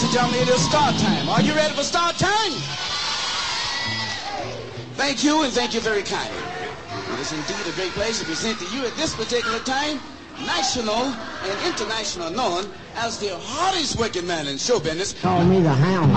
and gentlemen, it is start time. Are you ready for start time? Thank you, and thank you very kindly. It is indeed a great pleasure to present to you at this particular time, national and international known as the hardest working man in show business. Call me the Hound.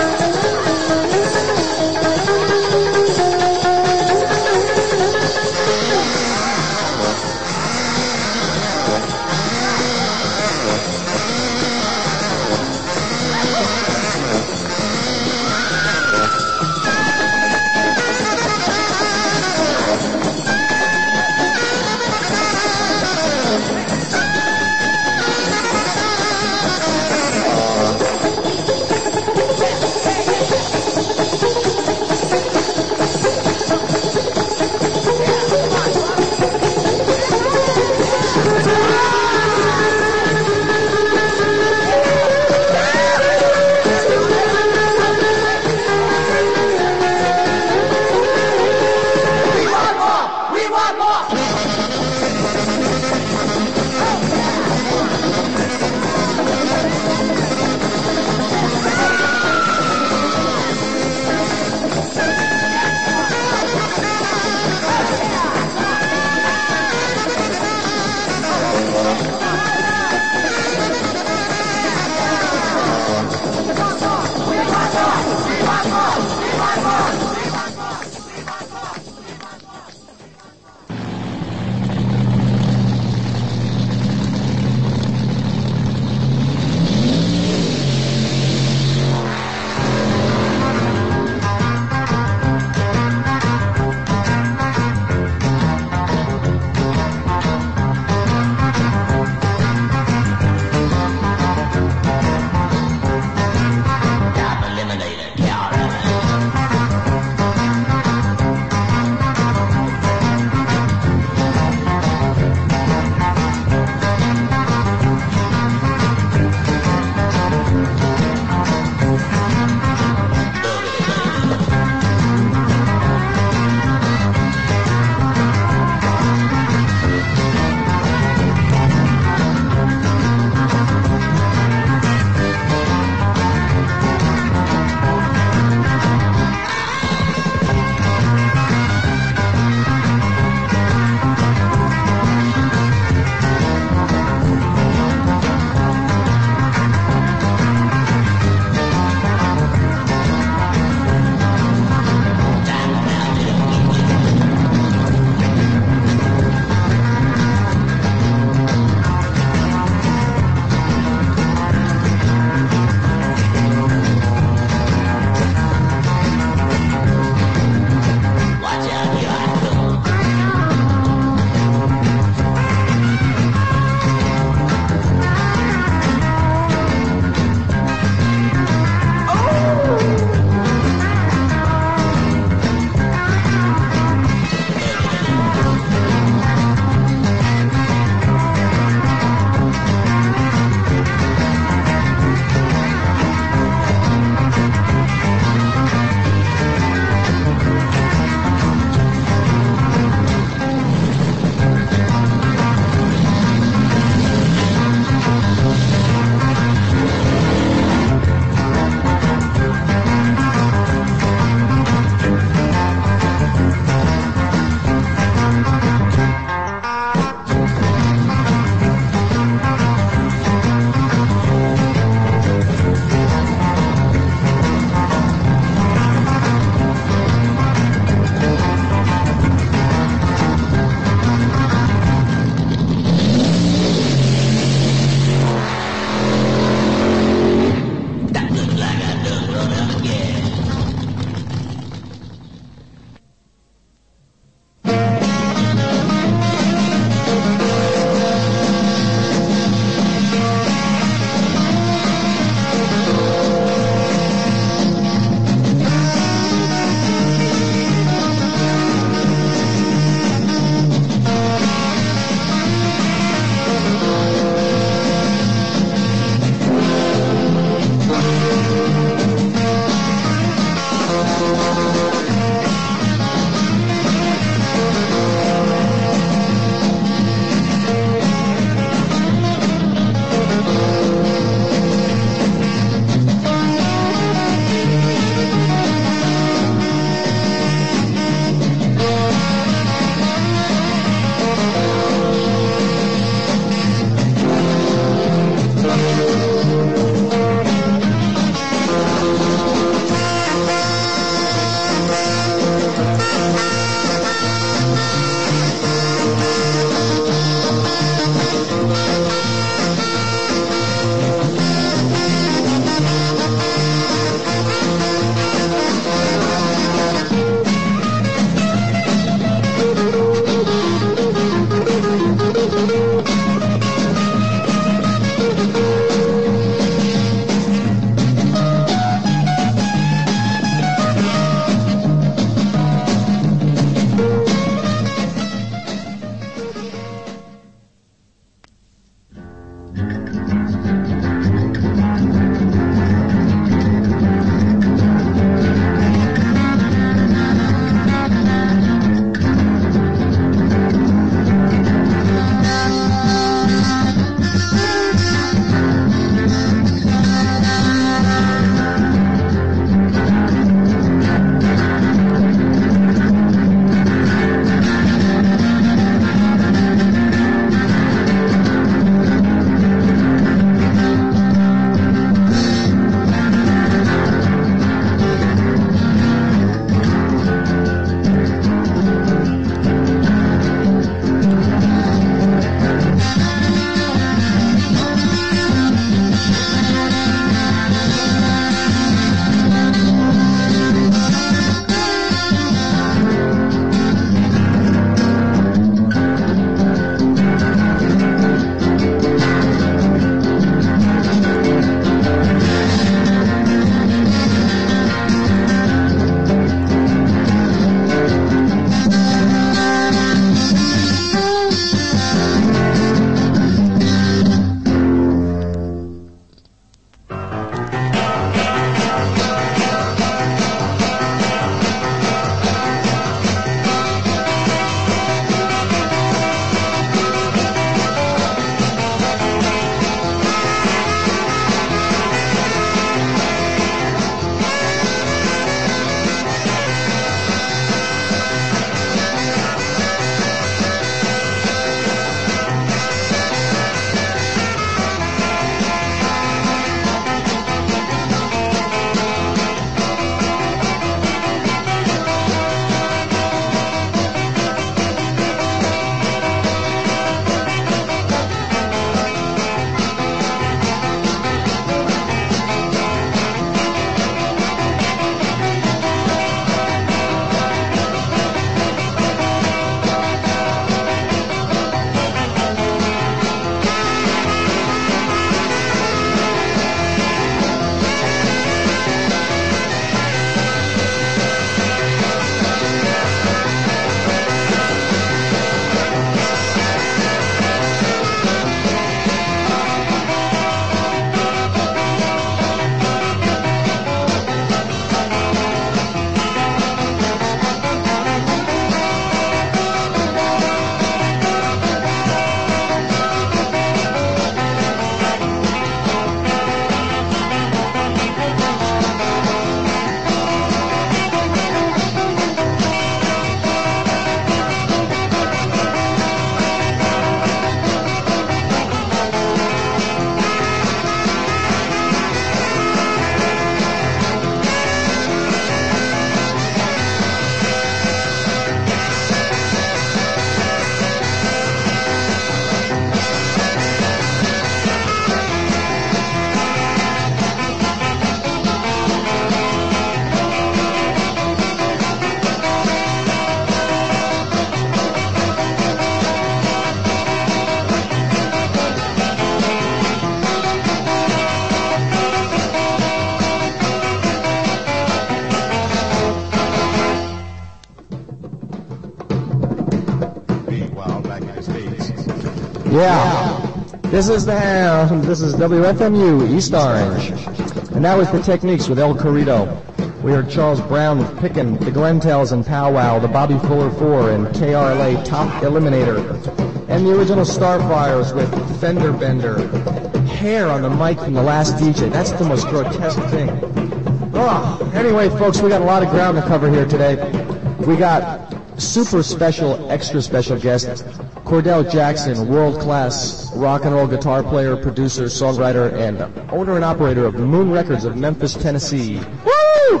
Yeah. This is the Hound. This is WFMU East Orange. And that was The Techniques with El Corrido. We heard Charles Brown with Pickin', the Glentales and Pow Wow, the Bobby Fuller 4, and KRLA Top Eliminator. And the original Starfires with Fender Bender. Hair on the mic from the last DJ. That's the most grotesque thing. Oh, anyway, folks, we got a lot of ground to cover here today. We got super special, extra special guest, Cordell Jackson, world-class rock and roll guitar player, producer, songwriter, and owner and operator of Moon Records of Memphis, Tennessee. Woo!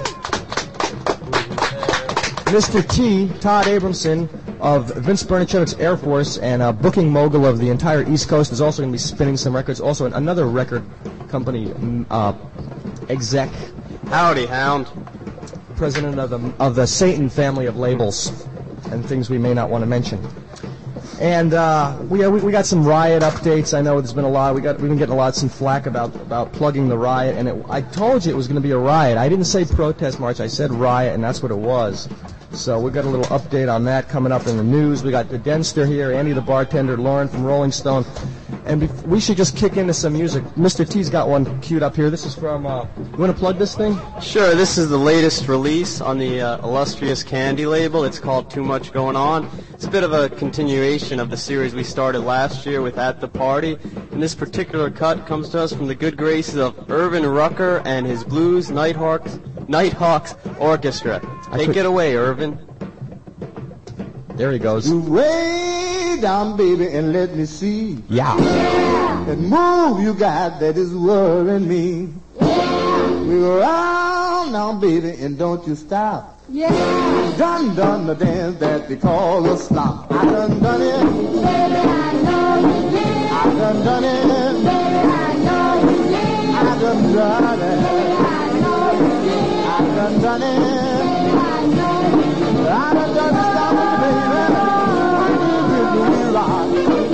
Mr. T, Todd Abramson of Vince Bernicevic's Air Force and a booking mogul of the entire East Coast, is also going to be spinning some records. Also another record company exec. Howdy, Hound. President of the Satan family of labels and things we may not want to mention. And we got some riot updates. I know there's been a lot. We've been getting some flack about plugging the riot. And I told you it was going to be a riot. I didn't say protest march. I said riot, and that's what it was. So we got a little update on that coming up in the news. We got the Denster here, Andy the bartender, Lauren from Rolling Stone. And we should just kick into some music. Mr. T's got one queued up here. This is from, you want to plug this thing? Sure, this is the latest release on the illustrious Candy label. It's called Too Much Going On. It's a bit of a continuation of the series we started last year with At the Party. And this particular cut comes to us from the good graces of Irvin Rucker and his Blues Nighthawks Orchestra. Take it away, Irvin. There he goes. You way down, baby, and let me see. Yeah. That move you got that is worrying me. We go round now, baby, and don't you stop. Yeah. Done the dance that they call a slop. I done it. Baby, I know you did. I done it. Baby, I know you did. I done it. Baby, I know you did. I done it. Baby, I know you did. I done it, stop it, baby. We rock.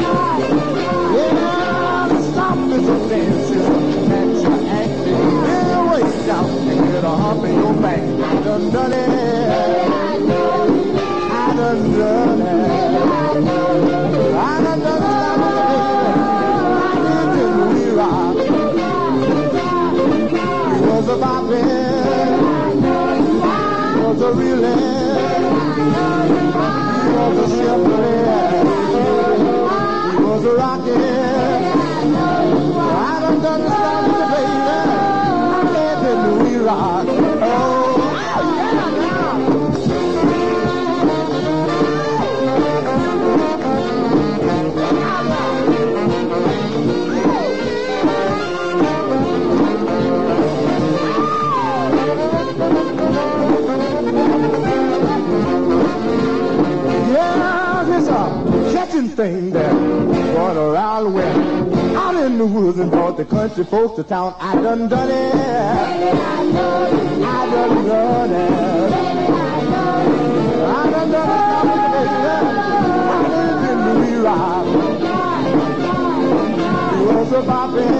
Yeah, stop this dancing. Catch you acting. We'll wait down and get a hump in your back. I done it. I know you did. I done it. I done it, stop it, baby. We rock. It was a bopping. It was a reeling. He was a shuffling. He was a rocking. I done the stop with the baby. And then we rock. Oh, thing that going around the west. Out in the woods and brought the country folks to town. I done it. I done it. I done it. We rock. It was a bopping.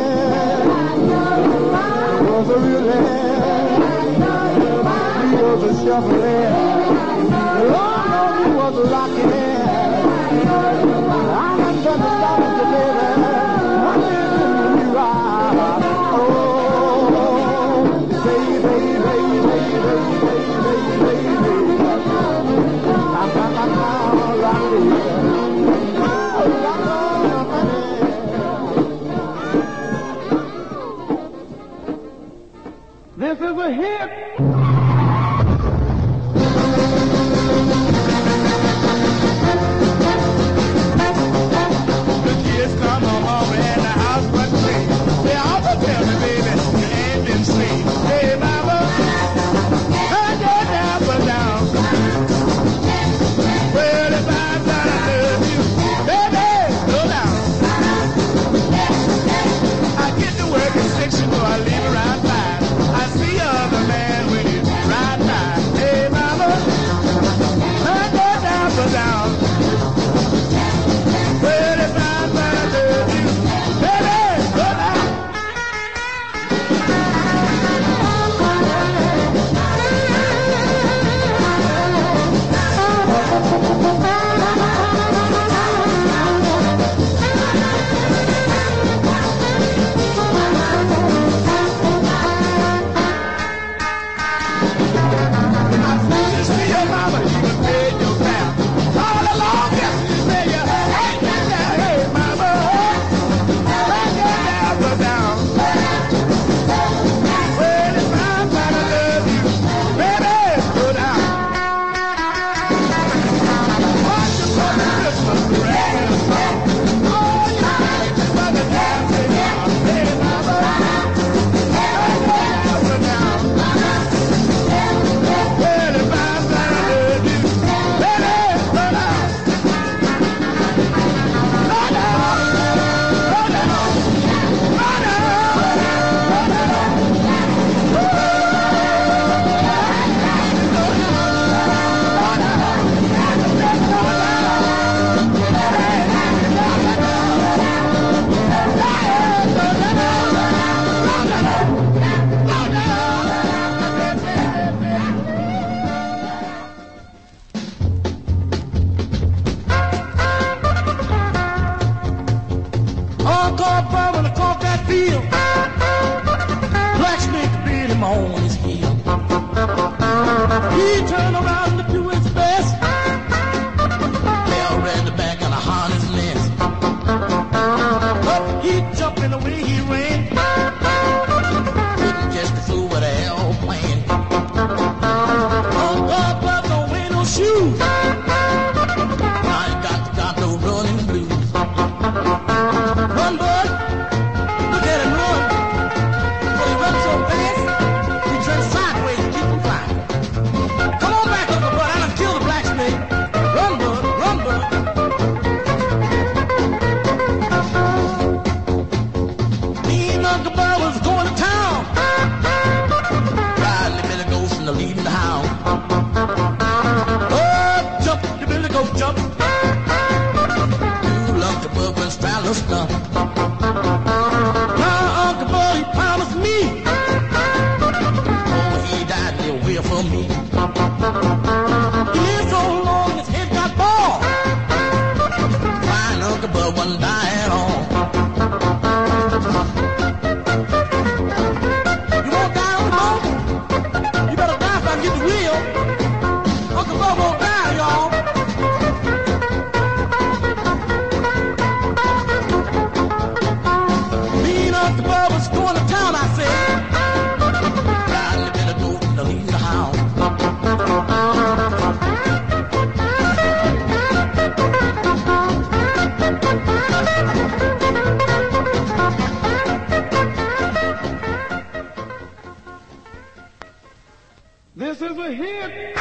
It was a reeling. He was a shuffling. Lord knows he was a rocking. I'm gonna stop the baby. We rock. Oh, baby, baby, baby, baby, baby. I'm rocking. This is a hit. I leave around 5. I see other man when he's on his heel. He turned around to do his best. Bell ran the back on a harness nest. Up he jumped and away he ran. Couldn't catch the fool with an airplane. Uncle Bud don't wear no shoes. I ain't got no running blues. Run, Bud. Look at him run. But he runs so fast, he turns sideways and keeps him flying. Come on back, Uncle Bud. I done killed the black snake. Run, Bud. Run, Bud. Me and Uncle Bud was going to town. Riding the billy goat and the leading the hound. Oh, jump, the billy goat jump. You Uncle Bud went straddle a stump. Now Uncle Bud, he promised me. Oh, he died there way from me. He lived so long, his head got bald. Fine Uncle Bud wasn't dying at all. You won't die, Uncle Bud? You better die if I get the wheel. Uncle Bud won't die, y'all. Me and Uncle Bud was going to town, I said. Riding the billy goat and the leading the hound. This is a hit.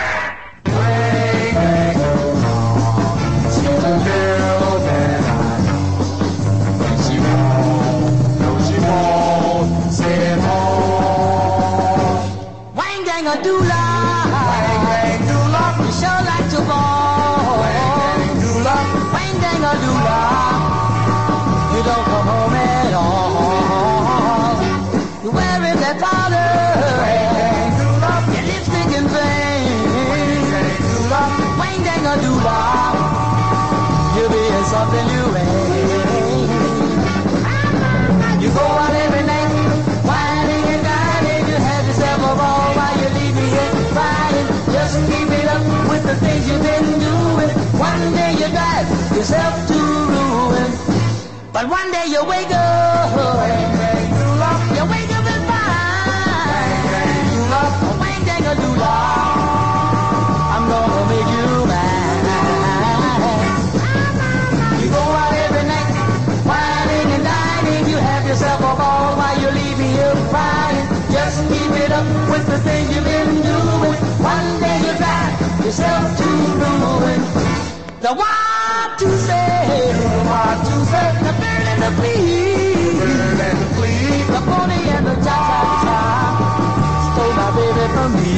Wang gang a doula, wang gang doula, you sure like to ball. Wang gang doula, wang gang a doula, you don't come home at all. You wearing that powder, wang gang doula, your lipstick and vein. Wang gang doula, wang gang a doula, you being something you ain't. You go out every night, whining and dining, you have yourself a ball while you leave me here crying. Just keep it up with the things you've been doing. One day you drive yourself to ruin, but one day you wake up, you wake up and find, wang dang a doula, I'm gonna make you mine. You go out every night, whining and dining, you have yourself a ball while you leave me here crying. Just keep it up with the things you've been doing. One day you drive yourself to ruin. The what to say, the bird and the bee, the pony and the cha-cha-cha stole my baby from me.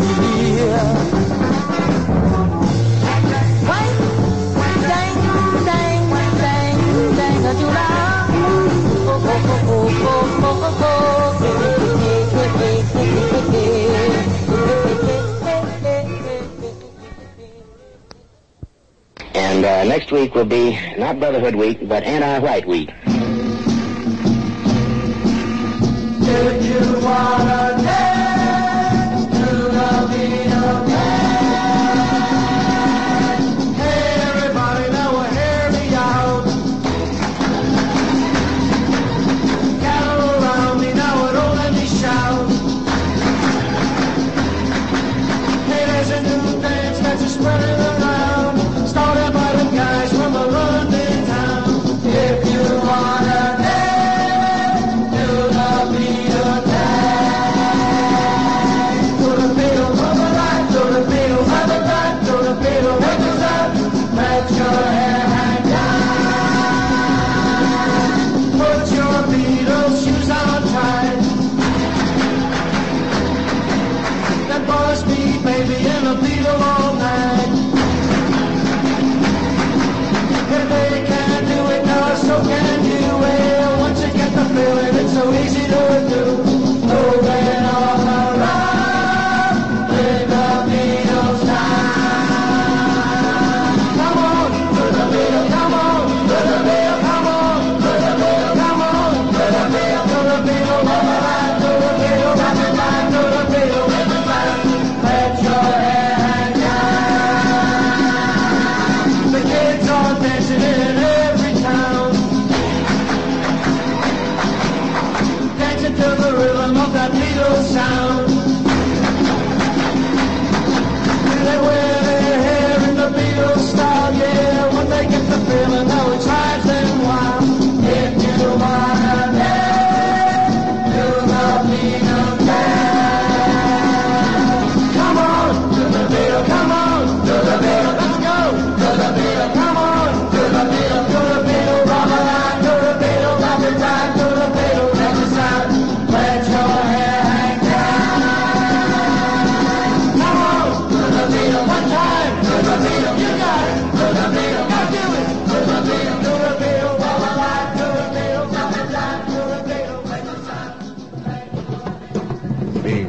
Wang, dang, dang, dang, dang, a doula. Oh, oh, oh, oh, oh, oh, And next week will be not Brotherhood Week, but Anti-White Week. If you wanna dance to the beat of dance, hey everybody now hear me out. Gather around me now and don't let me shout. Hey, there's a new dance that's spreading around, started by the guys from a London town. If you wanna dance to the beat of dance,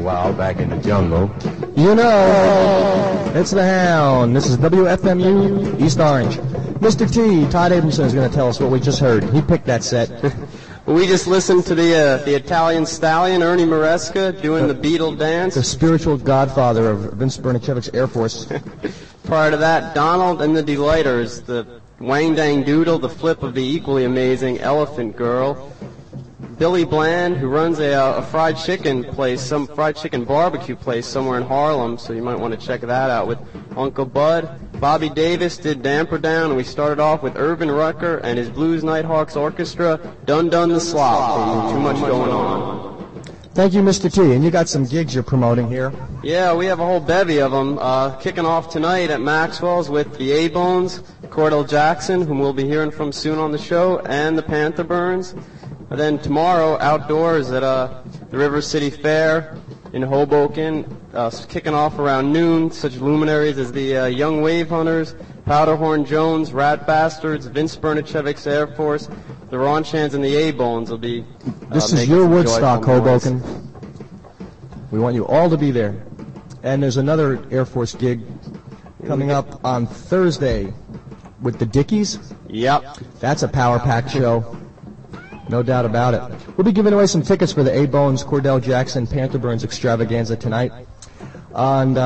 wild back in the jungle. You know, it's the Hound. This is WFMU East Orange. Mr. T, Todd Abramson, is going to tell us what we just heard. He picked that set. We just listened to the Italian stallion, Ernie Maresca, doing the Beatle dance. The spiritual godfather of Vince Bernacevich's Air Force. Prior to that, Donald and the Delighters, the Wang Dang Doodle, the flip of the equally amazing Elephant Girl. Billy Bland, who runs a fried chicken place, some fried chicken barbecue place somewhere in Harlem, so you might want to check that out, with Uncle Bud. Bobby Davis did Damper Down, and we started off with Irvin Rucker and his Blues Nighthawks Orchestra, Dun Dun the Slop, from Too Much Going On. Thank you, Mr. T. And you got some gigs you're promoting here. Yeah, we have a whole bevy of them. Kicking off tonight at Maxwell's with the A-Bones, Cordell Jackson, whom we'll be hearing from soon on the show, and the Panther Burns. And then tomorrow, outdoors at the River City Fair in Hoboken, kicking off around noon, such luminaries as the Young Wave Hunters, Powderhorn Jones, Rat Bastards, Vince Bernacevich's Air Force, the Ronchans, and the A-Bones will be This is your Woodstock, Hoboken. We want you all to be there. And there's another Air Force gig coming up on Thursday with the Dickies. Yep. That's a power-packed show. No doubt about it. We'll be giving away some tickets for the A-Bones, Cordell Jackson, Panther Burns extravaganza tonight. And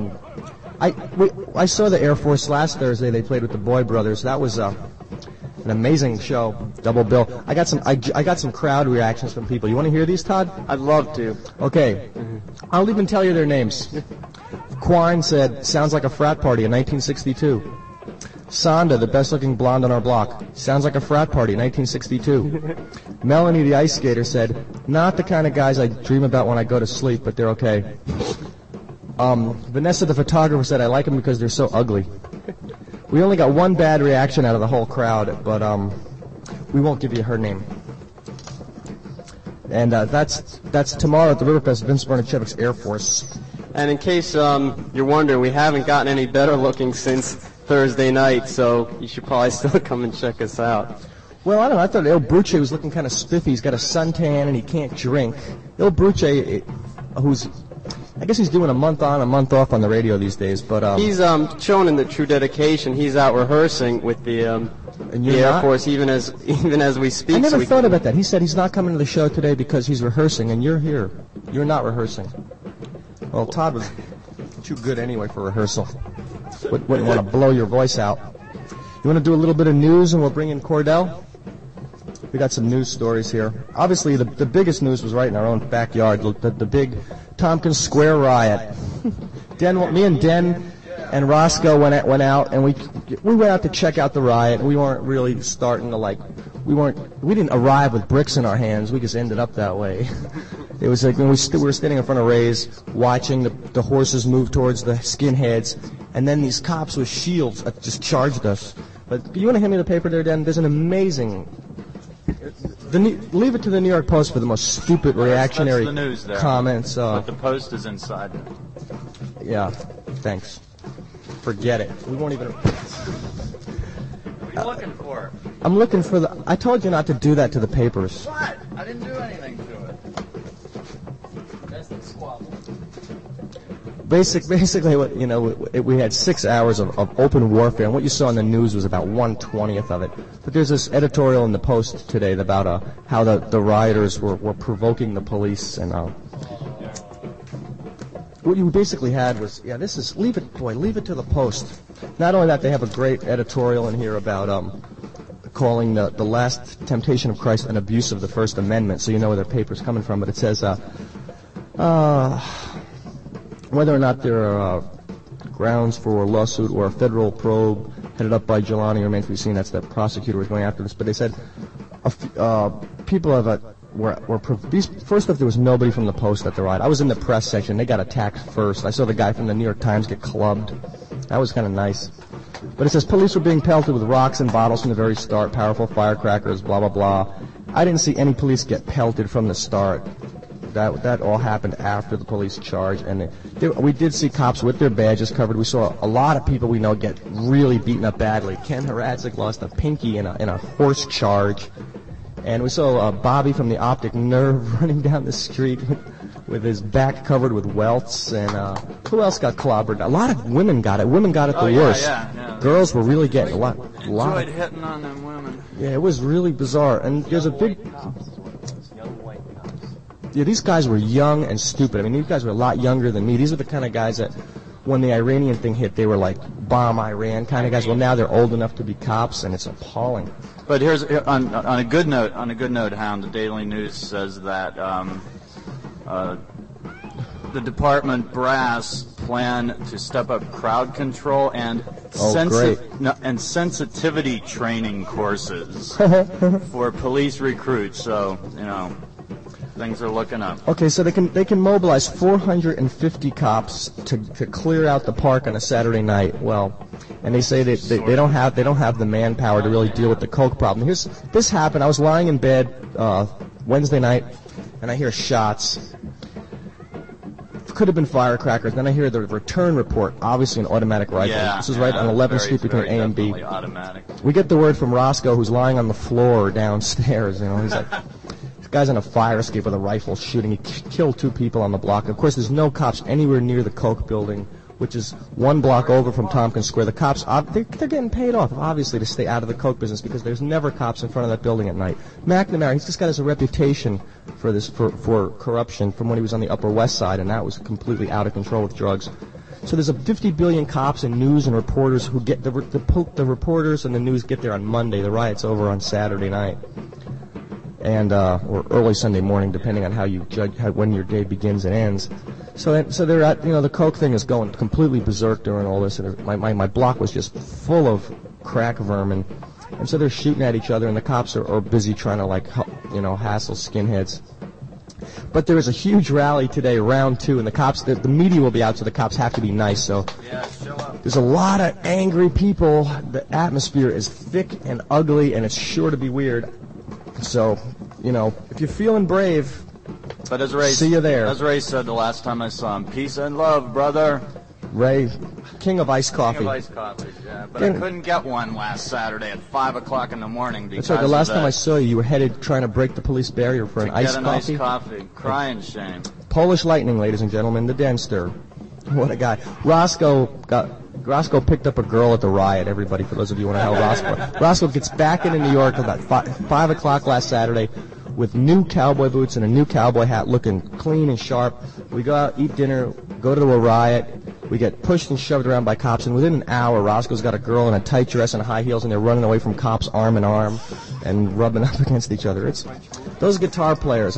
I saw the Air Force last Thursday. They played with the Boy Brothers. That was an amazing show, double bill. I got some crowd reactions from people. You want to hear these, Todd? I'd love to. Okay. I'll even tell you their names. Quine said, "Sounds like a frat party in 1962." Sonda, the best-looking blonde on our block. "Sounds like a frat party, 1962. Melanie, the ice skater, said, "Not the kind of guys I dream about when I go to sleep, but they're okay." Vanessa, the photographer, said, "I like them because they're so ugly." We only got one bad reaction out of the whole crowd, but we won't give you her name. And that's tomorrow at the Riverfest, Vince Bernacevich's Air Force. And in case you're wondering, we haven't gotten any better looking since Thursday night, so you should probably still come and check us out. Well, I don't know. I thought El Bruce was looking kind of spiffy. He's got a suntan and he can't drink. El Bruce, I guess he's doing a month on, a month off on the radio these days, but he's shown in the True Dedication. He's out rehearsing with the Air Force even as we speak. I never thought about that. He said he's not coming to the show today because he's rehearsing, and you're here. You're not rehearsing. Well, Todd was too good anyway for rehearsal. Wouldn't want to blow your voice out. You want to do a little bit of news, and we'll bring in Cordell? We got some news stories here. Obviously, the biggest news was right in our own backyard, the big Tompkins Square riot. Me and Den and Roscoe went out, and we went out to check out the riot. We weren't really starting to we didn't arrive with bricks in our hands. We just ended up that way. It was like when we were standing in front of Ray's, watching the horses move towards the skinheads, and then these cops with shields just charged us. But you want to hand me the paper there, Dan? There's an amazing. Leave it to the New York Post for the most stupid reactionary that's the news there. Comments. But the Post is inside. Yeah, thanks. Forget it. We won't even. What are you looking for? I'm looking for the. I told you not to do that to the papers. What? I didn't do anything to it. That's the squabble. Basically, we had 6 hours of open warfare, and what you saw in the news was about 1/20th of it. But there's this editorial in the Post today about how the rioters were provoking the police, and what you basically had was, leave it to the Post. Not only that, they have a great editorial in here about calling the last temptation of Christ an abuse of the First Amendment, so you know where their paper's coming from. But it says, whether or not there are grounds for a lawsuit or a federal probe headed up by Jelani remains to be seen. That's the prosecutor was going after this. But they said people first off, there was nobody from the Post at the riot. I was in the press section. They got attacked first. I saw the guy from the New York Times get clubbed. That was kind of nice. But it says police were being pelted with rocks and bottles from the very start, powerful firecrackers, blah, blah, blah. I didn't see any police get pelted from the start. That all happened after the police charge, and we did see cops with their badges covered. We saw a lot of people we know get really beaten up badly. Ken Haradzik lost a pinky in a horse charge, and we saw Bobby from the Optic Nerve running down the street with his back covered with welts. And who else got clobbered? A lot of women got it. Women got it the worst. Yeah. Girls were really getting a lot. Enjoyed hitting on them women. Yeah, it was really bizarre. And there's a big... Yeah, these guys were young and stupid. I mean, these guys were a lot younger than me. These are the kind of guys that, when the Iranian thing hit, they were like bomb Iran kind of guys. Well, now they're old enough to be cops, and it's appalling. But here's on a good note. On a good note, Hound. The Daily News says that the department brass plan to step up crowd control and sensitivity training courses for police recruits. So things are looking up. Okay, so they can mobilize 450 cops to clear out the park on a Saturday night. Well, and they say that they don't have the manpower to really deal with the coke problem. This happened. I was lying in bed Wednesday night, and I hear shots. Could have been firecrackers. Then I hear the return report, obviously an automatic rifle. This is right on 11th Street between A and B. Automatic. We get the word from Roscoe, who's lying on the floor downstairs. He's like, this guy's on a fire escape with a rifle shooting. He killed 2 people on the block. Of course, there's no cops anywhere near the Coke building, which is 1 block over from Tompkins Square. The cops, they're getting paid off, obviously, to stay out of the Coke business because there's never cops in front of that building at night. McNamara, he's just got a reputation for this, for corruption from when he was on the Upper West Side, and that was completely out of control with drugs. So there's 50 billion cops and news and reporters who get the reporters and the news get there on Monday. The riot's over on Saturday night. And or early Sunday morning, depending on how you judge when your day begins and ends. So they're at, the coke thing is going completely berserk during all this. And my block was just full of crack vermin, and so they're shooting at each other, and the cops are busy trying to hassle skinheads. But there is a huge rally today, round 2, and the cops, the media will be out, so the cops have to be nice. So show up. There's a lot of angry people. The atmosphere is thick and ugly, and it's sure to be weird. So, if you're feeling brave, but as Ray, see you there. As Ray said the last time I saw him, peace and love, brother. Ray, king of iced coffee. King of iced coffee, yeah. But I couldn't get one last Saturday at 5 o'clock in the morning because that's right. The last time I saw you were headed trying to break the police barrier for an iced coffee. Iced coffee. Crying shame. Polish Lightning, ladies and gentlemen, the Denster. What a guy. Roscoe picked up a girl at the riot, everybody, for those of you who want to know Roscoe. Roscoe gets back into New York about 5 o'clock last Saturday with new cowboy boots and a new cowboy hat, looking clean and sharp. We go out, eat dinner, go to a riot. We get pushed and shoved around by cops, and within an hour, Roscoe's got a girl in a tight dress and high heels, and they're running away from cops arm in arm and rubbing up against each other. Those guitar players,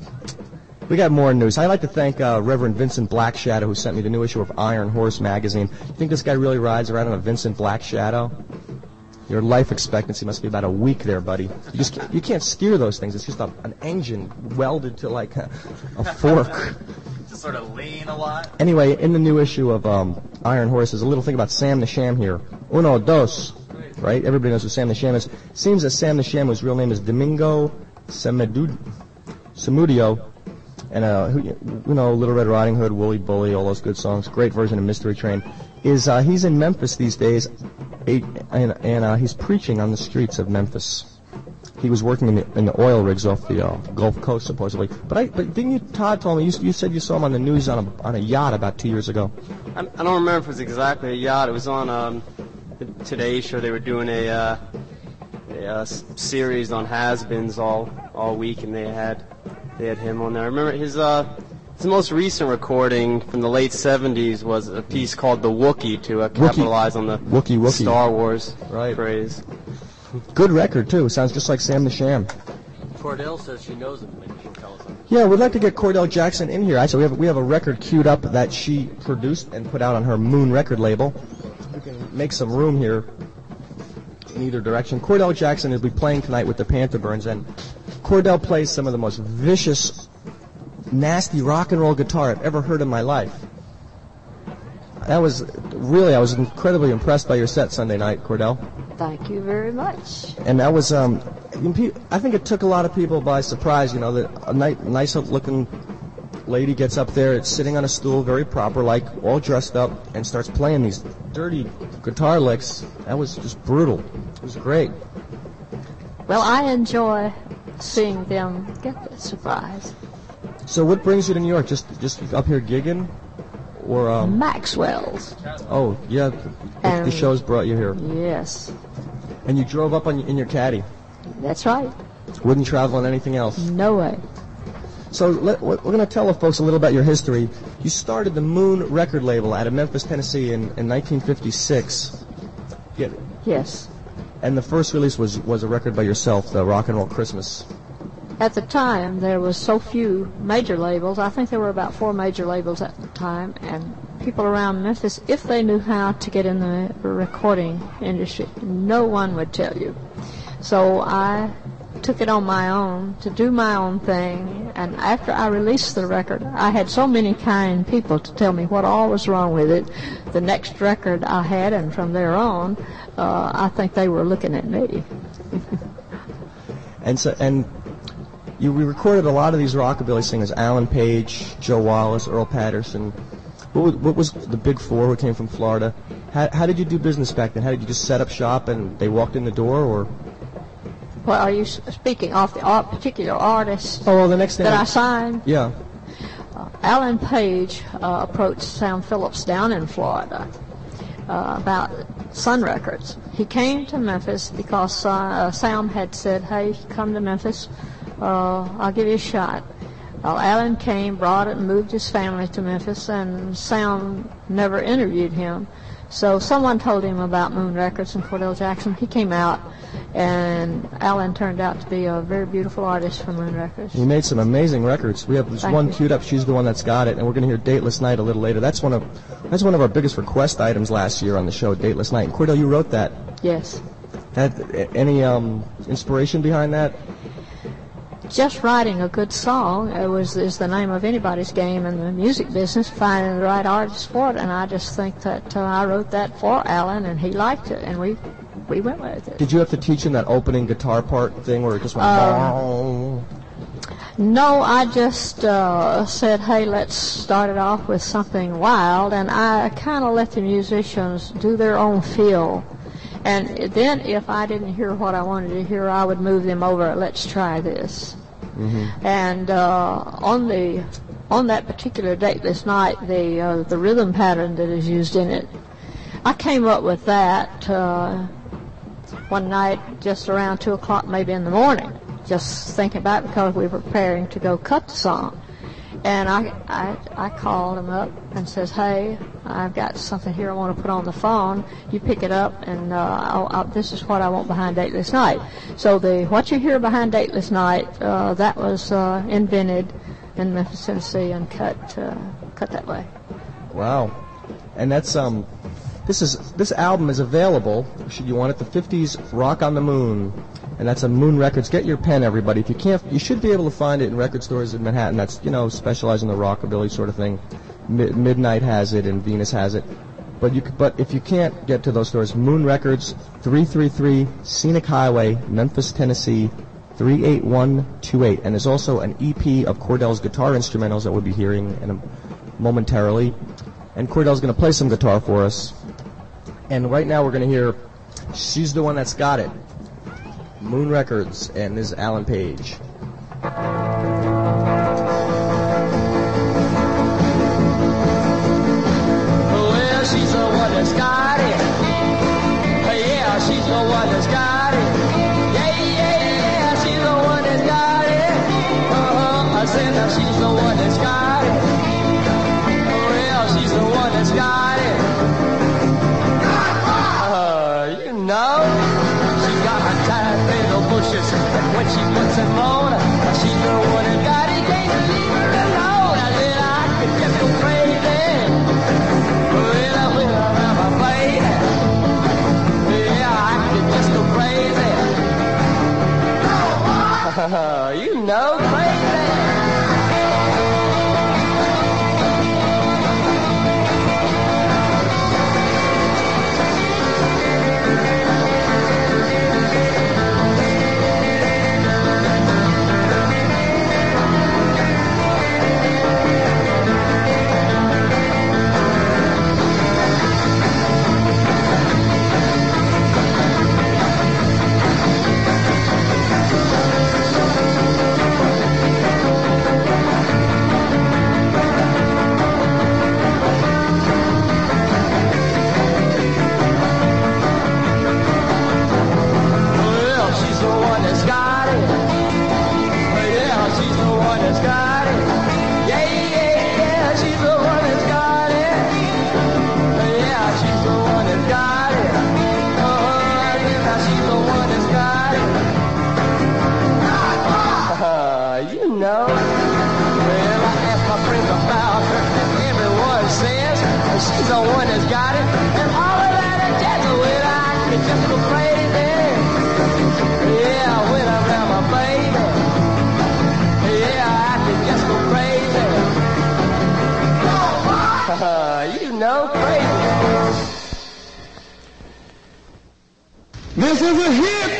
we got more news. I'd like to thank Reverend Vincent Blackshadow, who sent me the new issue of Iron Horse magazine. You think this guy really rides around in a Vincent Blackshadow? Your life expectancy must be about a week there, buddy. You can't steer those things. It's just an engine welded to like a fork. Just sort of lean a lot. Anyway, in the new issue of Iron Horse, there's a little thing about Sam the Sham here. Uno, dos. Right? Everybody knows who Sam the Sham is. Seems that Sam the Sham, whose real name is Domingo Samudio, and Little Red Riding Hood, Wooly Bully, all those good songs. Great version of Mystery Train. He's in Memphis these days, and he's preaching on the streets of Memphis. He was working in the oil rigs off the Gulf Coast, supposedly. But didn't you, Todd, told me you said you saw him on the news on a yacht about 2 years ago? I don't remember if it was exactly a yacht. It was on the Today Show. They were doing a series on has-beens all week, and they had him on there. I remember his most recent recording from the late 70s was a piece called The Wookiee to capitalize on the Wookiee. Star Wars right. phrase. Good record, too. Sounds just like Sam the Sham. Cordell says she knows him. Maybe she'll tell us something. Yeah, we'd like to get Cordell Jackson in here. Actually, we have a record queued up that she produced and put out on her Moon record label. We can make some room here in either direction. Cordell Jackson will be playing tonight with the Pantherburns, and Cordell plays some of the most vicious, nasty rock and roll guitar I've ever heard in my life. I was incredibly impressed by your set Sunday night, Cordell. Thank you very much. And that was, I think it took a lot of people by surprise, that a nice-looking lady gets up there, it's sitting on a stool, very proper, like, all dressed up, and starts playing these dirty guitar licks. That was just brutal. It was great. Well, I enjoy seeing them get the surprise. So what brings you to New York? Just up here gigging? Or Maxwell's. Oh, yeah. The shows brought you here. Yes. And you drove up in your caddy? That's right. Wouldn't travel on anything else? No way. So we're going to tell the folks a little about your history. You started the Moon record label out of Memphis, Tennessee in 1956. Yes. And the first release was a record by yourself, the Rock and Roll Christmas. At the time, there was so few major labels. I think there were about 4 major labels at the time, and people around Memphis, if they knew how to get in the recording industry, no one would tell you. So I took it on my own to do my own thing, and after I released the record, I had so many kind people to tell me what all was wrong with it. The next record I had, and from there on, I think they were looking at me. And we recorded a lot of these rockabilly singers: Alan Page, Joe Wallace, Earl Patterson. What was the big 4 who came from Florida? How did you do business back then? How did you just set up shop and they walked in the door, or? Well, are you speaking of the particular artists the next thing that I signed? Yeah. Alan Page approached Sam Phillips down in Florida about Sun Records. He came to Memphis because Sam had said, "Hey, come to Memphis. I'll give you a shot." Well, Alan came, brought it, and moved his family to Memphis, and Sam never interviewed him. So someone told him about Moon Records and Cordell Jackson. He came out, and Alan turned out to be a very beautiful artist for Moon Records. He made some amazing records. We have this one queued up. She's the one that's got it, and we're going to hear "Dateless Night" a little later. That's one of our biggest request items last year on the show, "Dateless Night." And Cordell, you wrote that. Yes. Had any inspiration behind that? Just writing a good song is the name of anybody's game in the music business, finding the right artist for it, and I just think that I wrote that for Alan, and he liked it, and we went with it. Did you have to teach him that opening guitar part thing where it just went... No, I just said, hey, let's start it off with something wild, and I kind of let the musicians do their own feel. And then if I didn't hear what I wanted to hear, I would move them over, let's try this. Mm-hmm. And on that particular Dateless Night, the rhythm pattern that is used in it, I came up with that one night just around 2 o'clock maybe in the morning, just thinking about it because we were preparing to go cut the song. And I called him up and says, hey, I've got something here I want to put on the phone. You pick it up, and this is what I want behind Dateless Night. So what you hear behind Dateless Night, that was invented in Memphis, Tennessee, and cut that way. Wow. And that's this album is available, should you want it, the 50s Rock on the Moon. And that's on Moon Records. Get your pen, everybody. If you can't, you should be able to find it in record stores in Manhattan. That's, specialize in the rockabilly sort of thing. Midnight has it, and Venus has it. But if you can't get to those stores, Moon Records, 333 Scenic Highway, Memphis, Tennessee, 38128. And there's also an EP of Cordell's guitar instrumentals that we'll be hearing momentarily. And Cordell's going to play some guitar for us. And right now we're going to hear She's the One That's Got It. Moon Records, and this is Alan Page. Well, she's the one that's got it. Yeah, she's the one that's got it. Yeah, she's the one that's got it. I said that she's the one that's got it. Well, she's the one that's got it. You know. Bushes, and when she puts them on, she's the one that got got it. And all of that is just the way I can just go crazy. Yeah, when I'm around my baby. Yeah, I can just go crazy. You know, crazy. This is a hit.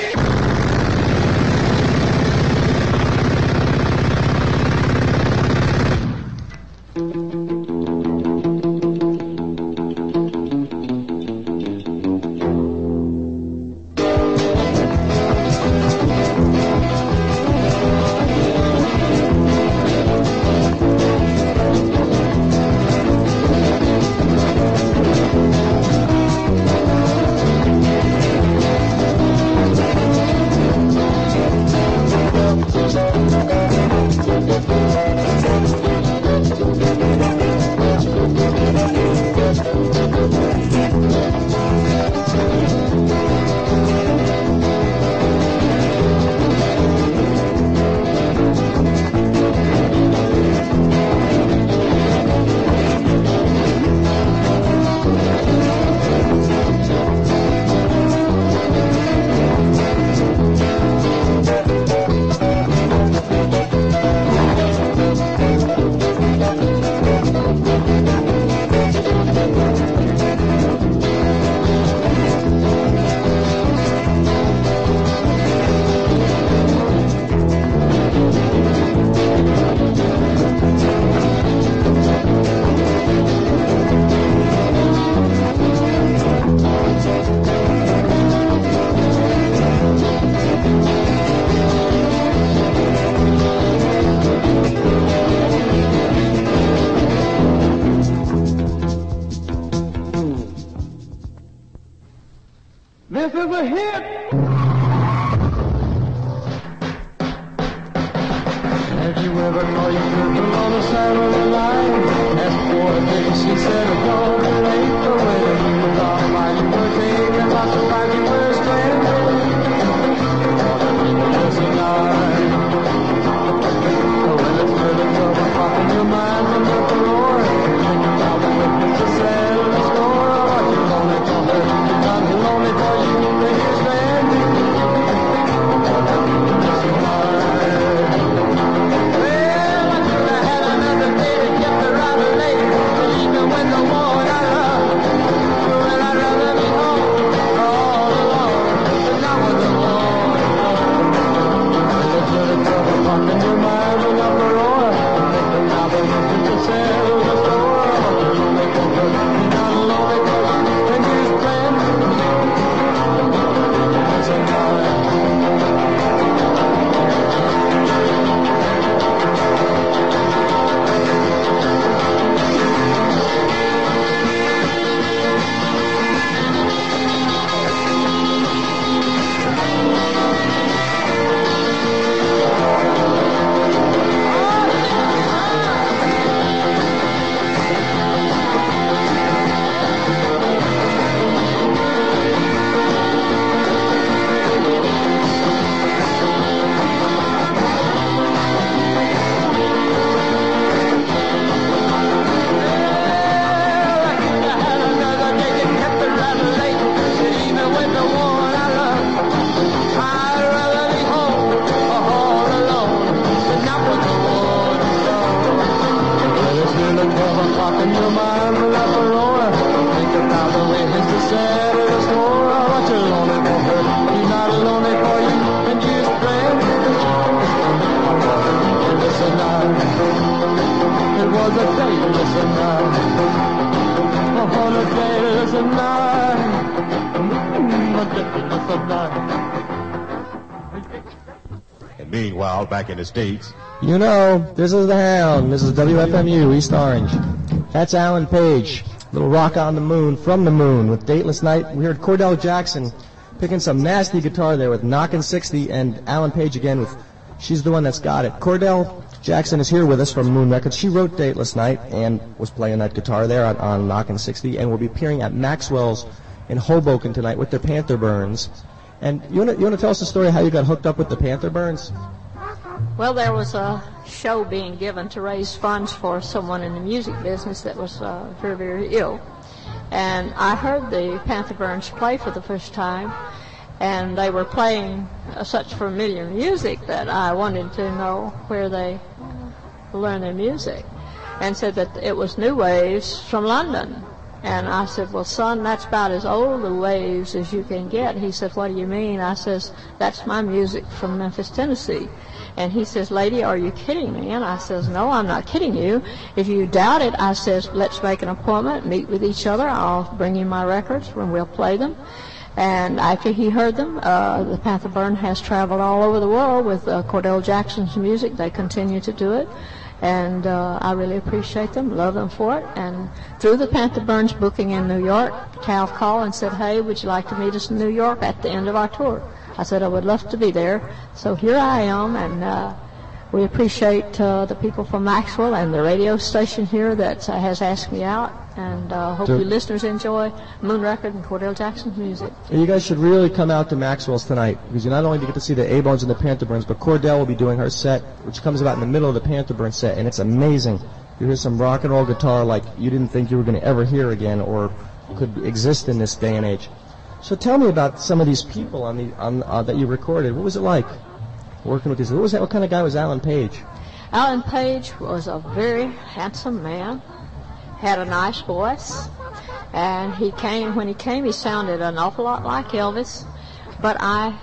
This is a hit. Have you ever called your girl on the side of the line? Asked for a date, she said, don't be late. But when you was all while you were taking lots of time, you were stranded. All that people just denied. When it's really trouble, pop in your mind from the roar. Then you tell the witness to settle the score. Are you lonely for her? I'm lonely for you. Then you're stranded. All that people just denied. Well, I could have had another day to get the right lady. Even with the one I love. Well, I'd rather be home all alone than not with the one I love. When it's really trouble, pop in your mind from the roar. Make the novel listen to settle the score. You're lonely for her. You're not lonely for you. Then you're stranded. It's a night. It was a dayless night. On a dayless night. A dayless night. And meanwhile, back in the States. You know, this is the Hound. This is WFMU, East Orange. That's Alan Page. Little Rock on the Moon, From the Moon, with Dateless Night. We heard Cordell Jackson picking some nasty guitar there with Knockin' 60, and Alan Page again with She's the One That's Got It. Cordell Jackson is here with us from Moon Records. She wrote Dateless Night and was playing that guitar there on Knockin' 60, and will be appearing at Maxwell's in Hoboken tonight with the Panther Burns. And you want to tell us the story of how you got hooked up with the Panther Burns? Well, there was a show being given to raise funds for someone in the music business that was very, very ill. And I heard the Panther Burns play for the first time, and they were playing such familiar music that I wanted to know where they learned their music, and said that it was New Waves from London. And I said, well, son, that's about as old a waves as you can get. He said, what do you mean? I says, that's my music from Memphis, Tennessee. And he says, lady, are you kidding me? And I says, no, I'm not kidding you. If you doubt it, I says, let's make an appointment, meet with each other. I'll bring you my records and we'll play them. And after he heard them, the Panther Burn has traveled all over the world with Cordell Jackson's music. They continue to do it. And I really appreciate them, love them for it. And through the Panther Burns booking in New York, Cal called and said, hey, would you like to meet us in New York at the end of our tour? I said, I would love to be there. So here I am, and we appreciate the people from Maxwell and the radio station here that has asked me out. And hope you listeners enjoy Moon Record and Cordell Jackson's music. You guys should really come out to Maxwell's tonight, because you not only get to see the A-Bones and the Panther Burns, but Cordell will be doing her set, which comes about in the middle of the Panther Burns set, and it's amazing. You hear some rock and roll guitar like you didn't think you were going to ever hear again or could exist in this day and age. So tell me about some of these people that you recorded. What was it like working with these? What kind of guy was Alan Page? Alan Page was a very handsome man. Had a nice voice, and when he came, he sounded an awful lot like Elvis, but I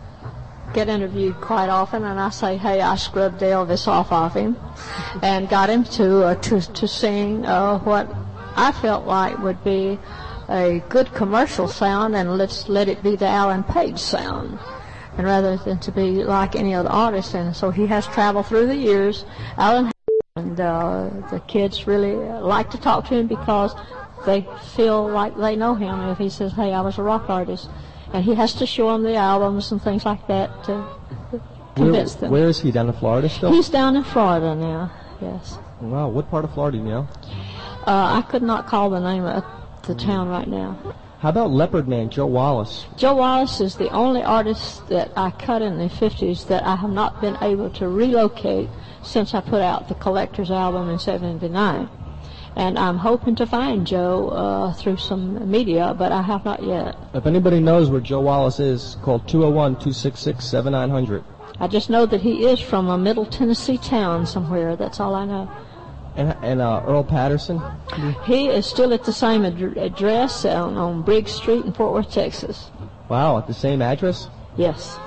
get interviewed quite often, and I say, hey, I scrubbed Elvis off of him, and got him to sing what I felt like would be a good commercial sound, and let's let it be the Alan Page sound, and rather than to be like any other artist. And so he has traveled through the years. Alan. And the kids really like to talk to him because they feel like they know him. If he says, hey, I was a rock artist, and he has to show them the albums and things like that to convince them. Where is he, down in Florida still? He's down in Florida now, yes. Wow, what part of Florida do you know? I could not call the name of the town right now. How about Leopard Man, Joe Wallace? Joe Wallace is the only artist that I cut in the 50s that I have not been able to relocate since I put out the Collector's album in 79. And I'm hoping to find Joe through some media, but I have not yet. If anybody knows where Joe Wallace is, call 201-266-7900. I just know that he is from a Middle Tennessee town somewhere. That's all I know. And Earl Patterson? He is still at the same address on Briggs Street in Fort Worth, Texas. Wow, at the same address? Yes.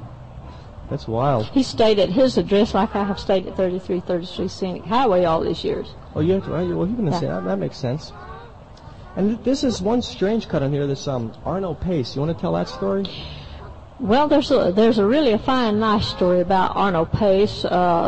That's wild. He stayed at his address like I have stayed at 3333 Scenic Highway all these years. Oh, you have to, right? Well, you're going to say that. That makes sense. And this is one strange cut on here, this Arno Pace. You want to tell that story? Well, there's a really fine, nice story about Arno Pace,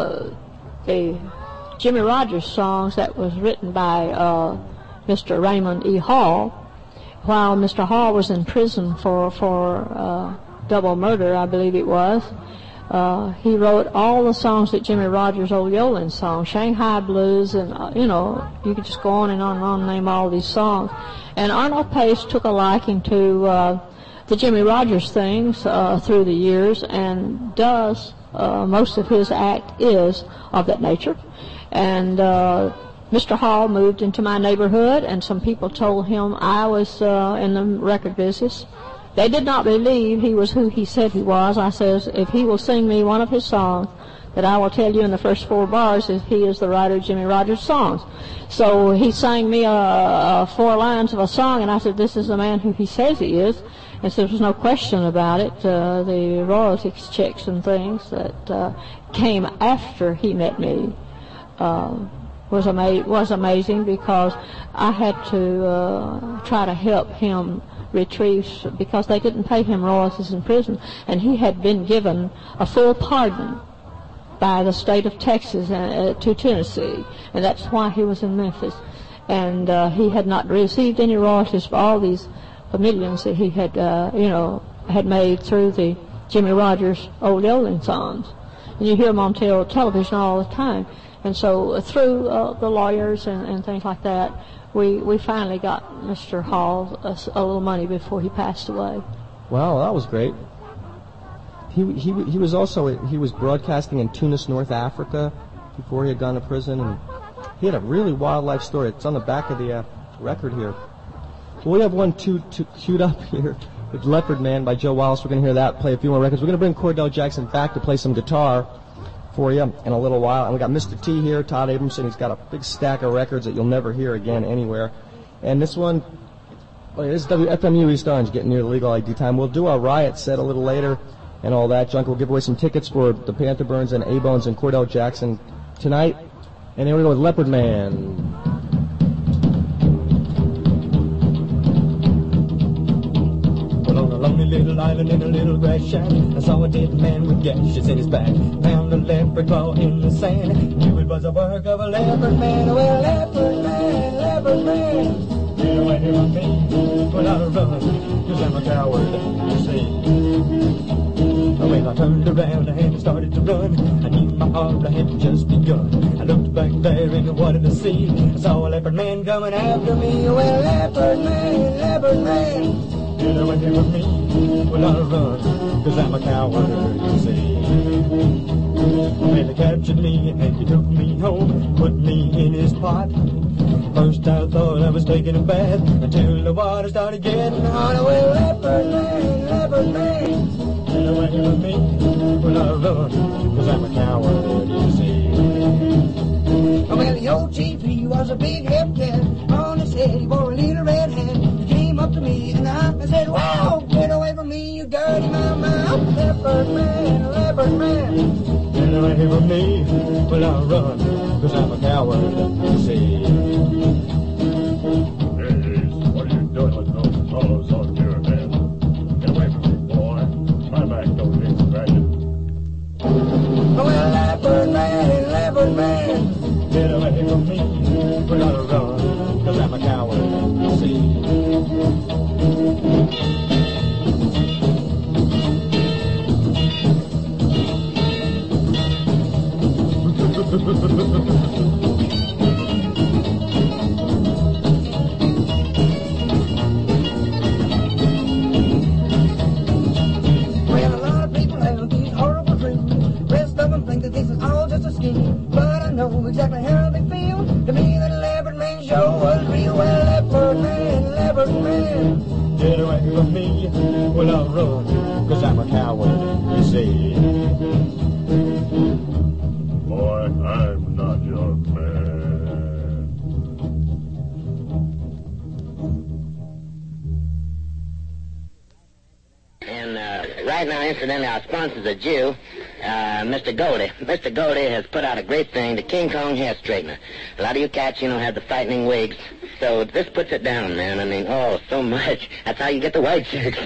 the Jimmy Rogers songs that was written by Mr. Raymond E. Hall, while Mr. Hall was in prison for double murder, I believe it was. He wrote all the songs that Jimmy Rogers' Old Yolan song, Shanghai Blues, and you could just go on and on and name all these songs. And Arnold Pace took a liking to the Jimmy Rogers things through the years, and does most of his act is of that nature. And Mr. Hall moved into my neighborhood, and some people told him I was in the record business. They did not believe he was who he said he was. I says, if he will sing me one of his songs, that I will tell you in the first 4 bars if he is the writer of Jimmy Rogers' songs. So he sang me 4 lines of a song, and I said, this is the man who he says he is. And so there was no question about it. The royalties checks and things that came after he met me was amazing, because I had to try to help him retrieve, because they didn't pay him royalties in prison, and he had been given a full pardon by the state of Texas to Tennessee, and that's why he was in Memphis. And he had not received any royalties for all these millions that he had had made through the Jimmy Rogers Old Yolan songs. And you hear them on television all the time. And so through the lawyers and things like that, we finally got Mr. Hall a little money before he passed away. Wow, that was great. He was broadcasting in Tunis, North Africa, before he had gone to prison, and he had a really wild life story. It's on the back of the record here. Well, we have one queued up here with Leopard Man by Joe Wallace. We're going to hear that, play a few more records. We're going to bring Cordell Jackson back to play some guitar for you in a little while. And we got Mr. T here, Todd Abramson. He's got a big stack of records that you'll never hear again anywhere. And this one, this is WFMU East Orange, getting near the legal ID time. We'll do our Riot set a little later and all that junk. We'll give away some tickets for the Panther Burns and A-Bones and Cordell Jackson tonight. And then we're going to go with Leopard Man. On a lonely little island in a little grass shack, I saw a dead man with gashes in his back. Found a leopard claw in the sand. Knew it was the work of a leopard man. Well, leopard man, leopard man, get away from me when I run, 'cause I'm a coward, you see. Well, I turned around and started to run. I knew my heart had just begun. I looked back there and wanted to see. I saw a leopard man coming after me. Well, leopard man, get away from me when I run, 'cause I'm a coward, you see. Well, they captured me and he took me home, put me in his pot. First I thought I was taking a bath, until the water started getting hot. Well, leopard man, get away from me when I run, 'cause I'm a coward, you see. Well, the old chief, he was a big hep cat. On his head he wore a little red hat. He came up to me and I said, wow, get away from me, you dirty mouth. Leopard man, get away from me when I run, 'cause I'm a coward, you see. What are you doing with those claws on your head? Get away from me, boy. My back don't need scratching. Well, leopard man, get away from me when I run, 'cause I'm a coward, you see. Well, a lot of people have these horrible dreams. Rest of them think that this is all just a scheme. But I know exactly how they feel. To me, that leopard man show was real. Well, leopard man, get away from me when I run, 'cause I'm a coward, you see. Boy, I'm not your man. And right now, incidentally, our sponsor's a Jew, Mr. Goldie. Mr. Goldie has put out a great thing, the King Kong hair straightener. A lot of you cats, have the frightening wigs. So this puts it down, man. I mean, oh, so much. That's how you get the white chicks.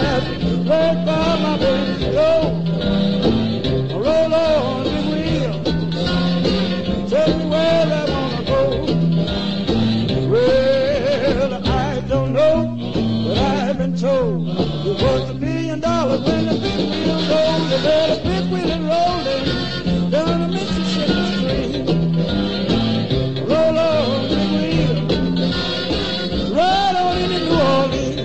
fast. Wait for my baby to go. Roll on the wheel. Tell me where I wanna go. Well, I don't know, but I've been told it was $1 billion when the big wheel rolled. They let a big wheel rolling down the Mississippi Stream. Roll on the wheel, right on into New Orleans.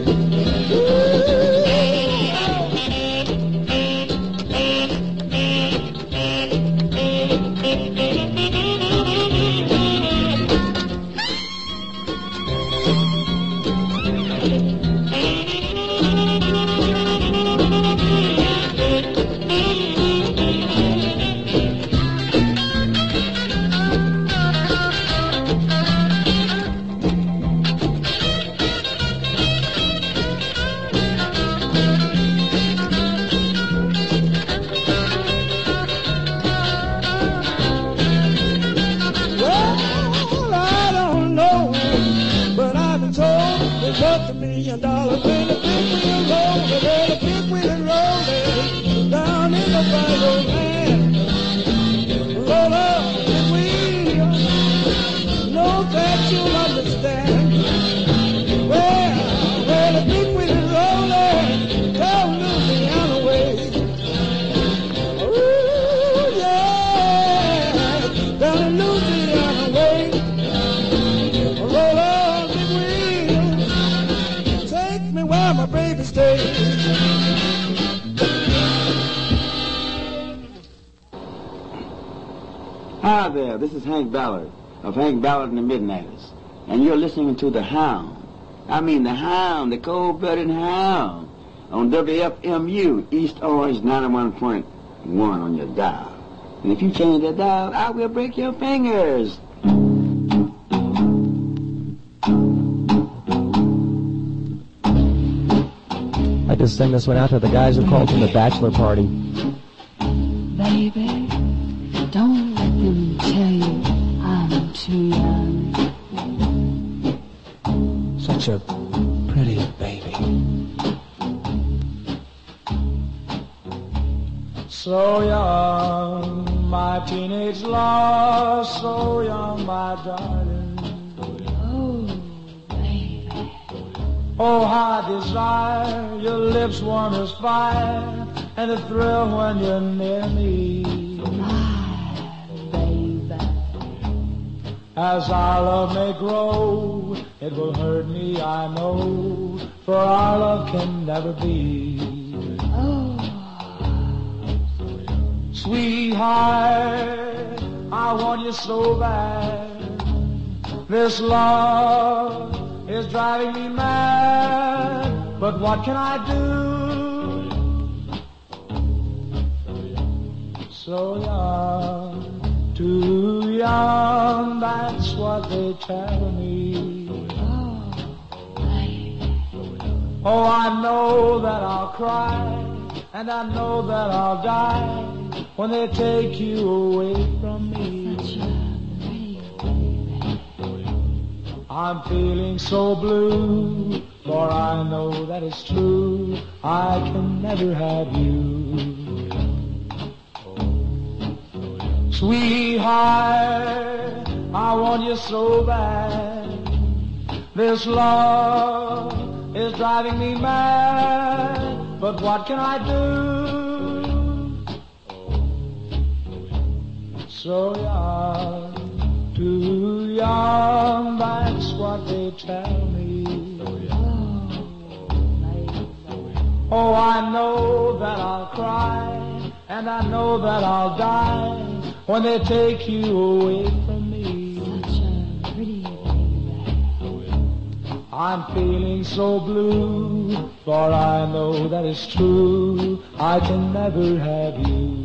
$1 million when the big wheel rolled, they let a big wheel rolling down in the Bible land. Roll up the wheel, know that you'll understand. Well, the big wheel rolling down Louisiana way. Ooh, yeah, down in Louisiana way. Roll up. Where my baby stays. Hi there, this is Hank Ballard of Hank Ballard and the Midnighters, and you're listening to The Hound. I mean the Hound, the cold-blooded Hound, on WFMU, East Orange 91.1 on your dial. And if you change that dial, I will break your fingers. I just sing this one out to the guys who called from the bachelor party. Baby, don't let them tell you I'm too young. Such a pretty baby. So young, my teenage love, so young, my darling. Oh, how I desire your lips warm as fire, and the thrill when you're near me. My baby. As our love may grow, it will hurt me, I know, for our love can never be. Oh. Sweetheart, I want you so bad. This love is driving me mad, but what can I do? So young, too young, that's what they tell me. Oh, I know that I'll cry, and I know that I'll die when they take you away from me. I'm feeling so blue, for I know that it's true, I can never have you. Sweetheart, I want you so bad. This love is driving me mad, but what can I do? So young, too young, that's what they tell me. Oh, I know that I'll cry, and I know that I'll die when they take you away from me. Such a pretty baby. I'm feeling so blue, for I know that it's true, I can never have you.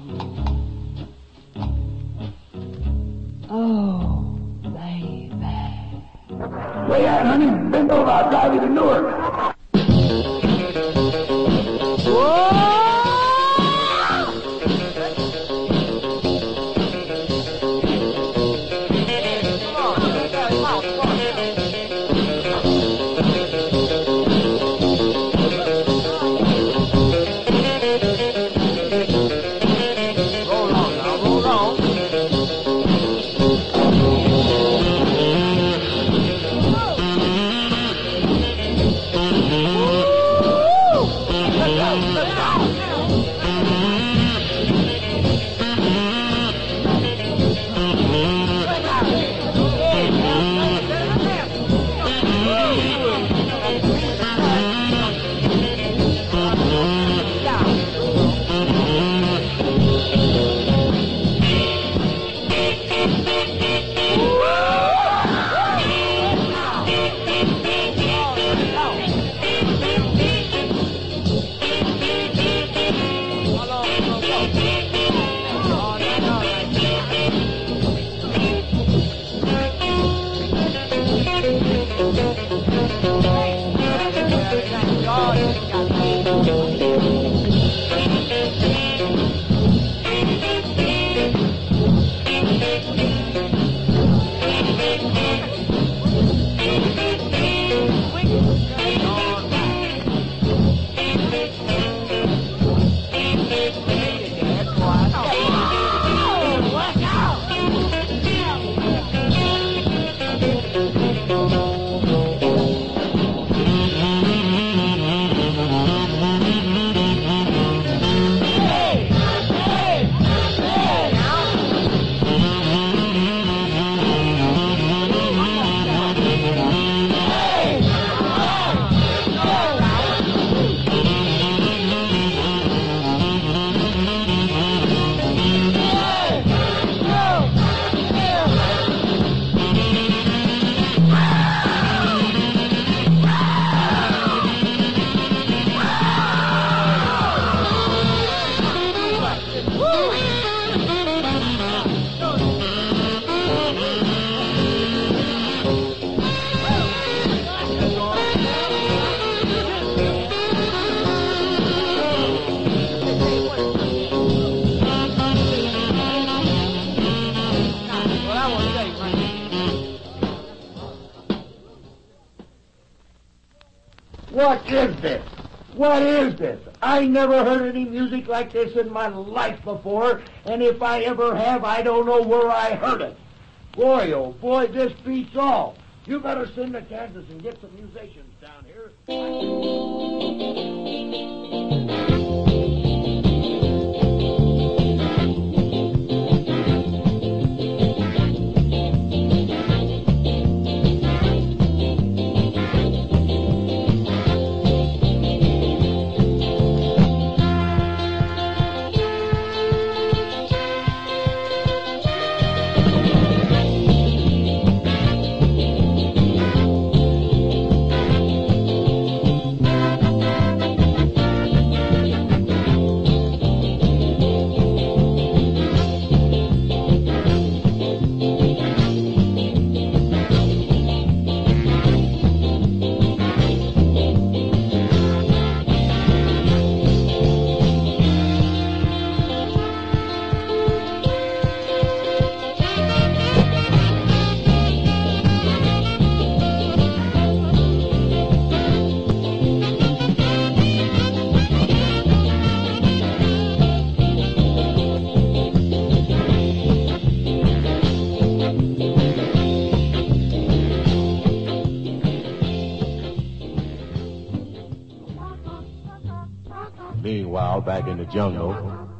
Oh, baby. Where you at, honey? Bend over, I'll drive you to Newark. Whoa! is this? What is this? I never heard any music like this in my life before, and if I ever have, I don't know where I heard it. Boy, oh boy, this beats all. You better send to Kansas and get some musicians down here. Meanwhile, back in the jungle.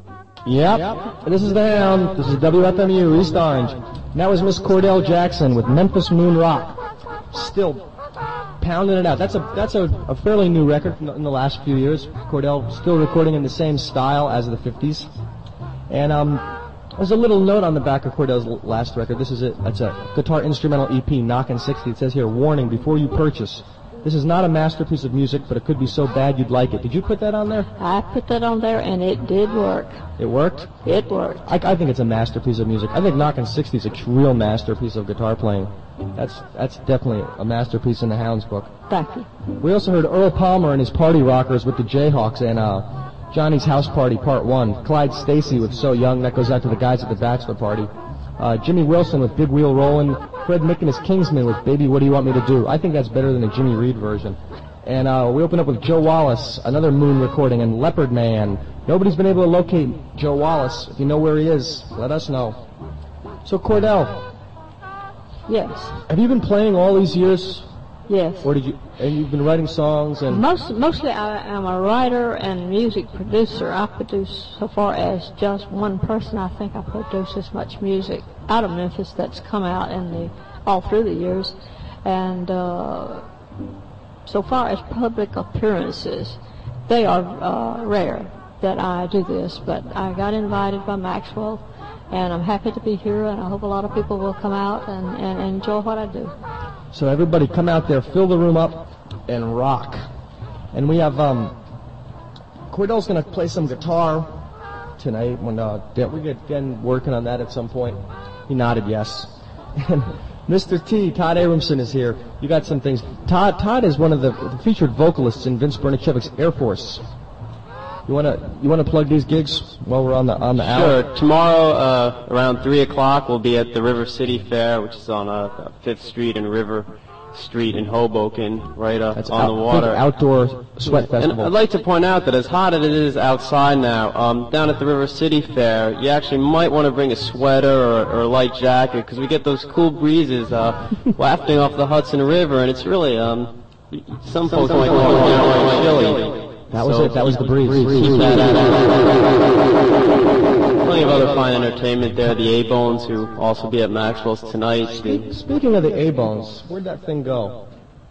Yep. This is the Hound. This is WFMU, East Orange. And that was Miss Cordell Jackson with Memphis Moon Rock. Still pounding it out. That's a fairly new record in the last few years. Cordell still recording in the same style as the 50s. And there's a little note on the back of Cordell's last record. This is it. It's a guitar instrumental EP, Knockin' 60. It says here, warning, before you purchase. This is not a masterpiece of music, but it could be so bad you'd like it. Did you put that on there? I put that on there, and it did work. It worked? It worked. I think it's a masterpiece of music. I think Knockin' 60 is a real masterpiece of guitar playing. That's definitely a masterpiece in the Hounds book. Thank you. We also heard Earl Palmer and his Party Rockers with the Jayhawks and Johnny's House Party Part 1. Clyde Stacy with So Young. That goes out to the guys at the Bachelor Party. Jimmy Wilson with Big Wheel Rollin'. Fred Mick Kingsman with Baby What Do You Want Me to Do. I think that's better than the Jimmy Reed version. And we open up with Joe Wallace, another Moon recording, and Leopard Man. Nobody's been able to locate Joe Wallace. If you know where he is, let us know. So Cordell. Yes. Have you been playing all these years? Yes. Or and you've been writing songs and... Mostly I am a writer and music producer. I produce, so far as just one person, I think I produce as much music out of Memphis that's come out all through the years. And so far as public appearances, they are rare that I do this, but I got invited by Maxwell, and I'm happy to be here, and I hope a lot of people will come out and enjoy what I do. So everybody come out there, fill the room up, and rock. And we have, Cordell's going to play some guitar tonight. When we get again working on that at some point. He nodded yes. And Mr. T, Todd Abramson, is here. You got some things. Todd is one of the featured vocalists in Vince Bernichevic's Air Force. You wanna plug these gigs while we're on the hour? Sure. Tomorrow around 3:00 we'll be at the River City Fair, which is on 5th Street and River Street in Hoboken, right on the water. Outdoor sweat festival. And I'd like to point out that as hot as it is outside now, down at the River City Fair, you actually might want to bring a sweater or a light jacket, because we get those cool breezes wafting off the Hudson River, and it's really some folks might call it downright chilly. That was it. That was the breeze. Plenty of other fine entertainment there. The A-Bones, who also be at Maxwell's tonight. Speaking of the A-Bones, where'd that thing go?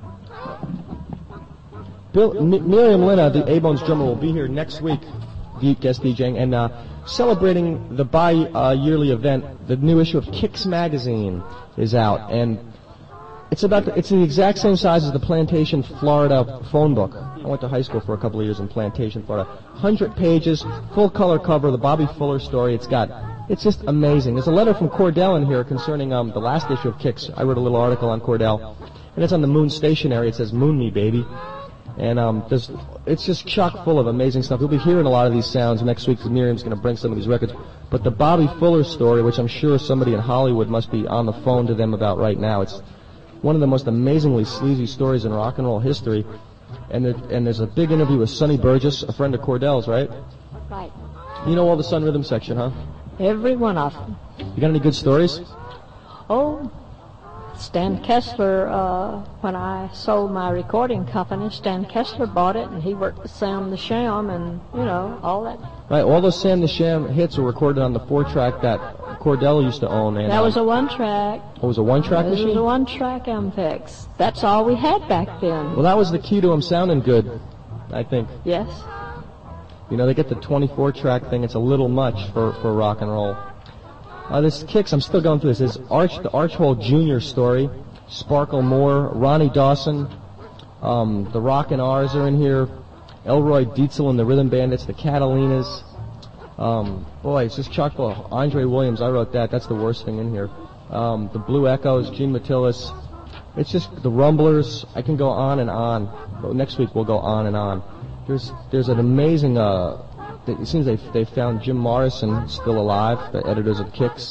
Miriam Lina, the A-Bones drummer, will be here next week, guest DJing, and celebrating the bi-yearly event. The new issue of Kicks magazine is out, and it's the exact same size as the Plantation, Florida phone book. I went to high school for a couple of years in Plantation, Florida. 100 pages, full color cover, the Bobby Fuller story. It's just amazing. There's a letter from Cordell in here concerning the last issue of Kicks. I wrote a little article on Cordell, and it's on the Moon stationery. It says "Moon Me, baby," and it's just chock full of amazing stuff. You'll be hearing a lot of these sounds next week. Miriam's going to bring some of these records. But the Bobby Fuller story, which I'm sure somebody in Hollywood must be on the phone to them about right now, it's one of the most amazingly sleazy stories in rock and roll history. And there's a big interview with Sonny Burgess, a friend of Cordell's, right? Right. You know all the Sun Rhythm section, huh? Every one of them. You got any good stories? Oh, Stan Kessler, when I sold my recording company, Stan Kessler bought it, and he worked with Sam the Sham and, all that. Right, all those Sam the Sham hits were recorded on the 4-track that Cordell used to own. And, that was a 1-track. Oh, it was a 1-track machine? It was a 1-track Ampex. That's all we had back then. Well, that was the key to him sounding good, I think. Yes. They get the 24-track thing. It's a little much for rock and roll. This Kicks, I'm still going through this. There's the Archhold Jr. story, Sparkle Moore, Ronnie Dawson, the Rockin' R's are in here, Elroy Dietzel and the Rhythm Bandits, the Catalinas. Boy, it's just chock full. Andre Williams, I wrote that. That's the worst thing in here. The Blue Echoes, Gene Matillis. It's just the Rumblers. I can go on and on. But next week we'll go on and on. There's an amazing. It seems they found Jim Morrison still alive, the editors of Kicks.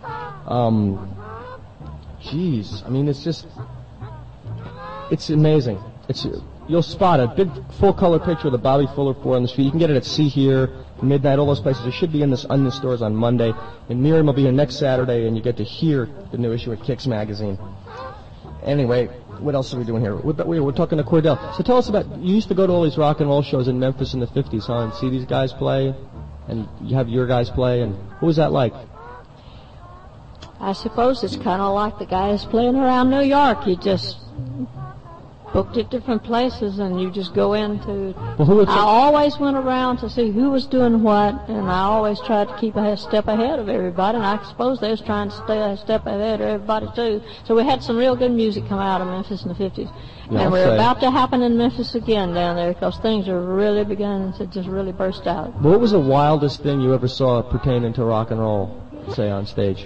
Geez, I mean, it's amazing. You'll spot a big full-color picture of the Bobby Fuller 4 on the street. You can get it at See Here, Midnight, all those places. It should be in the stores on Monday. And Miriam will be here next Saturday, and you get to hear the new issue of Kicks magazine. Anyway, what else are we doing here? We're talking to Cordell. So tell us you used to go to all these rock and roll shows in Memphis in the 50s, huh? And see these guys play, and you have your guys play, and what was that like? I suppose it's kind of like the guys playing around New York. You just booked at different places, and you just go into... I always went around to see who was doing what, and I always tried to keep a step ahead of everybody, and I suppose they was trying to stay a step ahead of everybody, too. So we had some real good music come out of Memphis in the 50s. Yeah, and we're about to happen in Memphis again down there, because things are really beginning to just really burst out. What was the wildest thing you ever saw pertaining to rock and roll, say, on stage?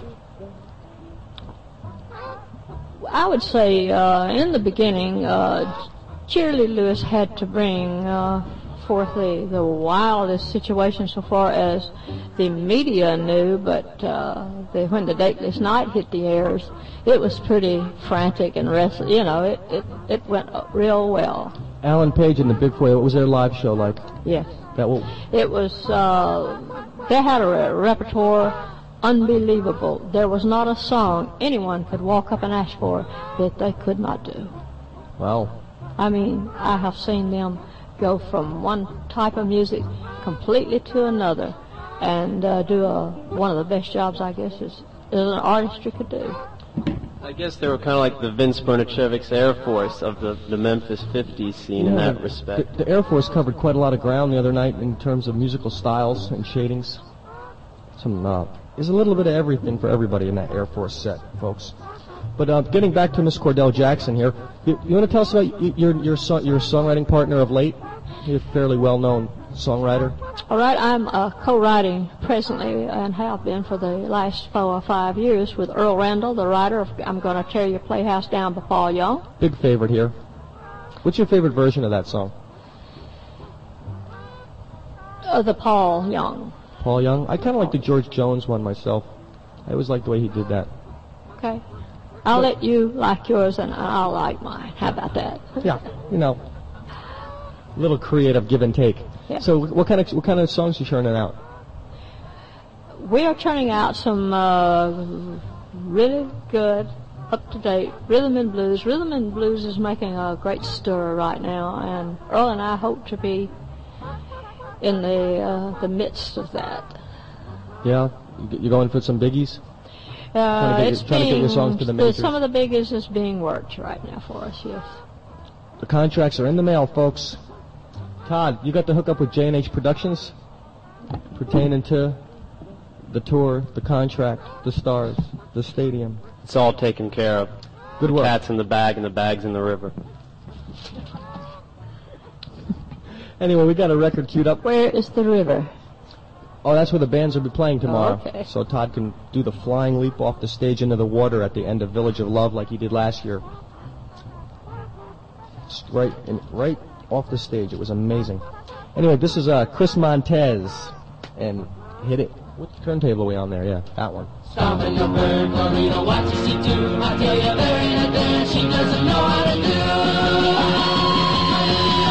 I would say in the beginning, Jerry Lewis had to bring forth the wildest situation so far as the media knew, but when the Dateless Night hit the airs, it was pretty frantic and restless. It went real well. Alan Page and the Big Four, what was their live show like? Yes. It was, they had a repertoire unbelievable. There was not a song anyone could walk up and ask for that they could not do. Wow. I mean, I have seen them go from one type of music completely to another and do one of the best jobs, I guess, is an artistry could do. I guess they were kind of like the Vince Bonachevic's Air Force of the Memphis 50s scene in that respect. The Air Force covered quite a lot of ground the other night in terms of musical styles and shadings. There's a little bit of everything for everybody in that Air Force set, folks. But getting back to Miss Cordell Jackson here, you want to tell us about your songwriting partner of late? You're a fairly well-known songwriter. All right, I'm co-writing presently and have been for the last 4 or 5 years with Earl Randall, the writer of I'm Gonna Tear Your Playhouse Down by Paul Young. Big favorite here. What's your favorite version of that song? The Paul Young. Paul Young? I kind of like the George Jones one myself. I always liked the way he did that. Okay. I'll let you like yours and I'll like mine. How about that? Yeah, a little creative give and take. Yeah. So what kind of songs are you churning out? We are churning out some really good, up-to-date rhythm and blues. Rhythm and blues is making a great stir right now, and Earl and I hope to be in the midst of that. Yeah? You going for some biggies? Trying to get your songs to the majors? Some of the biggies is being worked right now for us, yes. The contracts are in the mail, folks. Todd, you got to hook up with J&H Productions pertaining to the tour, the contract, the stars, the stadium. It's all taken care of. Good work. The cat's in the bag and the bag's in the river. Anyway, we got a record queued up. Where is the river? Oh, that's where the bands will be playing tomorrow. Oh, okay. So Todd can do the flying leap off the stage into the water at the end of Village of Love like he did last year. Right off the stage. It was amazing. Anyway, this is Chris Montez. And hit it. What turntable are we on there? Yeah, that one. Stomping the bird, Marina, what does she do? I tell you, there ain't a dance she doesn't know how to do.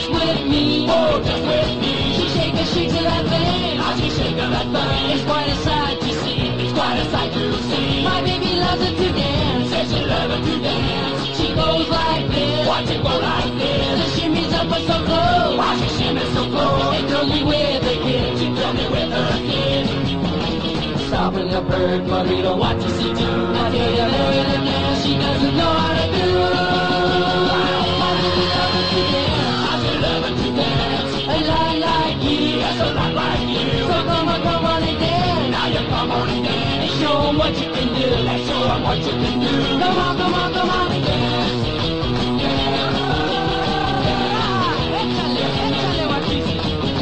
just with me. Oh, just with me. She shakes of that thing. How she shake of that thing. It's quite a sight to see. It's quite a sight to see. My baby loves it to dance. Says she loves it to dance. She goes like this. Watch it go like this. The shimmy's up but so close. Why she shimmies so close? She told me with a kid. She told me with her kid. Stopping a bird, Marito, what you see do? I tell you there in a dance she doesn't know how to do. My baby loves it to dance. I should love it to dance. A lot like you. Yes, a lot like you. So come on and dance. Now you come on and dance. And show 'em what you can do. Let's show 'em what you can do. Come on and dance. Échale what you see.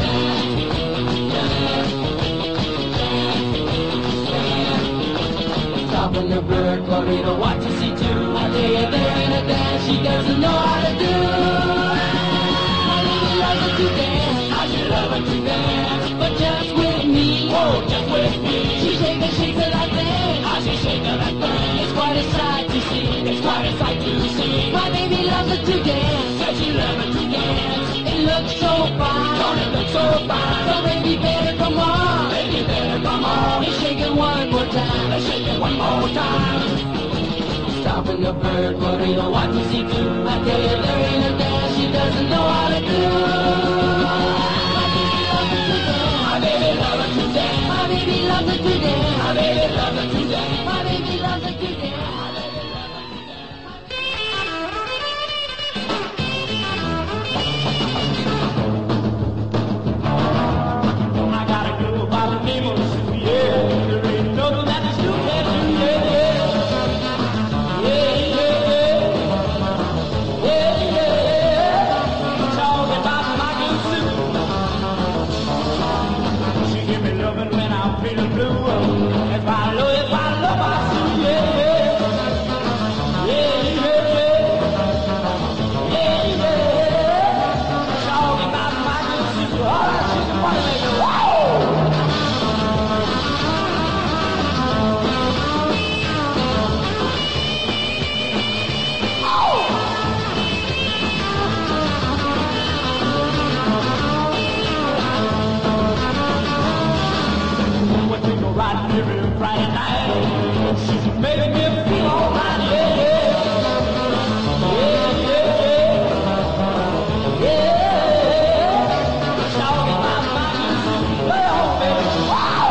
Stopping the bird, Marito, what you see too? I tell you there in a dance she doesn't know how to do. My lady loves it to dance. I should love it to dance. But just with me. Oh, just with me. She shakes of that thing. How she shakes of that thing. It's quite a sight to see. It's quite a sight to see. My baby loves it to dance. Says she loves it to dance. It looks so fine. Don't it look so fine? So baby better come on. Baby better come on. Let's shake it one more time. Let's shake it one more time. Stopping the bird, Marito, what does he do? I tell you there ain't a dance she doesn't know how to do. My baby loves it to dance. My baby loves it to dance. My baby loves it to dance. My baby loves it to dance. I got a girl by the name of Sue, yeah. There ain't nothing that the Sue can do, yeah, yeah. Talking about my good Sue. She give me loving when I'm feeling blue. That's why I love my Sue, yeah, yeah. Yeah, yeah, yeah. Yeah, yeah. Talking about my good Sue. All right, she's a funny lady. Wow! Right every Friday night. She's making me feel all right, yeah, yeah. Yeah, yeah, yeah. Yeah. Talking about my music. Play on, baby. Wow!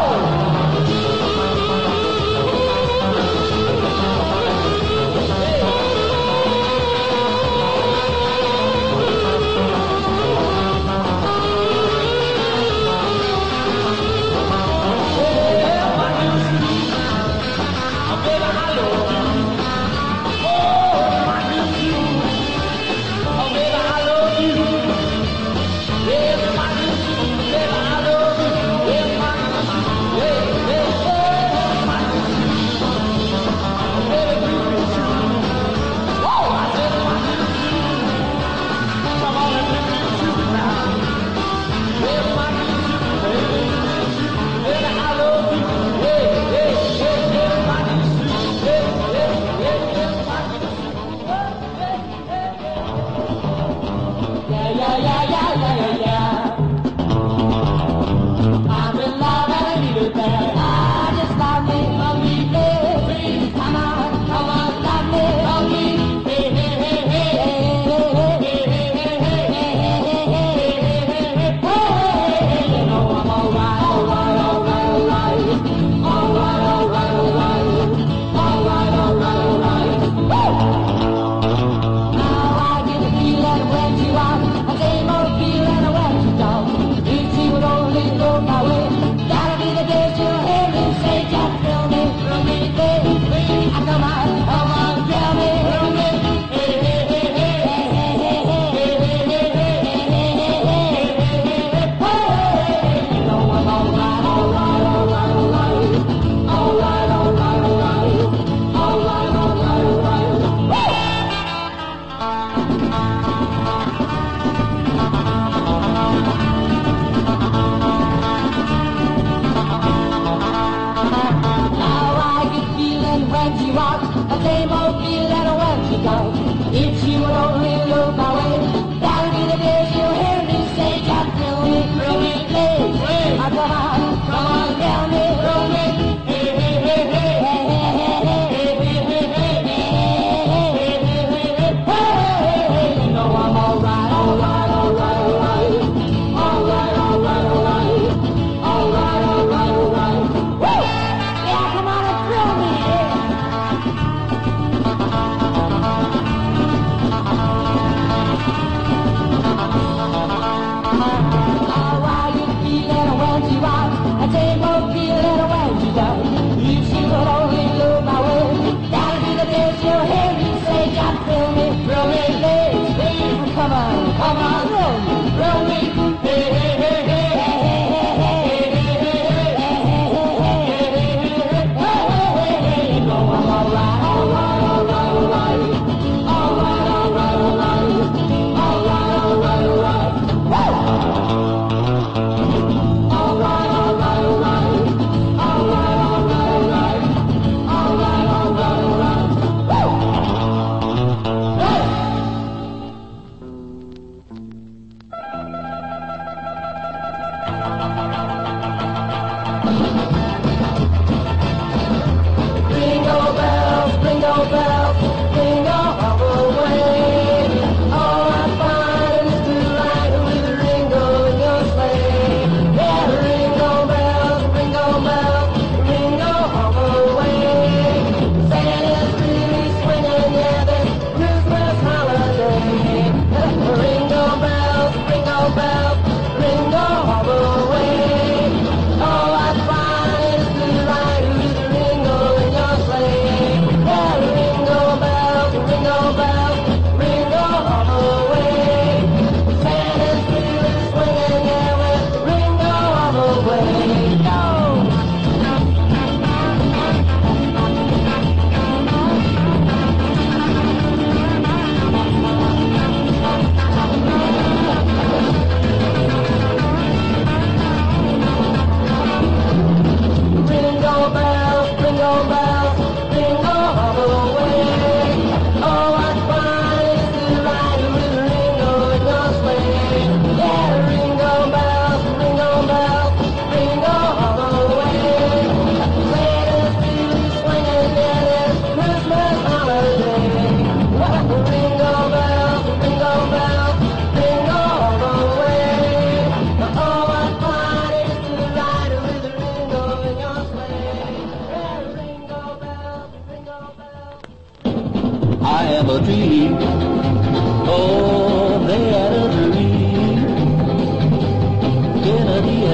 Now I get the feeling when you are, I say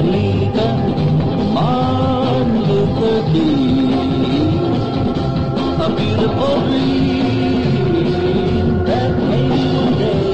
Abraham Lincoln, Martin Luther King. A beautiful dream that maybe one day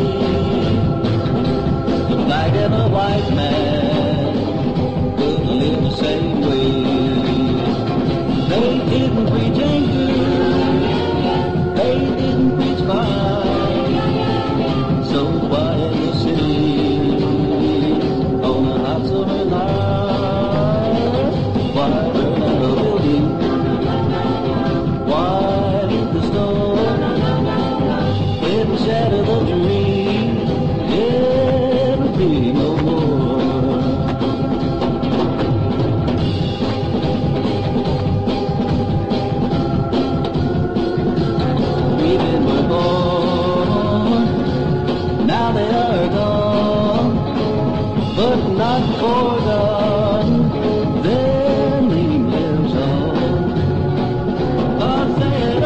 the black and the white man will live the same way. They didn't preach anger, they didn't preach violence. So why in the city on a hot summer night, why burn out a building? Why leave the storm? Let the shadow of the dream never be no more. Women were born, now they are gone, but not forgotten. Their name lives on. God said a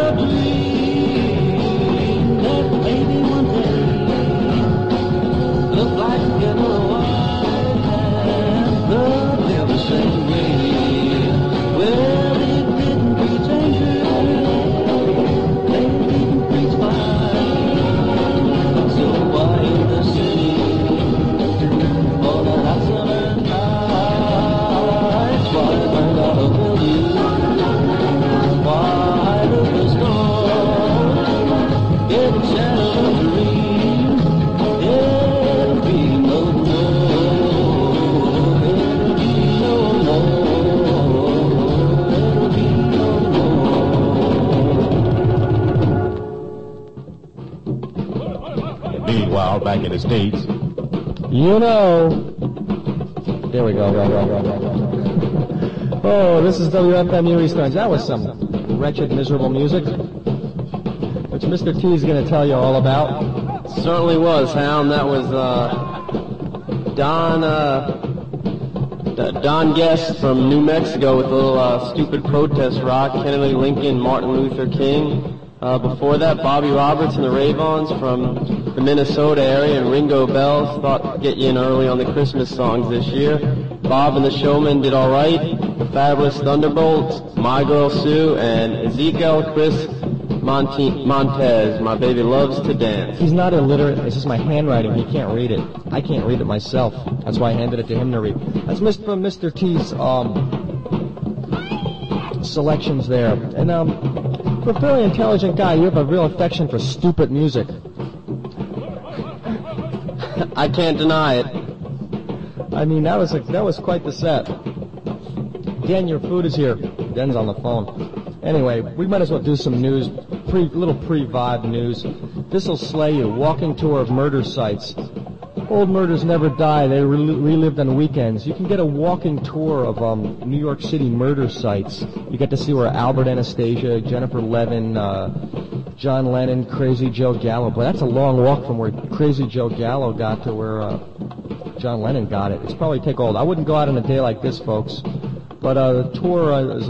dream that maybe one day the black and the white man could live the same way. Well, they didn't preach anger, they didn't preach violence. So why in the city on a hot summer night, why burn out a building? Why look the storm? Get the shadow of the dream. It'll be no more. It'll be no more. It'll be no And meanwhile, back in the States, You know. There we go. Oh, this is WFMU East Orange. That was some wretched, miserable music, which Mr. T is going to tell you all about. Certainly was, Hound. That was Don Guest from New Mexico with a little stupid protest rock. Kennedy Lincoln, Martin Luther King. Before that, Bobby Roberts and the Ravons from the Minnesota area, and Ringo Bells. Thought to get you in early on the Christmas songs this year. Bob and the Showmen did all right. The Fabulous Thunderbolts, My Girl Sue, and Ezekiel Chris Montez, My Baby Loves to Dance. He's not illiterate. It's just my handwriting. He can't read it. I can't read it myself. That's why I handed it to him to read. That's from Mr. T's selections there. And for a fairly intelligent guy, you have a real affection for stupid music. I can't deny it. I mean, that was quite the set. Dan, your food is here. Dan's on the phone. Anyway, we might as well do some news, little pre-vibe news. This'll slay you. Walking tour of murder sites. Old murders never die. They relived on weekends. You can get a walking tour of New York City murder sites. You get to see where Albert Anastasia, Jennifer Levin, John Lennon, Crazy Joe Gallo. But that's a long walk from where Crazy Joe Gallo got to where John Lennon got it. It's probably take all. I wouldn't go out on a day like this, folks. But the tour is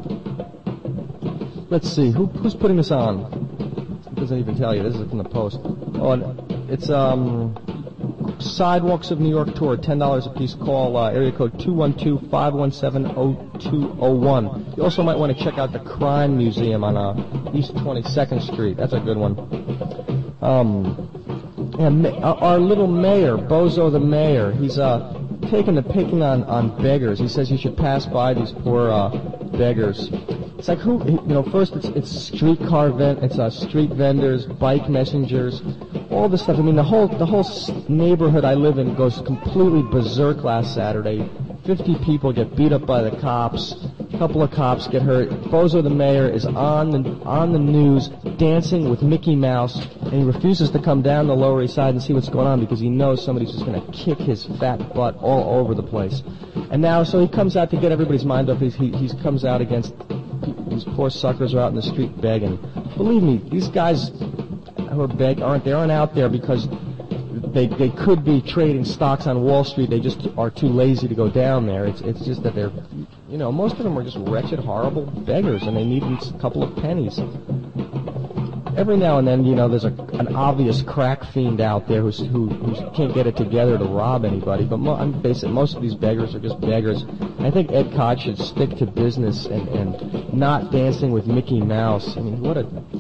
let's see, who's putting this on? It doesn't even tell you. This is from the Post. Oh, and it's Sidewalks of New York tour, $10 a piece. Call area code 212-517-0201. You also might want to check out the Crime Museum on East 22nd Street. That's a good one. And our little mayor, Bozo the mayor, he's taking the picking on beggars. He says you should pass by these poor beggars. It's like first it's street vendors, bike messengers, all this stuff. I mean, the whole neighborhood I live in goes completely berserk last Saturday. 50 people get beat up by the cops. A couple of cops get hurt. Bozo the mayor is on the news dancing with Mickey Mouse, and he refuses to come down the Lower East Side and see what's going on because he knows somebody's just going to kick his fat butt all over the place. And now, so he comes out to get everybody's mind off. He comes out against these poor suckers who are out in the street begging. Believe me, these guys who aren't out there because they could be trading stocks on Wall Street. They just are too lazy to go down there. It's just that they're, most of them are just wretched, horrible beggars, and they need a couple of pennies. every now and then, there's an obvious crack fiend out there who can't get it together to rob anybody. But I'm facing most of these beggars are just beggars. I think Ed Koch should stick to business and not dancing with Mickey Mouse. I mean,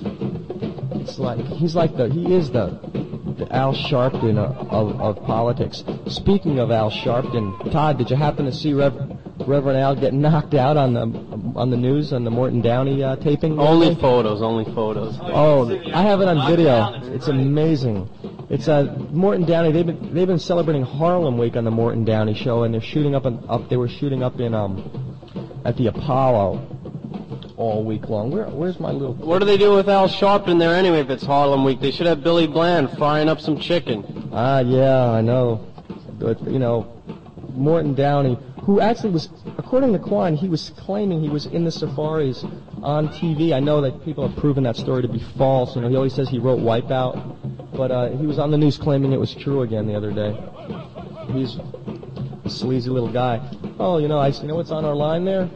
he is the Al Sharpton of politics. Speaking of Al Sharpton, Todd, did you happen to see Reverend Al get knocked out on the news on the Morton Downey taping? Only photos. Oh, I have it on video. It's amazing. It's Morton Downey. They've been celebrating Harlem Week on the Morton Downey show, and they're shooting They were shooting up in at the Apollo all week long. Where's my little... What do they do with Al Sharpton there anyway if it's Harlem Week? They should have Billy Bland frying up some chicken. Yeah, I know. But, Morton Downey, who actually was, according to Quine, he was claiming he was in the safaris on TV. I know that people have proven that story to be false. He always says he wrote Wipeout. But he was on the news claiming it was true again the other day. He's a sleazy little guy. Oh, you know what's on our line there?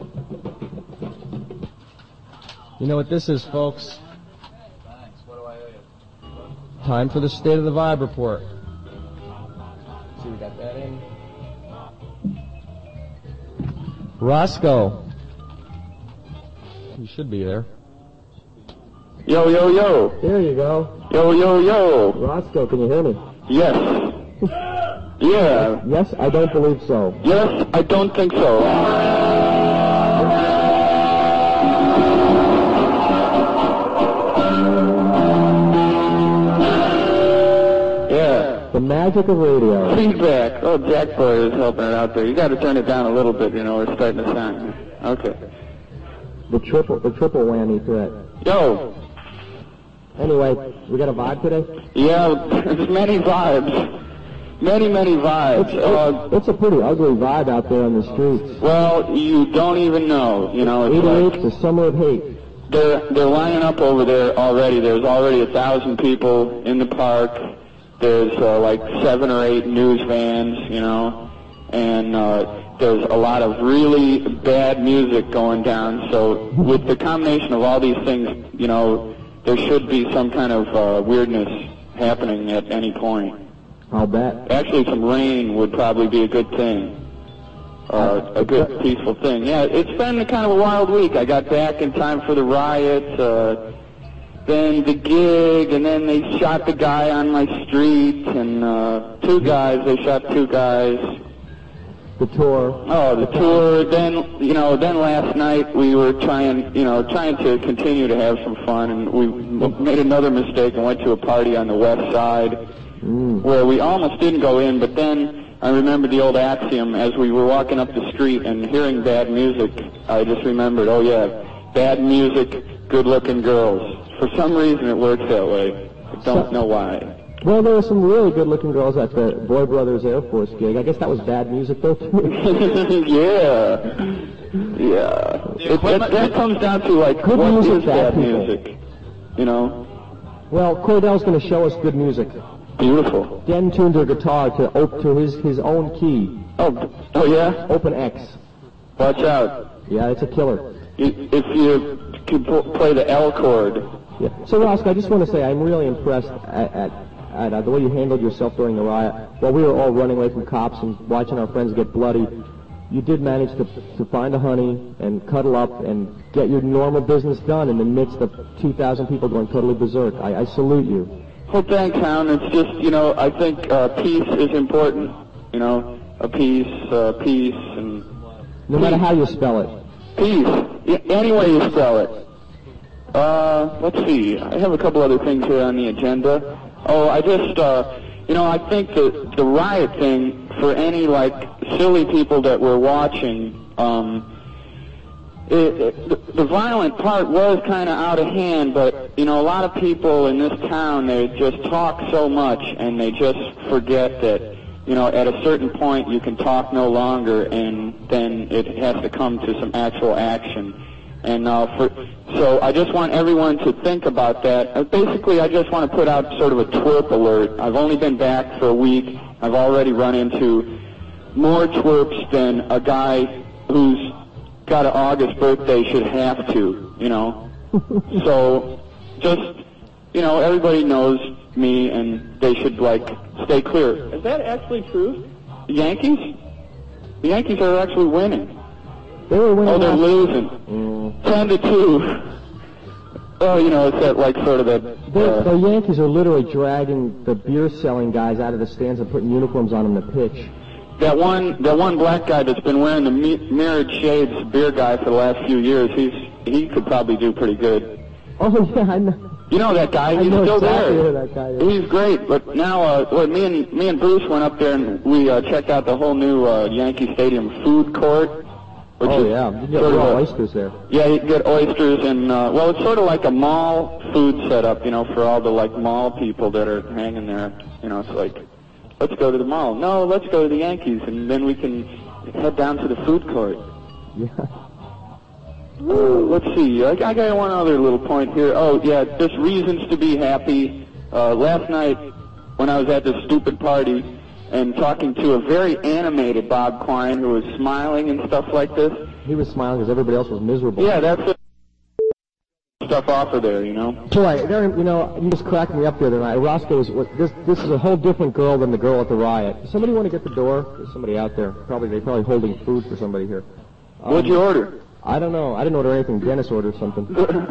You know what this is, folks? Thanks. What do I owe you? Time for the State of the Vibe report. Let's see, we got that in. Roscoe. You should be there. Yo, yo, yo. There you go. Yo, yo, yo. Roscoe, can you hear me? Yes. Yeah. Yes, I don't believe so. Yes, I don't think so. The magic of radio. Feedback. Oh, Jack Boy is helping it out there. You got to turn it down a little bit, we're starting to sound. Okay. The triple whammy threat. Yo. Anyway, we got a vibe today? Yeah, there's many vibes. Many vibes. It's a pretty ugly vibe out there on the streets. Well, you don't even know. It's the summer of hate. They're lining up over there already. There's already 1,000 people in the park. There's like 7 or 8 news vans, and there's a lot of really bad music going down. So with the combination of all these things, there should be some kind of weirdness happening at any point. I'll bet. Actually, some rain would probably be a good thing. A good, peaceful thing. Yeah, it's been kind of a wild week. I got back in time for the riot, then the gig, and then they shot the guy on my street, and they shot 2 guys. The tour. Oh, the tour. Then last night we were trying to continue to have some fun, and we made another mistake and went to a party on the west side where we almost didn't go in, but then I remembered the old axiom as we were walking up the street and hearing bad music. I just remembered, oh yeah, bad music, good-looking girls. For some reason it works that way. I don't know why. Well, there were some really good-looking girls at the Boy Brothers Air Force gig. I guess that was bad music, though, too. Yeah. That comes down to, like, good what music, is bad music? Well, Cordell's going to show us good music. Beautiful. Den tuned her guitar to his own key. Oh yeah? Open X. Watch out. Yeah, it's a killer. If you could play the L chord. Yeah. So, Roscoe, I just want to say I'm really impressed at the way you handled yourself during the riot. While we were all running away from cops and watching our friends get bloody, you did manage to find a honey and cuddle up and get your normal business done in the midst of 2,000 people going totally berserk. I salute you. Well, thanks, Hound. It's just, I think peace is important. Peace, and... No matter how you spell it. Peace. Any way you spell it. Let's see. I have a couple other things here on the agenda. Oh, I just, I think the riot thing, for any, silly people that were watching, the violent part was kind of out of hand, but, a lot of people in this town, they just talk so much, and they just forget that, at a certain point you can talk no longer, and then it has to come to some actual action. And so I just want everyone to think about that. Basically, I just want to put out sort of a twerp alert. I've only been back for a week. I've already run into more twerps than a guy who's got an August birthday should have to, So just you know, everybody knows me, and they should, like, stay clear. Is that actually true? The Yankees? The Yankees are actually winning. They were winning. Oh, they're losing. 10-2. Oh, you know, it's that, like, sort of that... The Yankees are literally dragging the beer-selling guys out of the stands and putting uniforms on them to pitch. That one black guy that's been wearing the mirrored shades beer guy for the last few years, he could probably do pretty good. Oh, yeah, I know. You know that guy? He's still exactly there. Who that guy is. He's great. But now, me and Bruce went up there and we checked out the whole new Yankee Stadium food court. Which oh is yeah, you get sort of raw oysters there. Yeah, you can get oysters and well, it's sort of like a mall food setup, you know, for all the like mall people that are hanging there. You know, it's like, let's go to the mall. No, let's go to the Yankees, and then we can head down to the food court. Yeah. Let's see. I got one other little point here. Oh, yeah, just reasons to be happy. Last night, when I was at this stupid party and talking to a very animated Bob Quine who was smiling and stuff like this. He was smiling because everybody else was miserable. Yeah, that's the stuff off of there, you know. Boy, you know, you just cracked me up the other night. Roscoe is this is a whole different girl than the girl at the riot. Does somebody want to get the door? There's somebody out there. They're probably holding food for somebody here. What'd you order? I don't know. I didn't order anything. Dennis ordered something.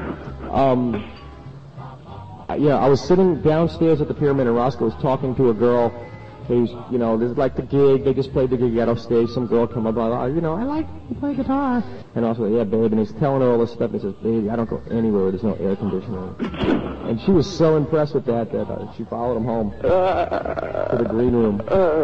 Yeah, I was sitting downstairs at the Pyramid, and Roscoe was talking to a girl who's, you know, this is like the gig. They just played the gig, got off stage. Some girl come up, you know, I like to play guitar. And also, yeah, babe. And he's telling her all this stuff. And he says, baby, I don't go anywhere where there's no air conditioning. And she was so impressed with that she followed him home to the green room.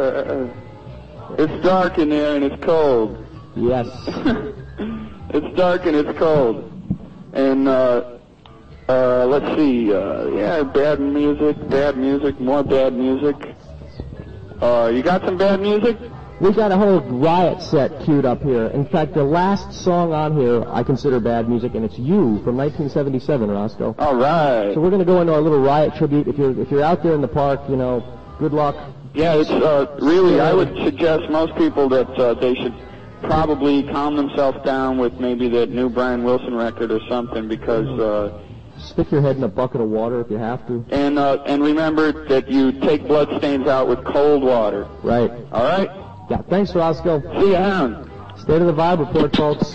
It's dark in there and it's cold. Yes. It's dark and it's cold. And, let's see, yeah, bad music, more bad music. You got some bad music? We got a whole riot set queued up here. In fact, the last song on here I consider bad music, and it's You from 1977, Roscoe. All right. So we're going to go into our little riot tribute. If you're out there in the park, you know, good luck. Yeah, it's really, I would suggest most people that they should probably calm themselves down with maybe that new Brian Wilson record or something, because stick your head in a bucket of water if you have to. And remember that you take blood stains out with cold water. Right. All right? Yeah, thanks, Roscoe. See you, Hound. State of the Vibe report, folks.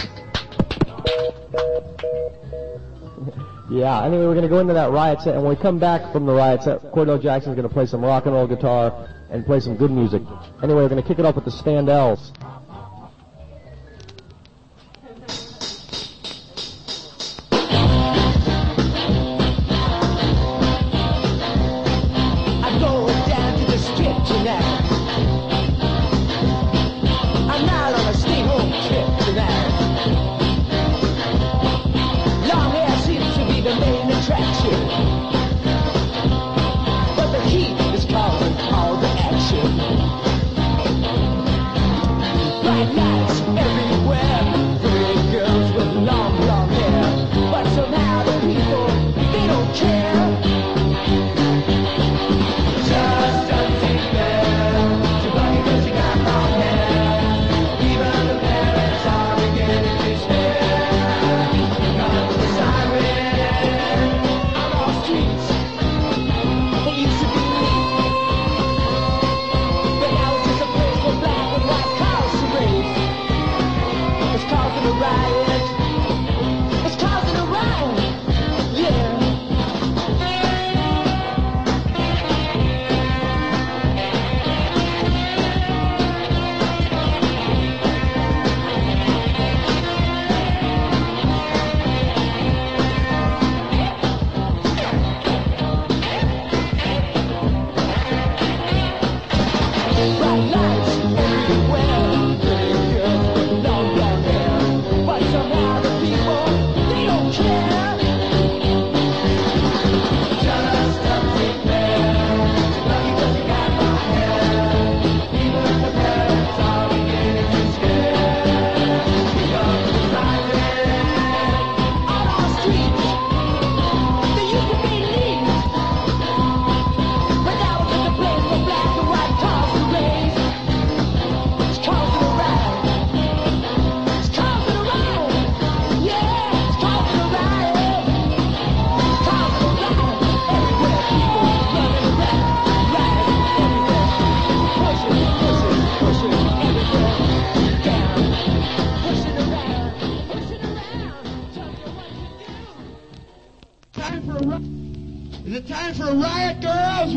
Yeah, anyway, we're going to go into that riot set, and when we come back from the riot set, Cordell Jackson's going to play some rock and roll guitar and play some good music. Anyway, we're going to kick it off with the Standells. But the heat is causing all the action.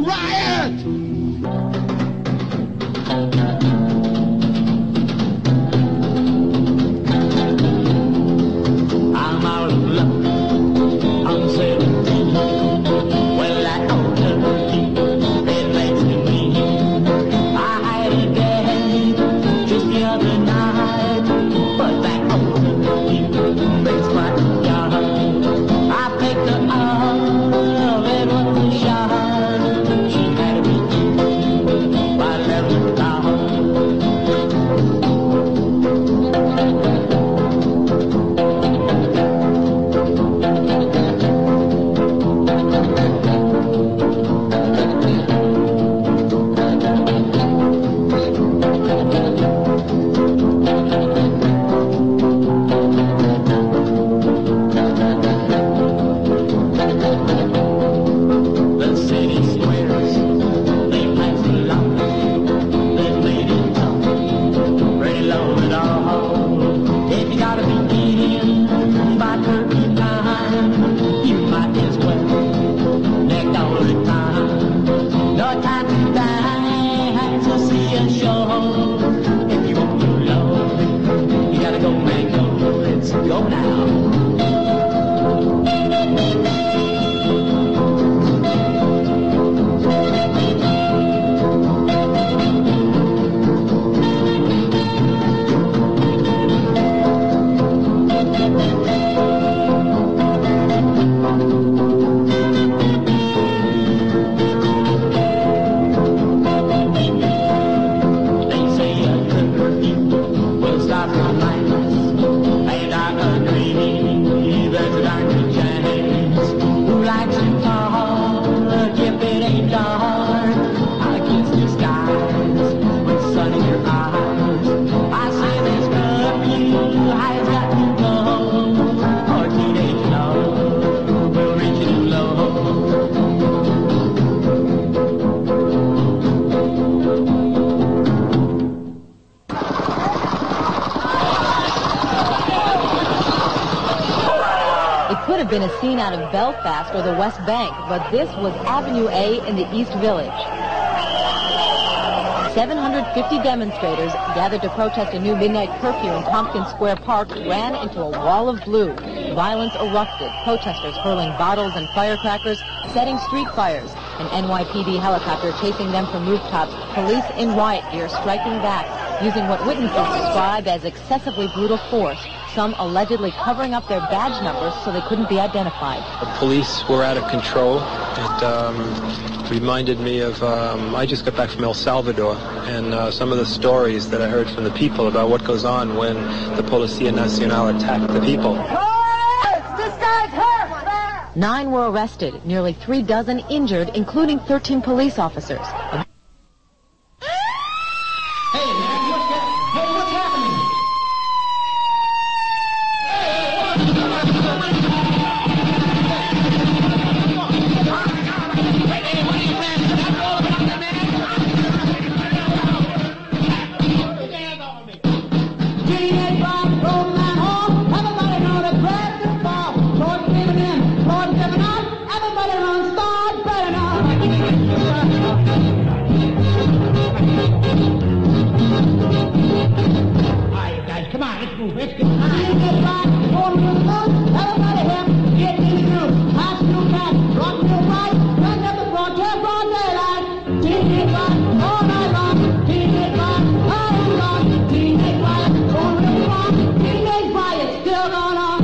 riot! I'm out of luck. I'm 17. Well, that old turkey, it makes me mean. I had a day just the other night, but that old turkey makes my yard. I picked her up, it was a shot. She had me eaten by 11 dollars. The city squares, they passed along, they made it tough, pretty low at all. If you gotta be eating by turkey time, you might as well neck all the time. No time to die to see a show. If you want to love, you gotta go make go. Let's go now. They say a turkey will stop my mind, and I agree. That's a darn good chance. Who likes to talk if it ain't dark? I kiss the skies with sun in your eyes. I say this curfew has got to go, or teenage love will reach too low. It could have been a scene out of Belfast or the West Bank, but this was Avenue A in the East Village. 750 demonstrators gathered to protest a new midnight curfew in Tompkins Square Park ran into a wall of blue. Violence erupted, protesters hurling bottles and firecrackers, setting street fires, an NYPD helicopter chasing them from rooftops, police in riot gear striking back, using what witnesses described as excessively brutal force, some allegedly covering up their badge numbers so they couldn't be identified. The police were out of control. It reminded me of, I just got back from El Salvador, and some of the stories that I heard from the people about what goes on when the Policía Nacional attacked the people. This guy's hurt! 9 were arrested, nearly 3 dozen injured, including 13 police officers. Hey, man, what's happening? Teenage bomb, roll man home. Everybody know to grab the ball. Lord giving in, Lord giving out. Everybody run, start burning All right, guys, come on, let's move. Let's get teenage bomb, roll to the moon. Everybody here, get in the groove. Pass through cat, rock to the right. Run up the frontier, broad daylight. Teenage bomb, all night long. Teenage bomb, all long. Teenage riot, going real wrong. Teenage riot, still going on.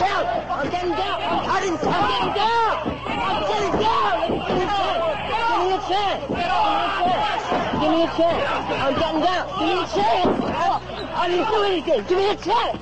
down. I'm getting down. I'm getting down. I'm getting down. Give me a chance. Give me a chance. I'm getting down. Give me a chance. I didn't do anything. Give me a chance.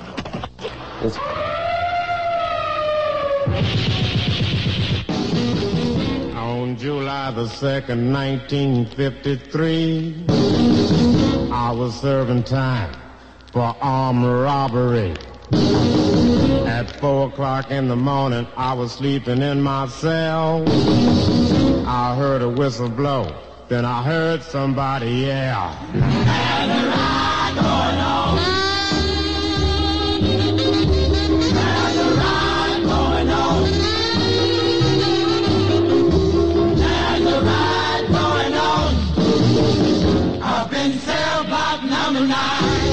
On July the 2nd, 1953, I was serving time for armed robbery. At 4 o'clock in the morning, I was sleeping in my cell. I heard a whistle blow, then I heard somebody yell. There's a riot going on. There's a riot going on. There's a riot going on. Up in cell block number 9.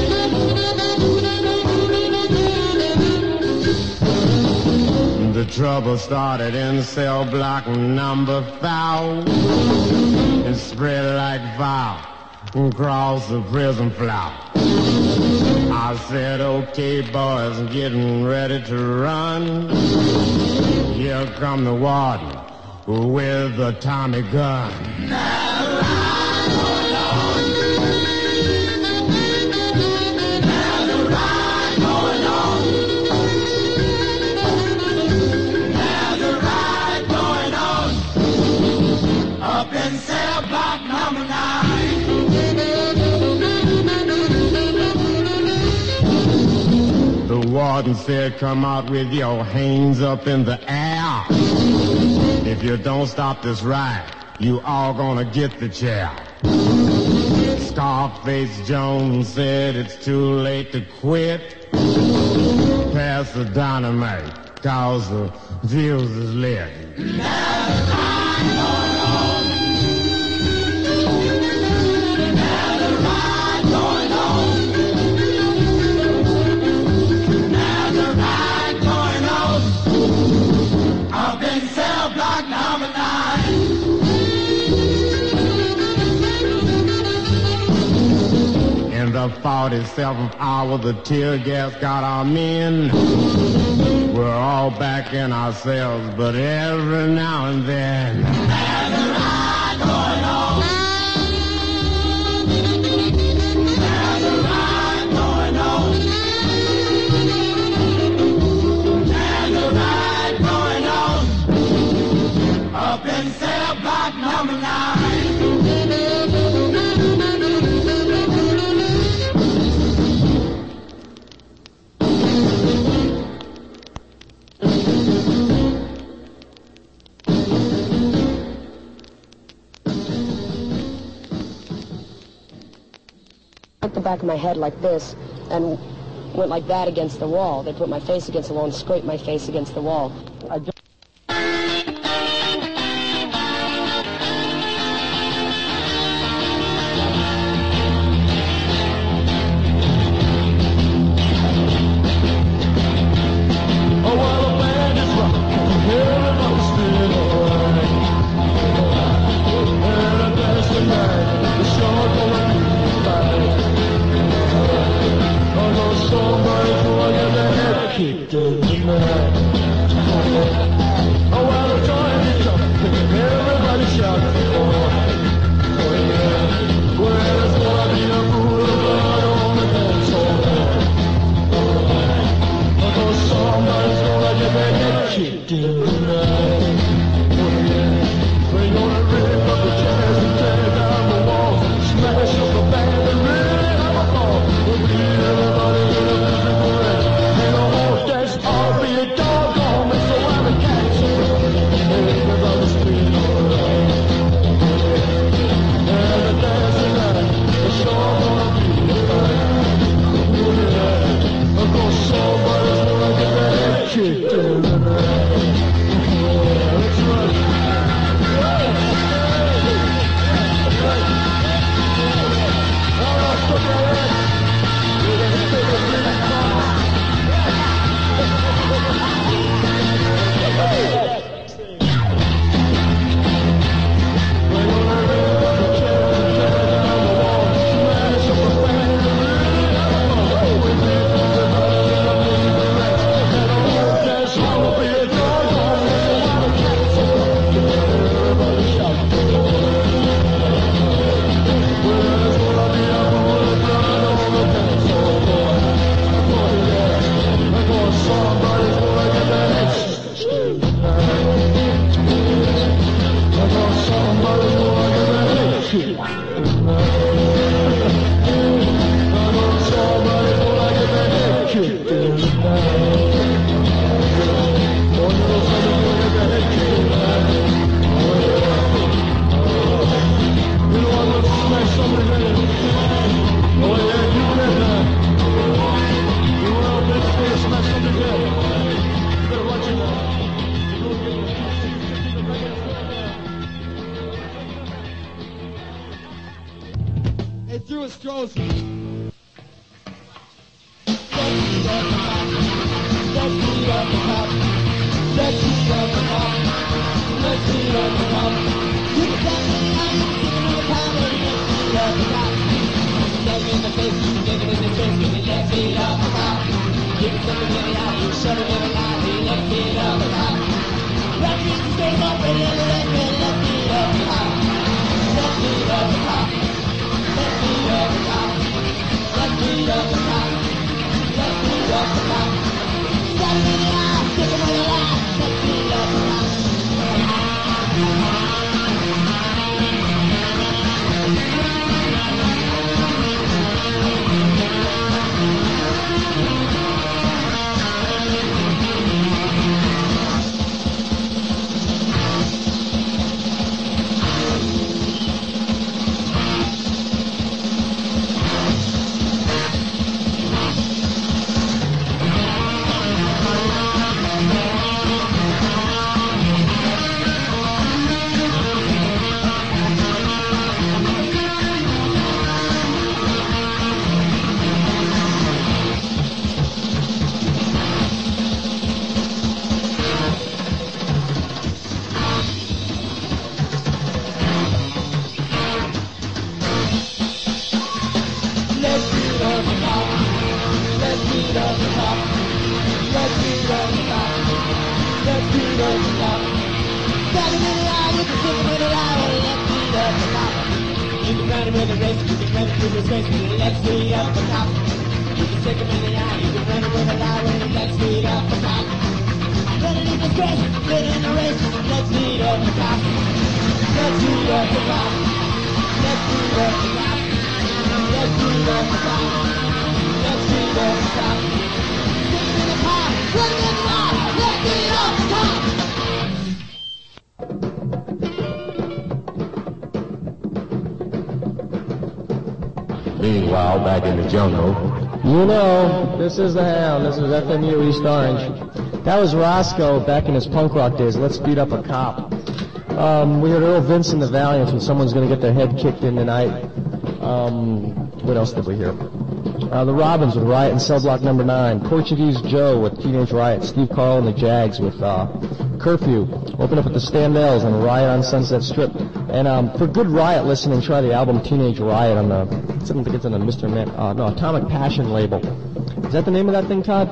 The trouble started in cell block number 5. It spread like fire across the prison floor. I said, okay, boys, I'm getting ready to run. Here come the warden with the Tommy gun. Cell block number 9. The warden said, come out with your hands up in the air. If you don't stop this riot, you all gonna get the chair. Scarface Jones said it's too late to quit. Pass the dynamite, cause the fuse is lit. In the 47th hour, the tear gas got our men. We're all back in our cells, but every now and then there's a riot going on. There's a riot going on. There's a riot going on. Up in cell block number 9. The back of my head like this and went like that against the wall. They put my face against the wall and scraped my face against the wall. Elvis Presley. Meanwhile, back in the jungle. You know, this is the Hound. This is FMU East Orange. That was Roscoe back in his punk rock days. Let's beat up a cop. We heard Earl Vince and the Valiants when someone's going to get their head kicked in tonight. What else did we hear? The Robins with Riot and Cell Block Number 9. Portuguese Joe with Teenage Riot. Steve Carl and the Jags with Curfew. Open up with the Standells and Riot on Sunset Strip. And for good Riot listening, try the album Teenage Riot on the, I think it's on the Mr. Atomic Passion label. Is that the name of that thing, Todd?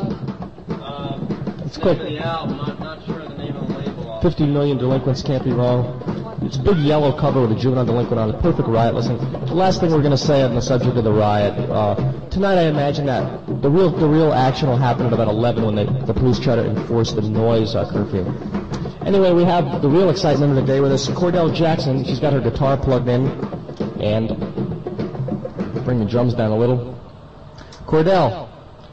It's called The album, I'm not sure of the name of the label. 50 Million Delinquents Can't Be Wrong. It's a big yellow cover with a juvenile delinquent on it. Perfect Riot listening. The last thing we're going to say on the subject of the riot. Tonight I imagine that the real action will happen at about 11 when the police try to enforce the noise curfew. Anyway, we have the real excitement of the day with us, Cordell Jackson. She's got her guitar plugged in. And bring the drums down a little. Cordell.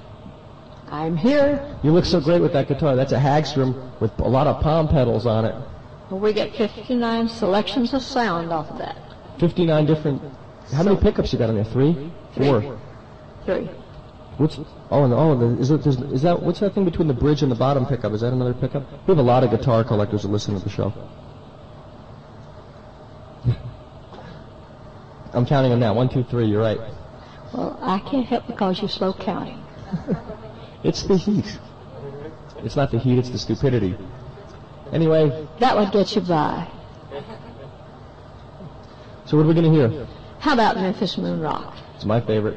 I'm here. You look so great with that guitar. That's a Hagstrom with a lot of palm pedals on it. Well, we get 59 selections of sound off of that. 59 different... How many pickups you got on there? 3? 4? 3. What's... is that... What's that thing between the bridge and the bottom pickup? Is that another pickup? We have a lot of guitar collectors that listen to the show. I'm counting them now. 1, 2, 3. You're right. Well, I can't help because you're slow counting. It's the heat. It's not the heat, it's the stupidity. Anyway. That would get you by. So what are we going to hear? How about Memphis Moon Rock? It's my favorite.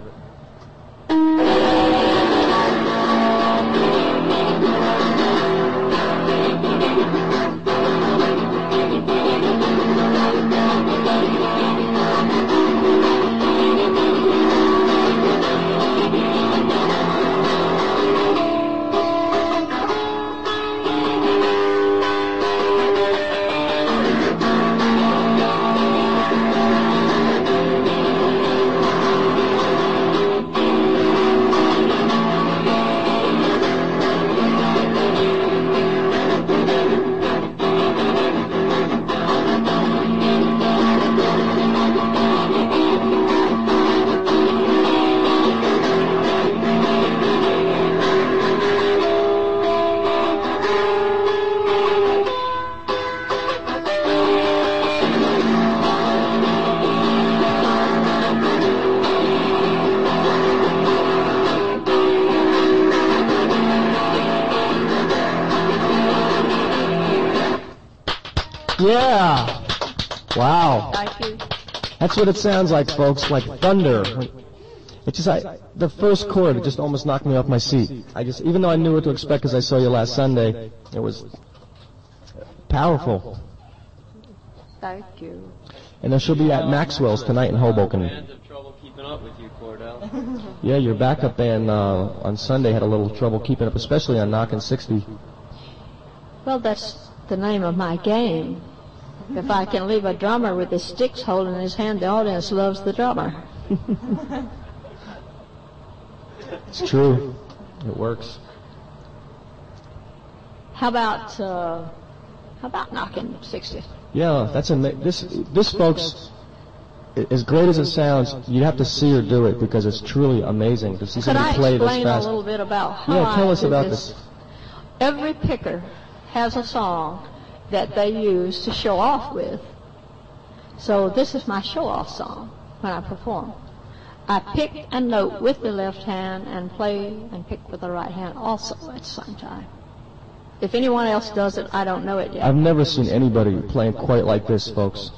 Yeah. Wow. Thank you. That's what it sounds like, folks, like thunder. It just, the first chord, it just almost knocked me off my seat. Even though I knew what to expect because I saw you last Sunday, it was powerful. Thank you. And then she'll be at Maxwell's tonight in Hoboken. Bands have trouble keeping up with you, Cordell. Yeah, your backup band on Sunday had a little trouble keeping up, especially on Knockin' 60. Well, that's the name of my game. If I can leave a drummer with his sticks holding in his hand, the audience loves the drummer. It's true. It works. How about Knockin' 60? Yeah, that's this, folks, as great as it sounds, you'd have to see her do it because it's truly amazing to see somebody play this fast. Could I explain a little bit about how tell I us do about this? this. Every picker has a song that they use to show off with. So this is my show-off song when I perform. I pick and note with the left hand and play and pick with the right hand also at the same time. If anyone else does it, I don't know it yet. I've never seen anybody playing quite like this, folks.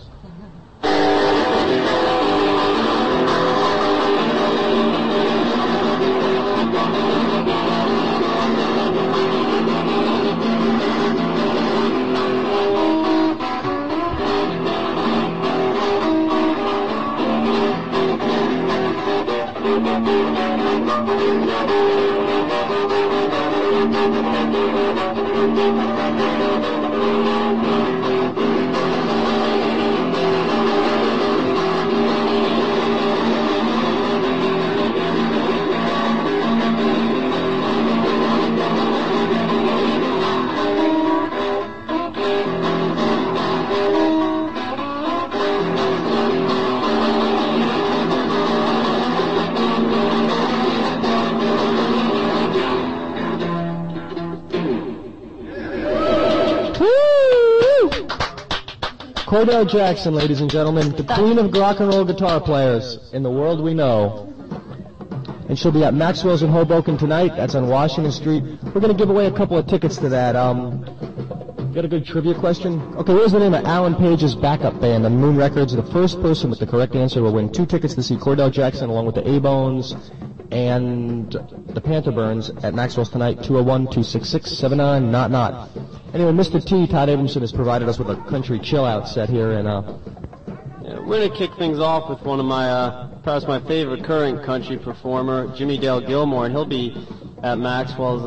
Cordell Jackson, ladies and gentlemen, the queen of rock and roll guitar players in the world we know. And she'll be at Maxwell's in Hoboken tonight. That's on Washington Street. We're going to give away a couple of tickets to that. Got a good trivia question? Okay, here's the name of Alan Page's backup band on Moon Records. The first person with the correct answer will win 2 tickets to see Cordell Jackson along with the A-Bones and the Pantherburns at Maxwell's tonight, 201-266-79, not. Anyway, Mr. T, Todd Abramson, has provided us with a country chill-out set here, and we're going to kick things off with one of my, perhaps my favorite current country performer, Jimmy Dale Gilmore, and he'll be at Maxwell's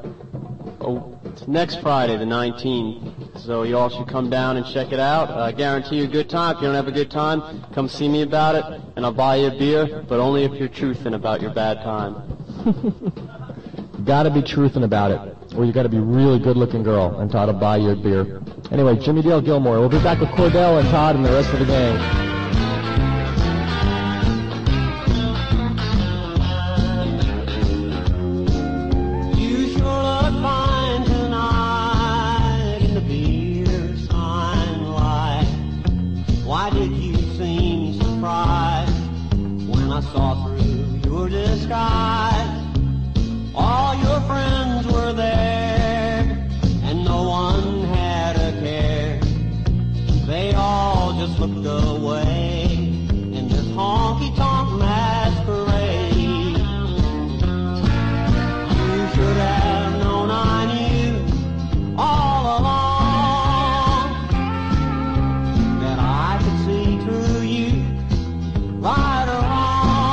next Friday, the 19th. So you all should come down and check it out. I guarantee you a good time. If you don't have a good time, come see me about it, and I'll buy you a beer, but only if you're truthing about your bad time. Gotta be truthing about it, or you gotta be a really good-looking girl, and Todd will buy you a beer. Anyway, Jimmy Dale Gilmore. We'll be back with Cordell and Todd and the rest of the gang. Saw through your disguise. All your friends were there, and no one had a care. They all just looked away in this honky-tonk masquerade. You should have known I knew all along that I could see through you, right or wrong.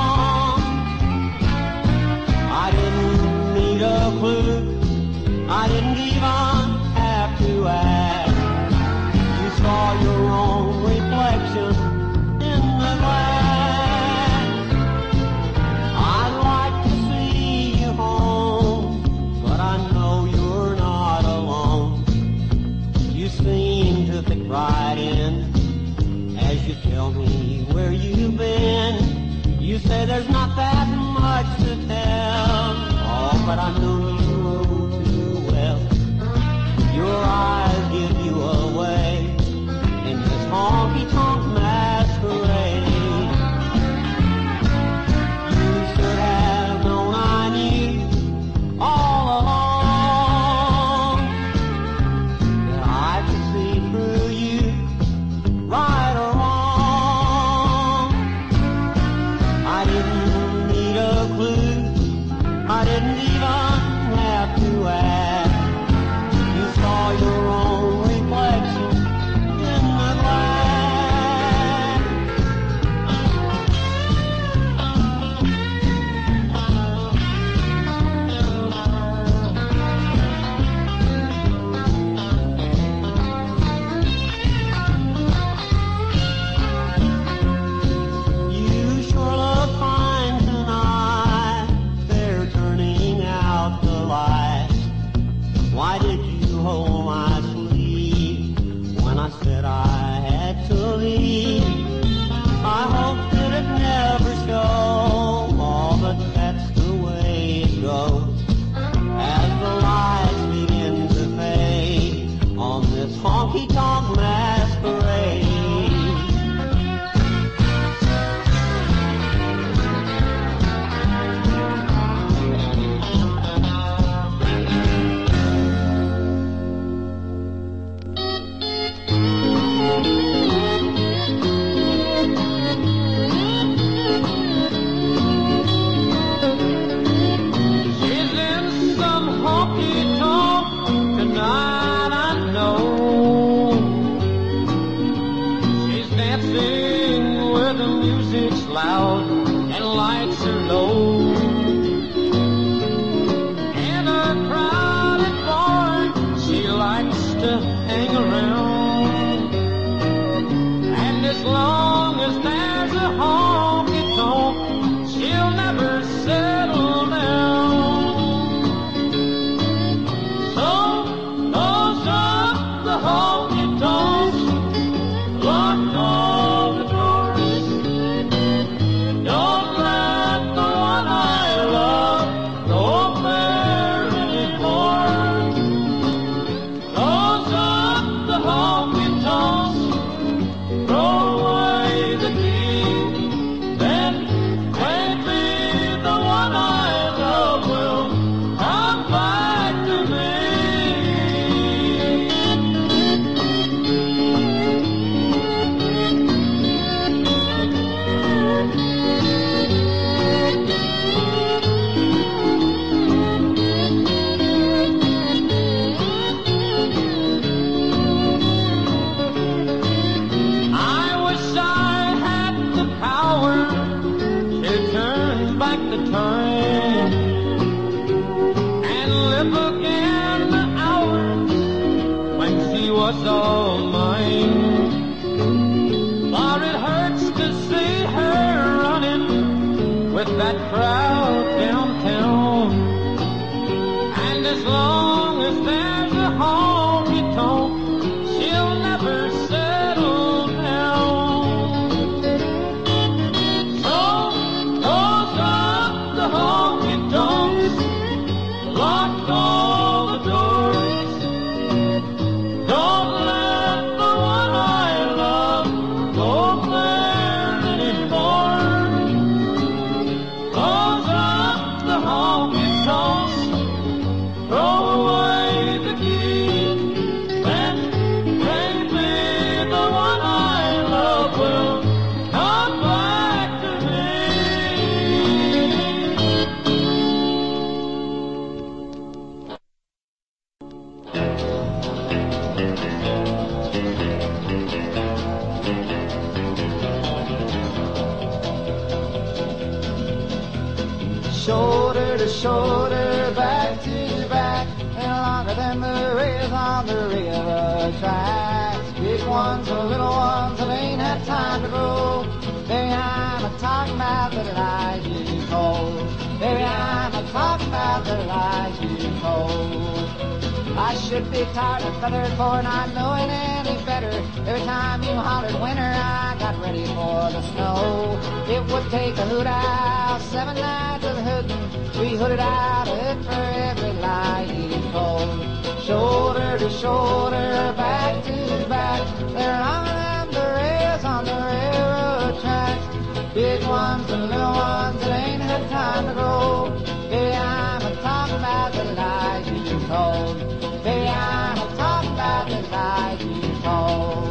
I didn't even have to ask. You saw your own reflection in the glass. I'd like to see you home, but I know you're not alone. You seem to fit right in as you tell me where you've been. You say there's not that much to tell. Oh, but I know you too well. Your eyes give you away in this honky-tonk masquerade. You should have known I knew all along that I could see through you, that I had to leave. I hope that it never shows, oh, but that's the way it goes. As the lights begin to fade on this honky-tonk masquerade. Loud and lights are low. In a crowded bar, she likes to hang around. And as long as there's a honky-tonk, she'll never settle down. So close up the honky-tonks, lock all the doors. Don't let the one I love go there anymore. Close up the honky-tonks, throw away the key, then maybe the one I love will come back to me. Time and live again the hours when she was all mine. For it hurts to see her running with that crowd downtown. And as long as there's a honky-tonk, she'll never settle down. So close up the honky-tonks, lock all the doors. Don't let the one I love go there anymore. Close up the honky-tonks, throw away the key, then maybe the one I love will come back to me. Shoulder to shoulder, back to back, and longer than the rails on the railroad tracks. Big ones or little ones that ain't had time to grow. Baby, I'm a talking about the lies you told. Baby, I'm a talking about the lies you told. I should be tired of feathered for not knowing any better. Every time you hollered winter, I got ready for the snow. It would take a hoot owl 7 nights of hooting. We hooted out a hoot for every lie he told. Shoulder to shoulder, back to back, they're longer than the rails on the railroad tracks. Big ones and little ones that ain't had time to grow. Baby, I'm a talking about the lies you told. Baby, I'm a talking about the lies you told.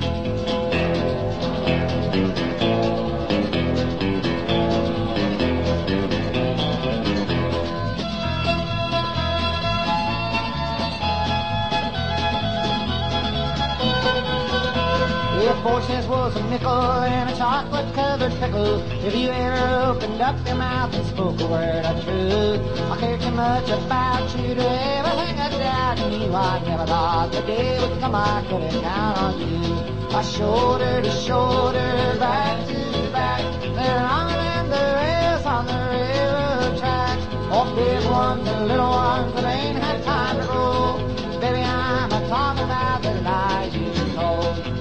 If 4 cents was a nickel and a chocolate-covered pickle, if you ever opened up your mouth and spoke a word of truth, I cared too much about you to ever hang a doubt in you. I never thought the day would come I couldn't count on you. Shoulder to shoulder, back to back, they're longer than the rails on the railroad tracks. All big ones and little ones that ain't had time to grow. Baby, I'm a talking about the lies you told.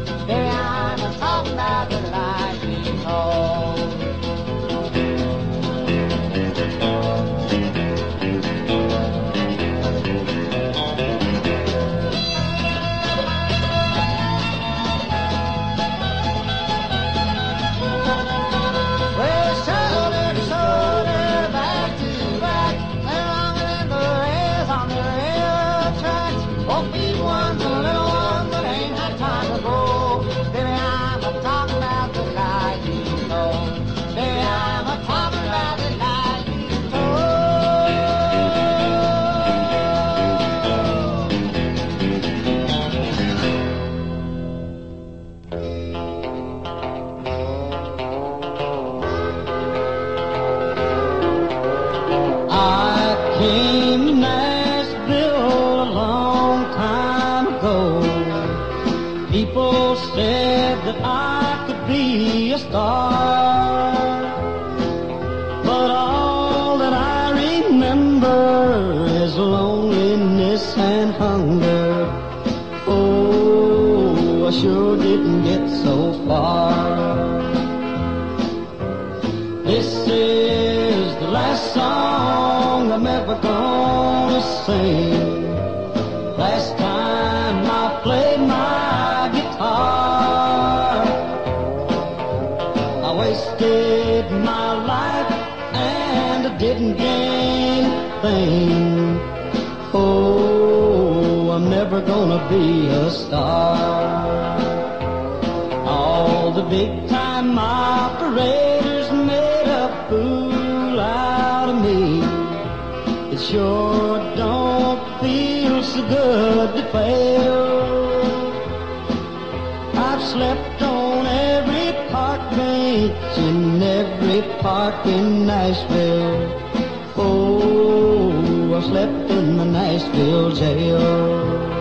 ago, people said that I could be a star. But all that I remember is loneliness and hunger. Oh, I sure didn't get so far. This is the last song I'm ever gonna sing. Last time I played my guitar, I wasted my life and I didn't gain a thing. Oh, I'm never gonna be a star. All the big time operators made a fool out of me. It sure don't feel so good to fail. I've slept on every park bench in every park in Nashville. Oh, I slept in the Nashville jail.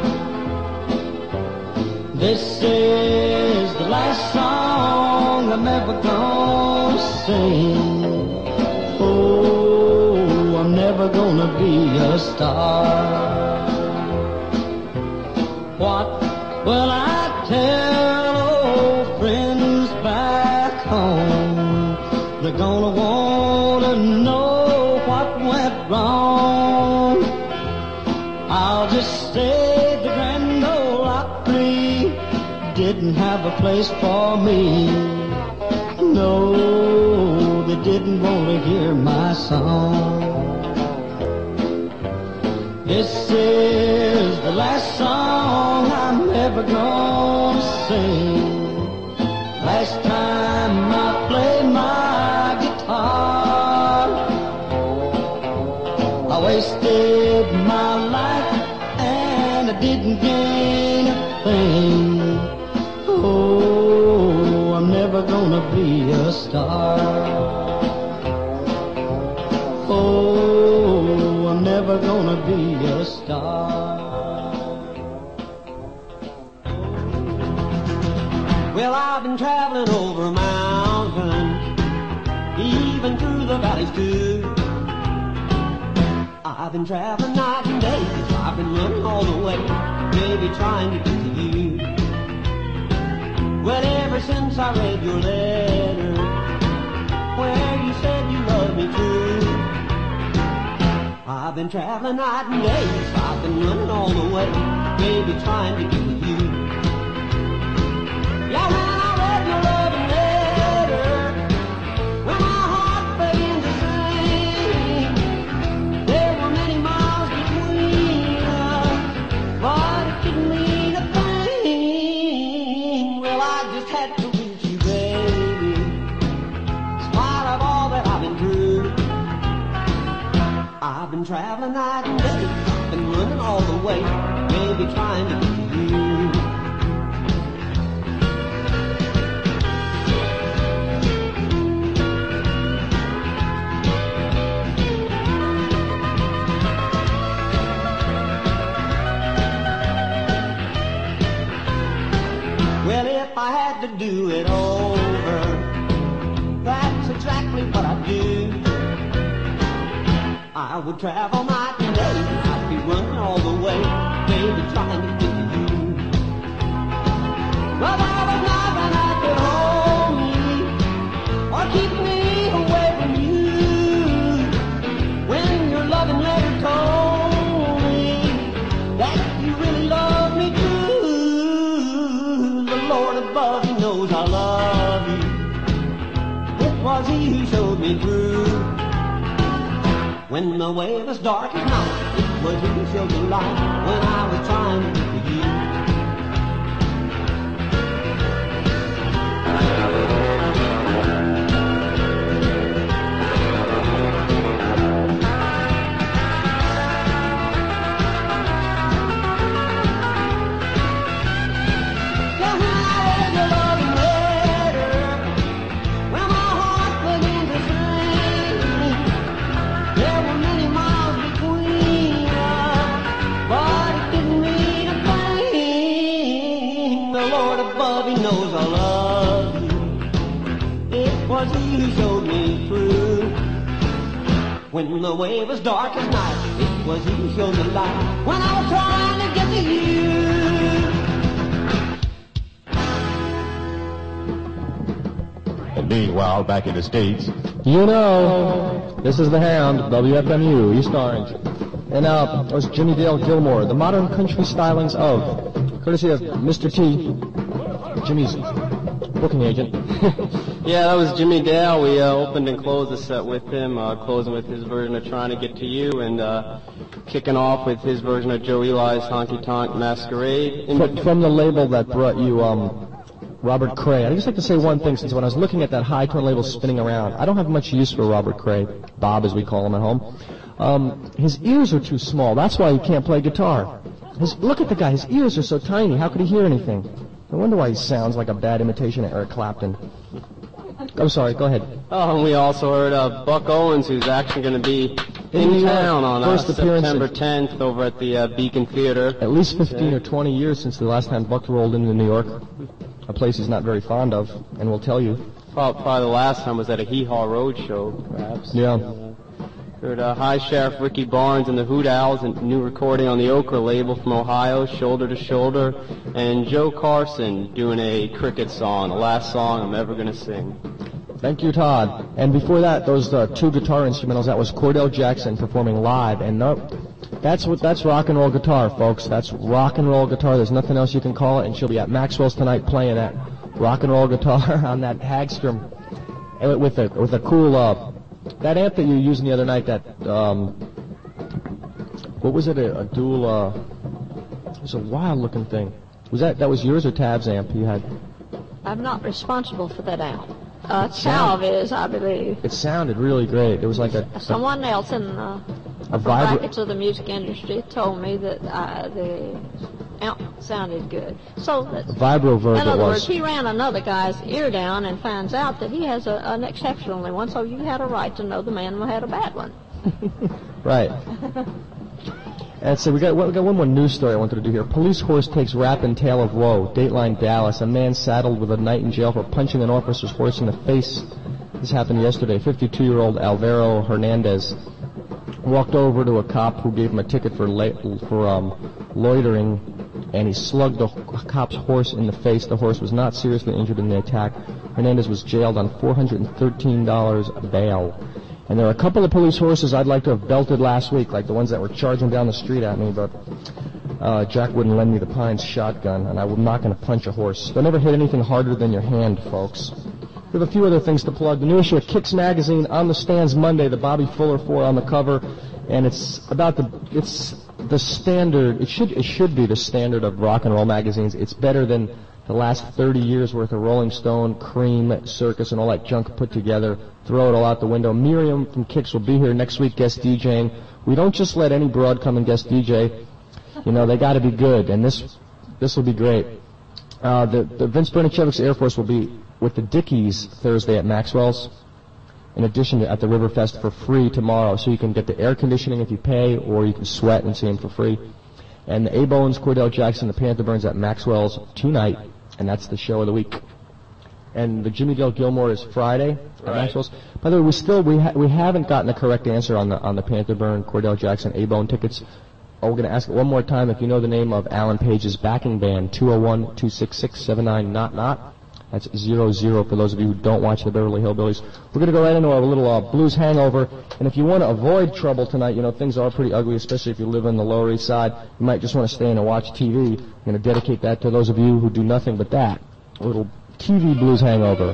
This is the last song I'm ever gonna sing. Oh, I'm never gonna be a star. What will I tell old friends back home? They're gonna wanna know what went wrong. I'll just say the Grand Ole Opry didn't have a place for me. No, they didn't want to hear my song. This is the last song I'm ever gonna sing. Last time I played my guitar, I wasted my life and I didn't gain a thing. Oh, I'm never gonna be a star. Oh, I'm never gonna be a star. Well, I've been traveling over mountains, even through the valleys too. I've been traveling night and day, I've been running all the way, maybe trying to get to you. Well, ever since I read your letter, where you said you loved me true, I've been traveling night and day, I've been running all the way, maybe trying to get to you. Yeah, when I read your loving letter, when my heart began to sing, there were many miles between us, but it didn't mean a thing. Well, I just had to reach you, baby, in spite of all that I've been through. I've been traveling night and day, I've been running all the way, maybe trying to get to you. Well, if I had to do it over, that's exactly what I'd do. I would travel night and day, I'd be running all the way, baby, trying to get to you. Well, there was nothing that could hold me or keep me away from you. When your loving letter told me that you really love me true, the Lord above, He knows I love you. It was He who showed me through. When the way was dark as night, it was He who showed the light when I was trying to get to you. Between us, but it didn't mean a thing. knows I love you. It was he who showed me through. When the way was dark as night, it was he who showed me light. When I was trying to get to you. And meanwhile, back in the States, You know, this is the Hound, WFMU, East Orange. And that was Jimmy Dale Gilmore, the modern country stylings of, courtesy of Mr. T, Jimmy's booking agent. Yeah, that was Jimmy Dale. We opened and closed the set with him, closing with his version of Trying to Get to You, and kicking off with his version of Joe Eli's Honky Tonk Masquerade. From the label that brought you Robert Cray. I'd just like to say one thing, since when I was looking at that high tone label spinning around, I don't have much use for Robert Cray, Bob as we call him at home. His ears are too small. That's why he can't play guitar. Look at the guy. His ears are so tiny. How could he hear anything? I wonder why he sounds like a bad imitation of Eric Clapton. I'm sorry. Go ahead. Oh, and we also heard Buck Owens, who's actually going to be in town on September 10th over at the Beacon Theater. At least 15 or 20 years since the last time Buck rolled into New York, a place he's not very fond of, and will tell you. Probably the last time was at a Hee Haw Road show, perhaps. Yeah. Heard High Sheriff Ricky Barnes and the Hoot Owls, a new recording on the Okra label from Ohio, Shoulder to Shoulder, and Joe Carson doing a cricket song, the last song I'm ever going to sing. Thank you, Todd. And before that, those two guitar instrumentals, that was Cordell Jackson performing live, and that's rock and roll guitar, folks. That's rock and roll guitar. There's nothing else you can call it, and she'll be at Maxwell's tonight playing that rock and roll guitar on that Hagstrom with a cool that amp that you were using the other night, that, what was it, a dual, it was a wild-looking thing. That was yours or Tab's amp you had? I'm not responsible for that amp. Salve is, I believe. It sounded really great. It was like Someone else in the brackets of the music industry told me that the amp sounded good. So that, Vibroverb in other it was. words, he ran another guy's ear down and finds out that he has an exceptional one, so you had a right to know the man had a bad one. Right. And so we got one more news story I wanted to do here. Police horse takes rap and tale of woe. Dateline Dallas. A man saddled with a night in jail for punching an officer's horse in the face. This happened yesterday. 52-year-old Alvaro Hernandez walked over to a cop who gave him a ticket for loitering, and he slugged the cop's horse in the face. The horse was not seriously injured in the attack. Hernandez was jailed on $413 bail. And there are a couple of police horses I'd like to have belted last week, like the ones that were charging down the street at me, but Jack wouldn't lend me the Pines shotgun, and I'm not going to punch a horse. They'll never hit anything harder than your hand, folks. We have a few other things to plug. The new issue of Kicks Magazine on the stands Monday, the Bobby Fuller 4 on the cover, and it's the standard. It should be the standard of rock and roll magazines. It's better than the last 30 years worth of Rolling Stone, Cream, Circus, and all that junk put together. Throw it all out the window. Miriam from Kicks will be here next week guest DJing. We don't just let any broad come and guest DJ. You know, they got to be good, and this will be great. The Vince Bernicevich's Air Force will be with the Dickies Thursday at Maxwell's, in addition to at the Riverfest for free tomorrow, so you can get the air conditioning if you pay, or you can sweat and see him for free. And the A-Bones, Cordell Jackson, the Panther Burns at Maxwell's tonight, and that's the show of the week. And the Jimmy Dale Gilmore is Friday at Maxwell's. By the way, we haven't gotten a correct answer on the Panther Burn, Cordell Jackson, A-Bone tickets. Oh, we're going to ask it one more time if you know the name of Alan Page's backing band, 201-266-79-not. That's 00 for those of you who don't watch the Beverly Hillbillies. We're going to go right into our little blues hangover. And if you want to avoid trouble tonight, you know, things are pretty ugly, especially if you live on the Lower East Side. You might just want to stay in and watch TV. I'm going to dedicate that to those of you who do nothing but that. A little TV blues hangover.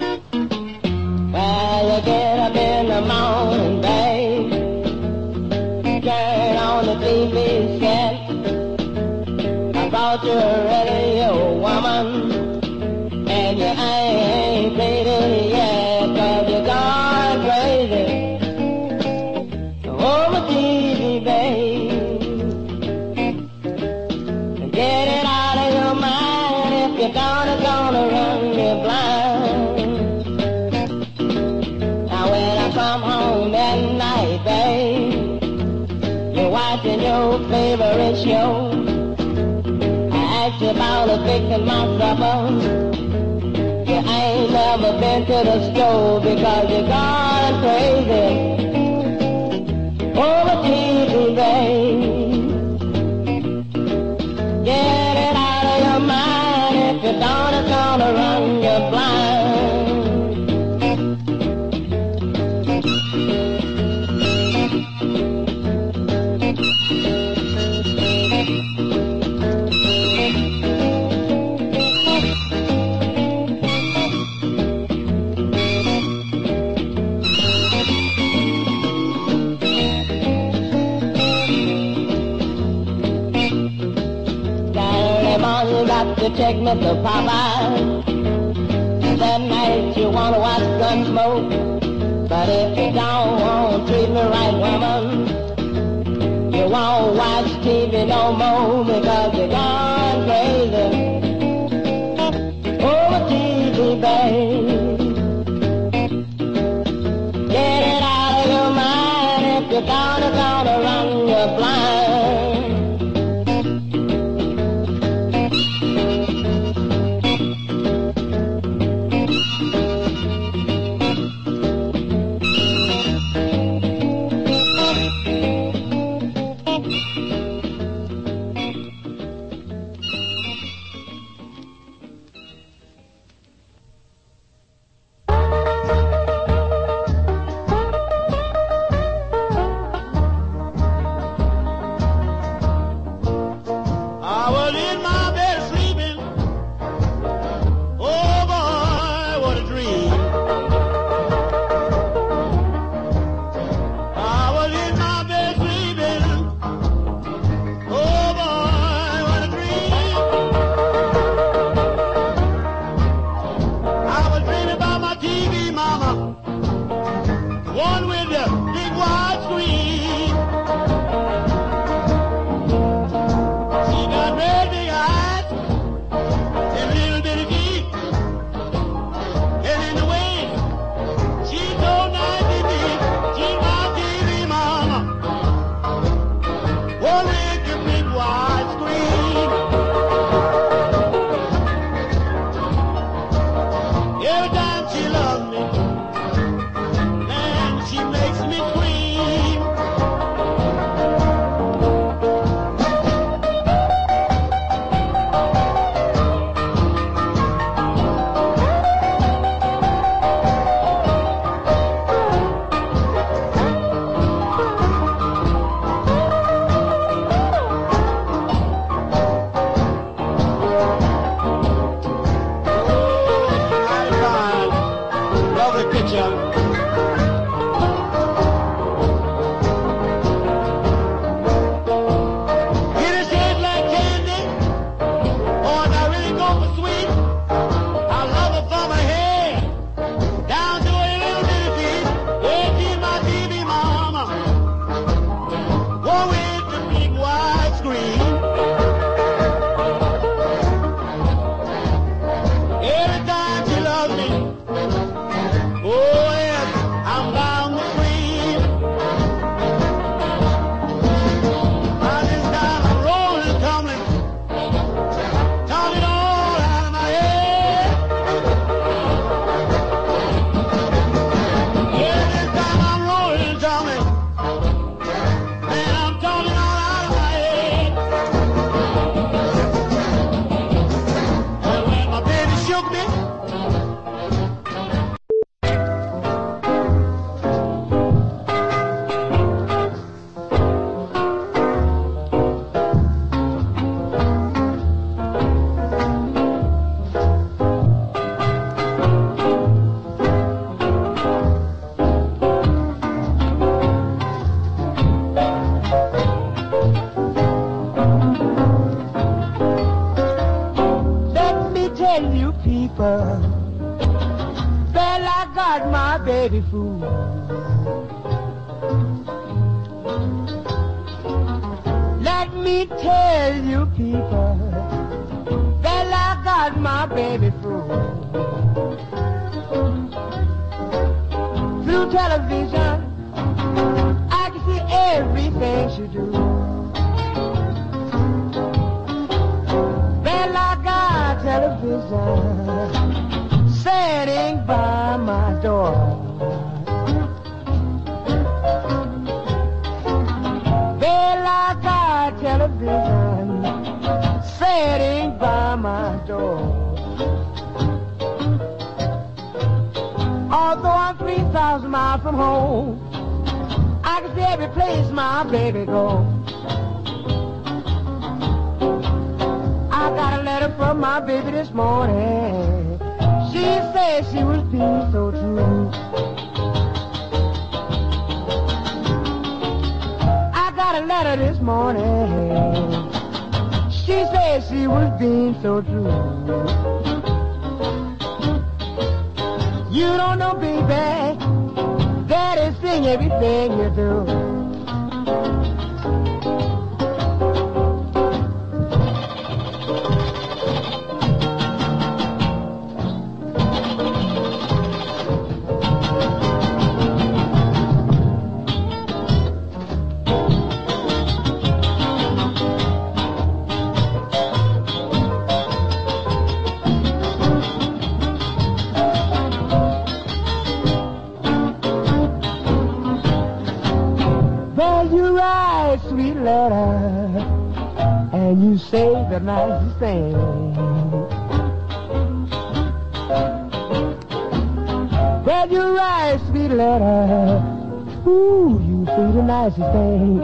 Well, you get up in the morning, babe. Turn on the TV set. I bought you a radio woman. And you ain't played it yet, 'cause you're gone crazy over TV, babe. Get it out of your mind if you're gonna run me blind. Now when I come home at night, babe, you're watching your favorite show. I ask you about a fixing my supper. You ain't never been to the store because you're gone crazy over TV, babe. Get it out of your mind. If you don't, it's gonna run you blind. Got to take me to Popeye. That night you wanna watch Gunsmoke, but if you don't want to treat me right, woman, you won't watch TV no more because you're gone crazy over TV, babe. Get it out of your mind. If you're gonna run you blind. baby fool. Let me tell you people that I got my baby fool. Through television, I can see everything she do. Well, television sitting by my door. Bella got television sitting by my door. Although I'm 3,000 miles from home, I can see every place my baby goes. I got a letter from my baby this morning. She said she was being so true. I got a letter this morning. She said she was being so true. You don't know, baby, Daddy sing everything you do. Sweet letter, and you say the nicest thing. Well, you write sweet letter, ooh, you say the nicest thing.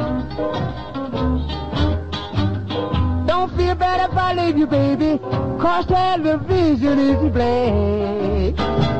Don't feel bad if I leave you, baby, 'cause television is to blame.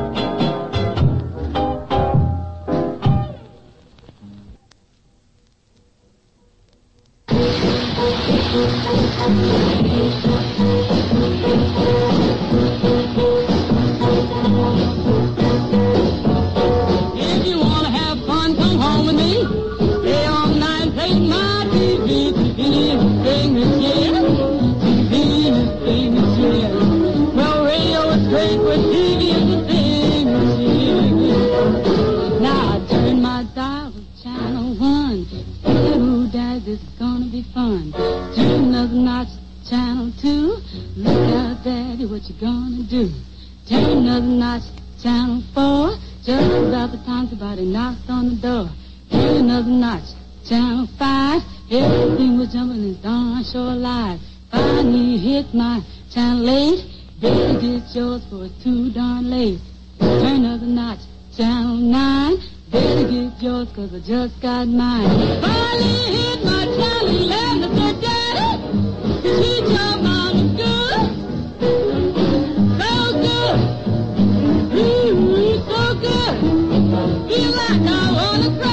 If you wanna have fun, come home with me. Stay all night, play my TV. TV is famous, yeah. TV is famous, yeah. Well, radio is great, but TV is the famous, yeah. Now I turn my dial to channel 1. Ooh, Dad, this is gonna be fun. Turn another notch, channel 2. Look out, Daddy, what you gonna do? Turn another notch, channel 4. Just about the time somebody knocks on the door. Turn another notch, channel 5. Everything was jumping and darn sure alive. Finally hit my channel 8. Better get yours for it's too darn late. Turn another notch, channel 9. Better get yours 'cause I just got mine. Finally hit my channel 11. I said, Daddy, sweet your mom is good. So good. Ooh, so good. Feel like I wanna cry.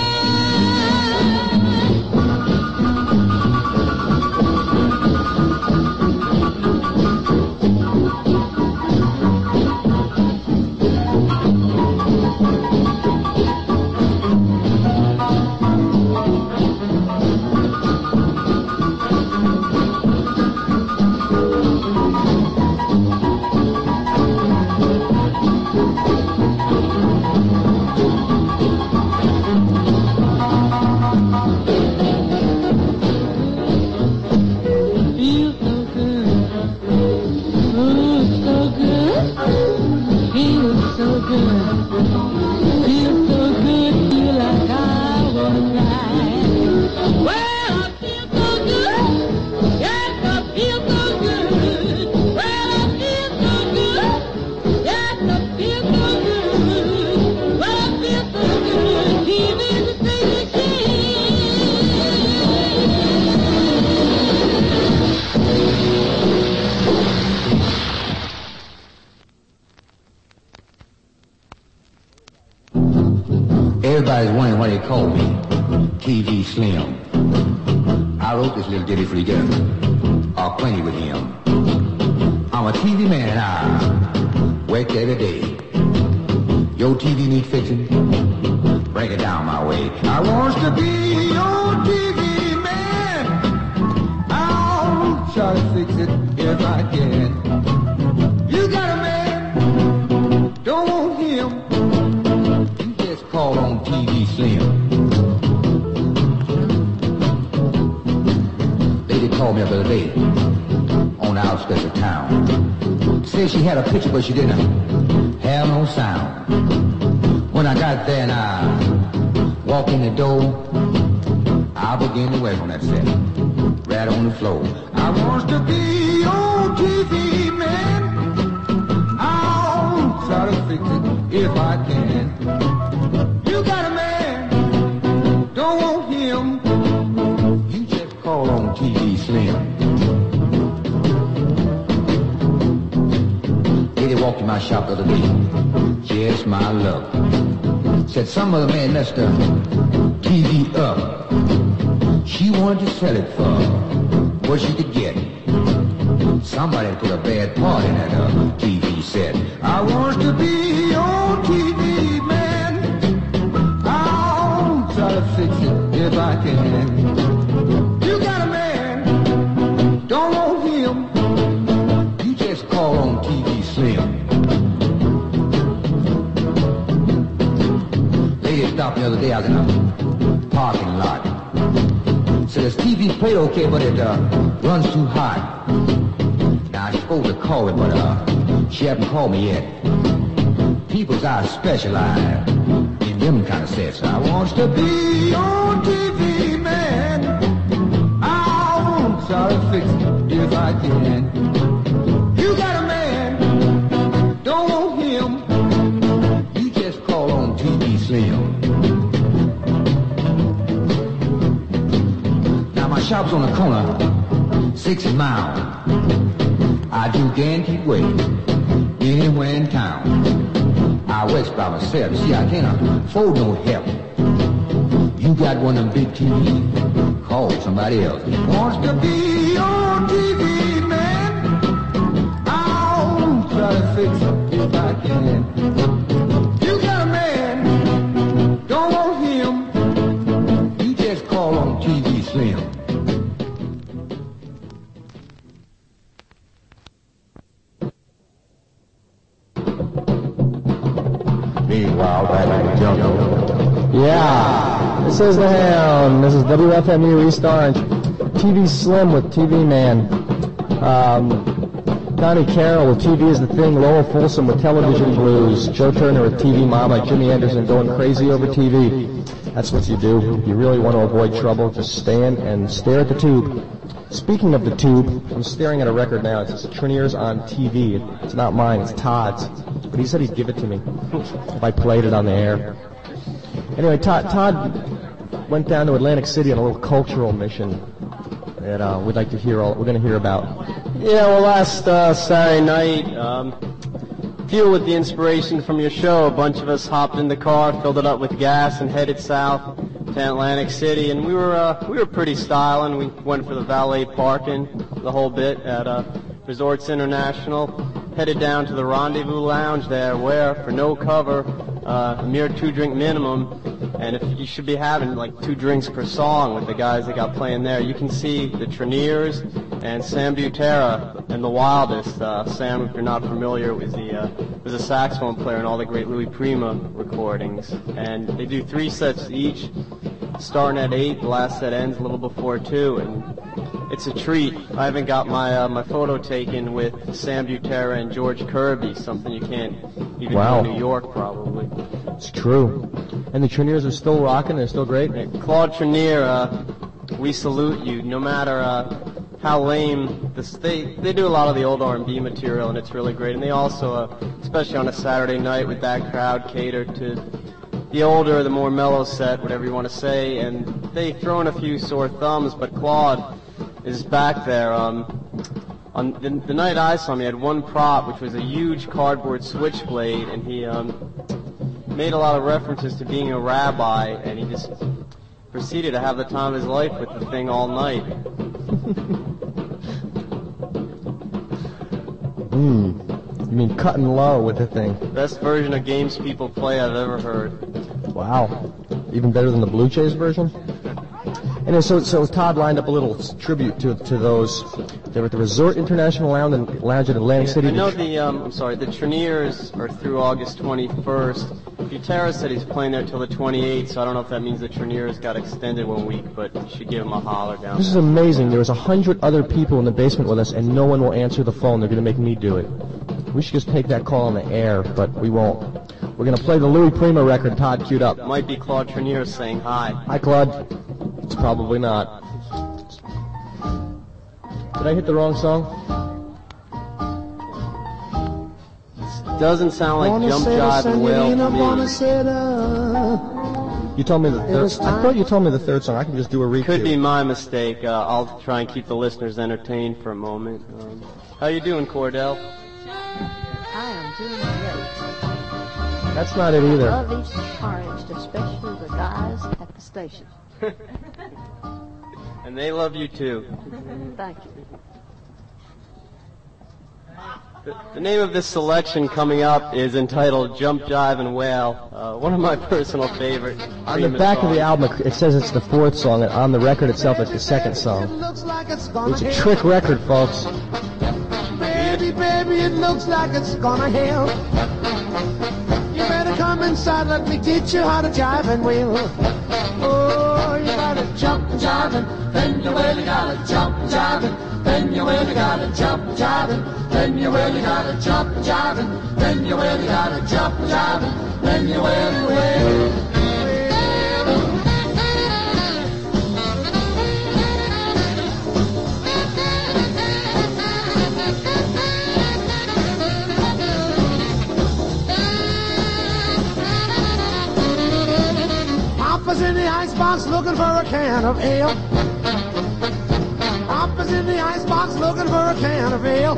Everybody's wondering why they call me TV Slim. I wrote this little ditty for you get acquainted with him. I'm a TV man and I work every day. Your TV need fixing, bring it down my way. I want to be your TV man. I'll try to fix it if I can. You got a man, don't want him. You just call on TV Slim. Lady called me up the other day on the outside. outskirts of town. Said she had a picture, but she didn't have no sound. When I got there and I walked in the door, I began to work on that set, right on the floor. I want to be on TV, man. I'll try to fix it if I can. You got a man, don't want him. You just call on TV Slim. Lady walked in my shop the other day, just my luck. Said some other man messed the TV up. She wanted to sell it for what she could get. Somebody put a bad part in that TV set. I want to be on TV, man. I'll try to fix it if I can. You got a man, don't want him. You just call on TV Slim. Lady stopped the other day, I was in a parking lot. Said this TV played okay, but it runs too hot. Now I supposed to call it, but she hasn't called me yet. People's eyes specialize in them kind of sets. I want to be on TV, man. I'll try to fix it if I can. You got a man, don't want him. You just call on TV Slim. My shop's on the corner, 6th Mile. I do guaranteed wait anywhere in town. I works by myself. See, I can't afford no help. You got one of them big TVs, call somebody else. Wants to be on TV, man. I'll try to fix it if I can. You got a man, don't want him. You just call on TV Slim. Meanwhile, back in the jungle. Yeah, this is the Hound. This is WFMU East Orange. TV Slim with TV Man. Connie Carroll with TV is the Thing. Lowell Folsom with Television Blues. Joe Turner with TV Mama. Jimmy Anderson going crazy over TV. That's what you do. If you really want to avoid trouble, just stand and stare at the tube. Speaking of the tube, I'm staring at a record now. It says Treniers on TV. It's not mine, it's Todd's. But he said he'd give it to me if I played it on the air. Anyway, Todd went down to Atlantic City on a little cultural mission that we'd like to hear. We're going to hear about. Yeah, well, last Saturday night, fueled with the inspiration from your show, a bunch of us hopped in the car, filled it up with gas, and headed south to Atlantic City. And we were pretty styling. We went for the valet parking, the whole bit at Resorts International. Headed down to the Rendezvous Lounge there, where for no cover, a mere 2-drink minimum, and if you should be having like 2 drinks per song with the guys that got playing there. You can see the Treniers and Sam Butera and the Wildest. Sam, if you're not familiar, was a saxophone player in all the great Louis Prima recordings, and they do 3 sets each, starting at 8. The last set ends a little before 2, and it's a treat. I haven't got my photo taken with Sam Butera and George Kirby, something you can't even do in New York, probably. It's true. And the Treniers are still rocking. They're still great. Claude Trenier, we salute you. No matter how lame they do a lot of the old R&B material, and it's really great. And they also, especially on a Saturday night with that crowd, cater to the older, the more mellow set, whatever you want to say. And they throw in a few sore thumbs, but Claude is back there. On the night I saw him, he had one prop, which was a huge cardboard switchblade, and he made a lot of references to being a rabbi, and he just proceeded to have the time of his life with the thing all night. You mean cutting low with the thing? Best version of Games People Play I've ever heard. Wow. Even better than the Blue Jays version? And so Todd lined up a little tribute to those They were at the Resort International Lounge in Atlantic City. I know the Treniers are through August 21st. Butera said he's playing there till the 28th, so I don't know if that means the Treniers got extended 1 week, but you should give him a holler down This is amazing. There was 100 other people in the basement with us, and no one will answer the phone. They're going to make me do it. We should just take that call on the air, but we won't. We're going to play the Louis Prima record Todd queued up. Might be Claude Trenier saying hi. Hi, Claude. It's probably not. Did I hit the wrong song? Doesn't sound like Jump, Jive, and Wail to me. You told me the third. I thought you told me the third song. I can just do a repeat. Could be my mistake. I'll try and keep the listeners entertained for a moment. How you doing, Cordell? I am doing great. That's not it either. Love each orange, especially the guys at the station. And they love you too. Thank you. The name of this selection coming up is entitled Jump, Jive, and Wail. One of my personal favorite. On the back of the album, it says it's the fourth song, and on the record itself, it's the second song. It's a trick record, folks. Baby, baby, it looks like it's gonna hail. You better come inside, let me teach you how to jive and wheel. Oh, you gotta jump and jive and then you really gotta jump and jive and then you really gotta jump and jive and then you really gotta jump and jive and then you really gotta jump and jive and then you really. Papa's in the icebox looking for a can of ale. Papa's in the icebox looking for a can of ale.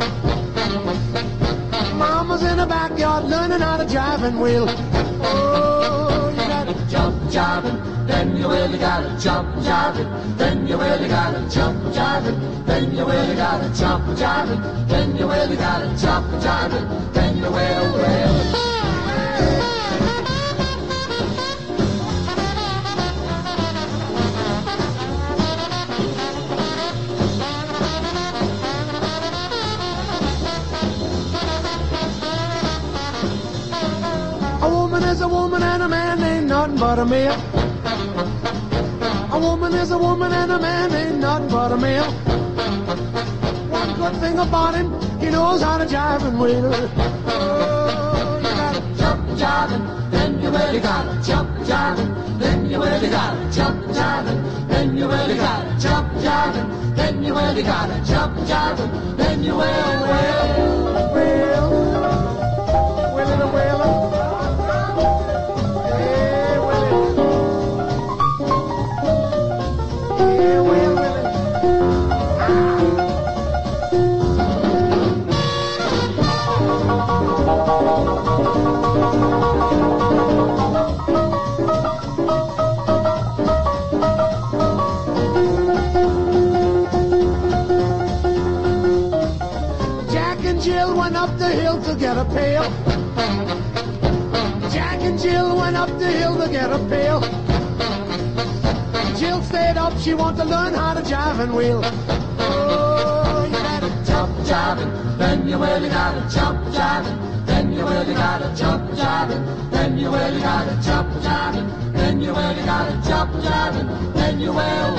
Mama's in the backyard learning how to jive and wheel. Oh, you gotta jump and jive and then you really gotta jump and jive and then you really gotta jump and jive and then you really gotta jump and jive and then you really gotta jump and jive and then you will. A woman is a woman and a man ain't nothing but a male. A woman is a woman and a man ain't nothing but a male. One good thing about him, he knows how to jive and wheel. Oh, you gotta jump and jive and then you really gotta jump and jive and then you really gotta jump and jive and then you really gotta jump and jive and then you really gotta jump and jive and then you will. Jack and Jill went up the hill to get a pail. Jack and Jill went up the hill to get a pail. Jill stayed up, she wanted to learn how to jive and wheel. Oh, you gotta jump and jive and then you really gotta jump and jive and then you really gotta jump and jive and then you really gotta jump and jive and then you really gotta jump and jive and then you will.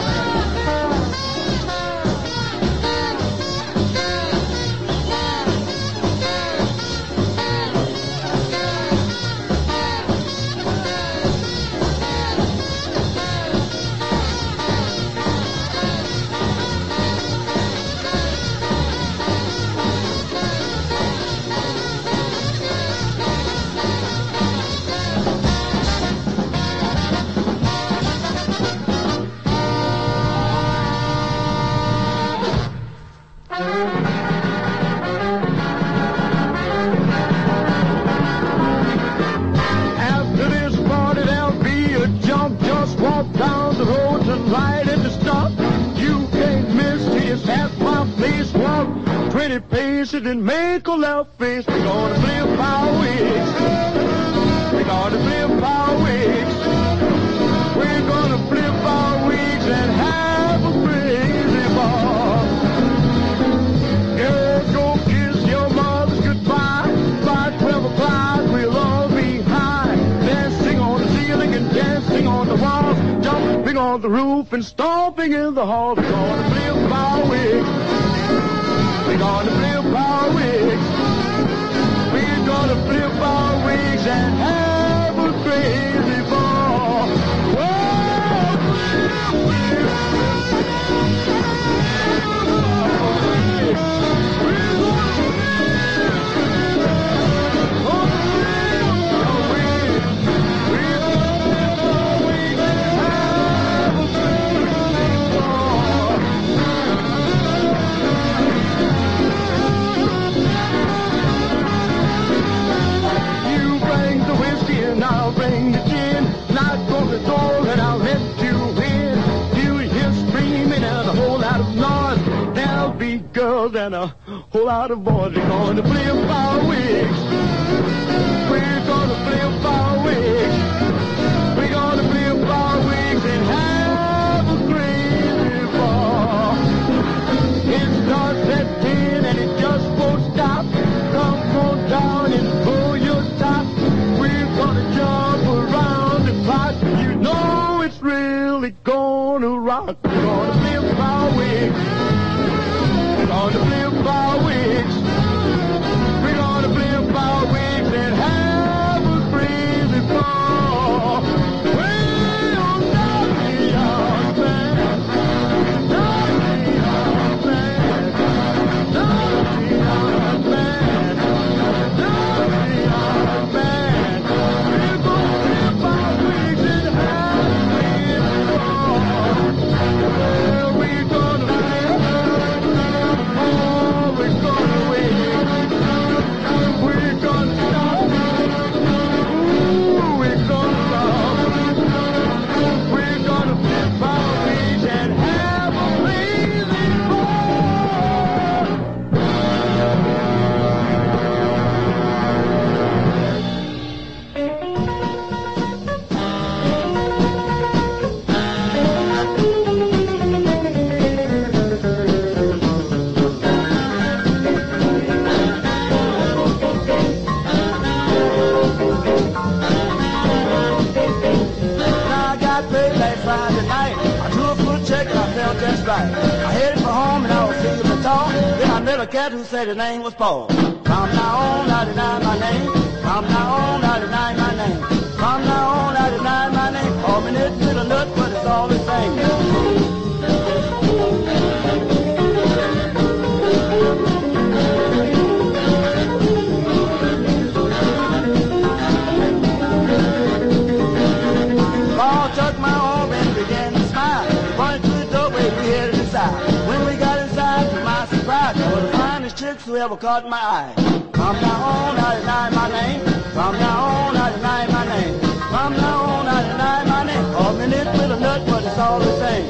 After this party, there'll be a jump. Just walk down the road and right at the stop. You can't miss this at my place. Walk 20 paces and make a left face. We're gonna flip our wigs. We're gonna flip our wigs. We're gonna flip our wigs and have a crazy ball. on the roof and stomping in the hall. We're gonna flip our wigs. We're gonna flip our wigs. We're gonna flip our wigs and have a crazy ball. I'll bring the gin, knock on the door and I'll let you in. You hear screaming and a whole lot of noise. There'll be girls and a whole lot of boys. We're going to flip our wigs. We're going to flip our wigs. We're going to flip our wigs and have a crazy ball. It starts at 10 and it just won't stop. Come on down and pull your top. We're gonna jump around the clock. You know it's really gonna rock. We're gonna flip our wigs. We're gonna flip our wigs. We're gonna flip our wigs and have a crazy ball. Well, knock me out, man. Knock me out, man. Knock me out, man. Knock me out, man. Just right. I headed for home and I was singing the talk. Then I met a cat who said his name was Paul. From now on, I deny my name. From now on, I deny my name. From now on, I deny my name. Call me this little nut, but it's all the same. Paul took my arm and began to smile. Pointed to the doorway, we headed inside. When we got inside, to my surprise, I was the finest chicks who ever caught my eye. From now on, I deny my name. From now on, I deny my name. From now on, I deny my name. Call me this little nut, but it's all the same.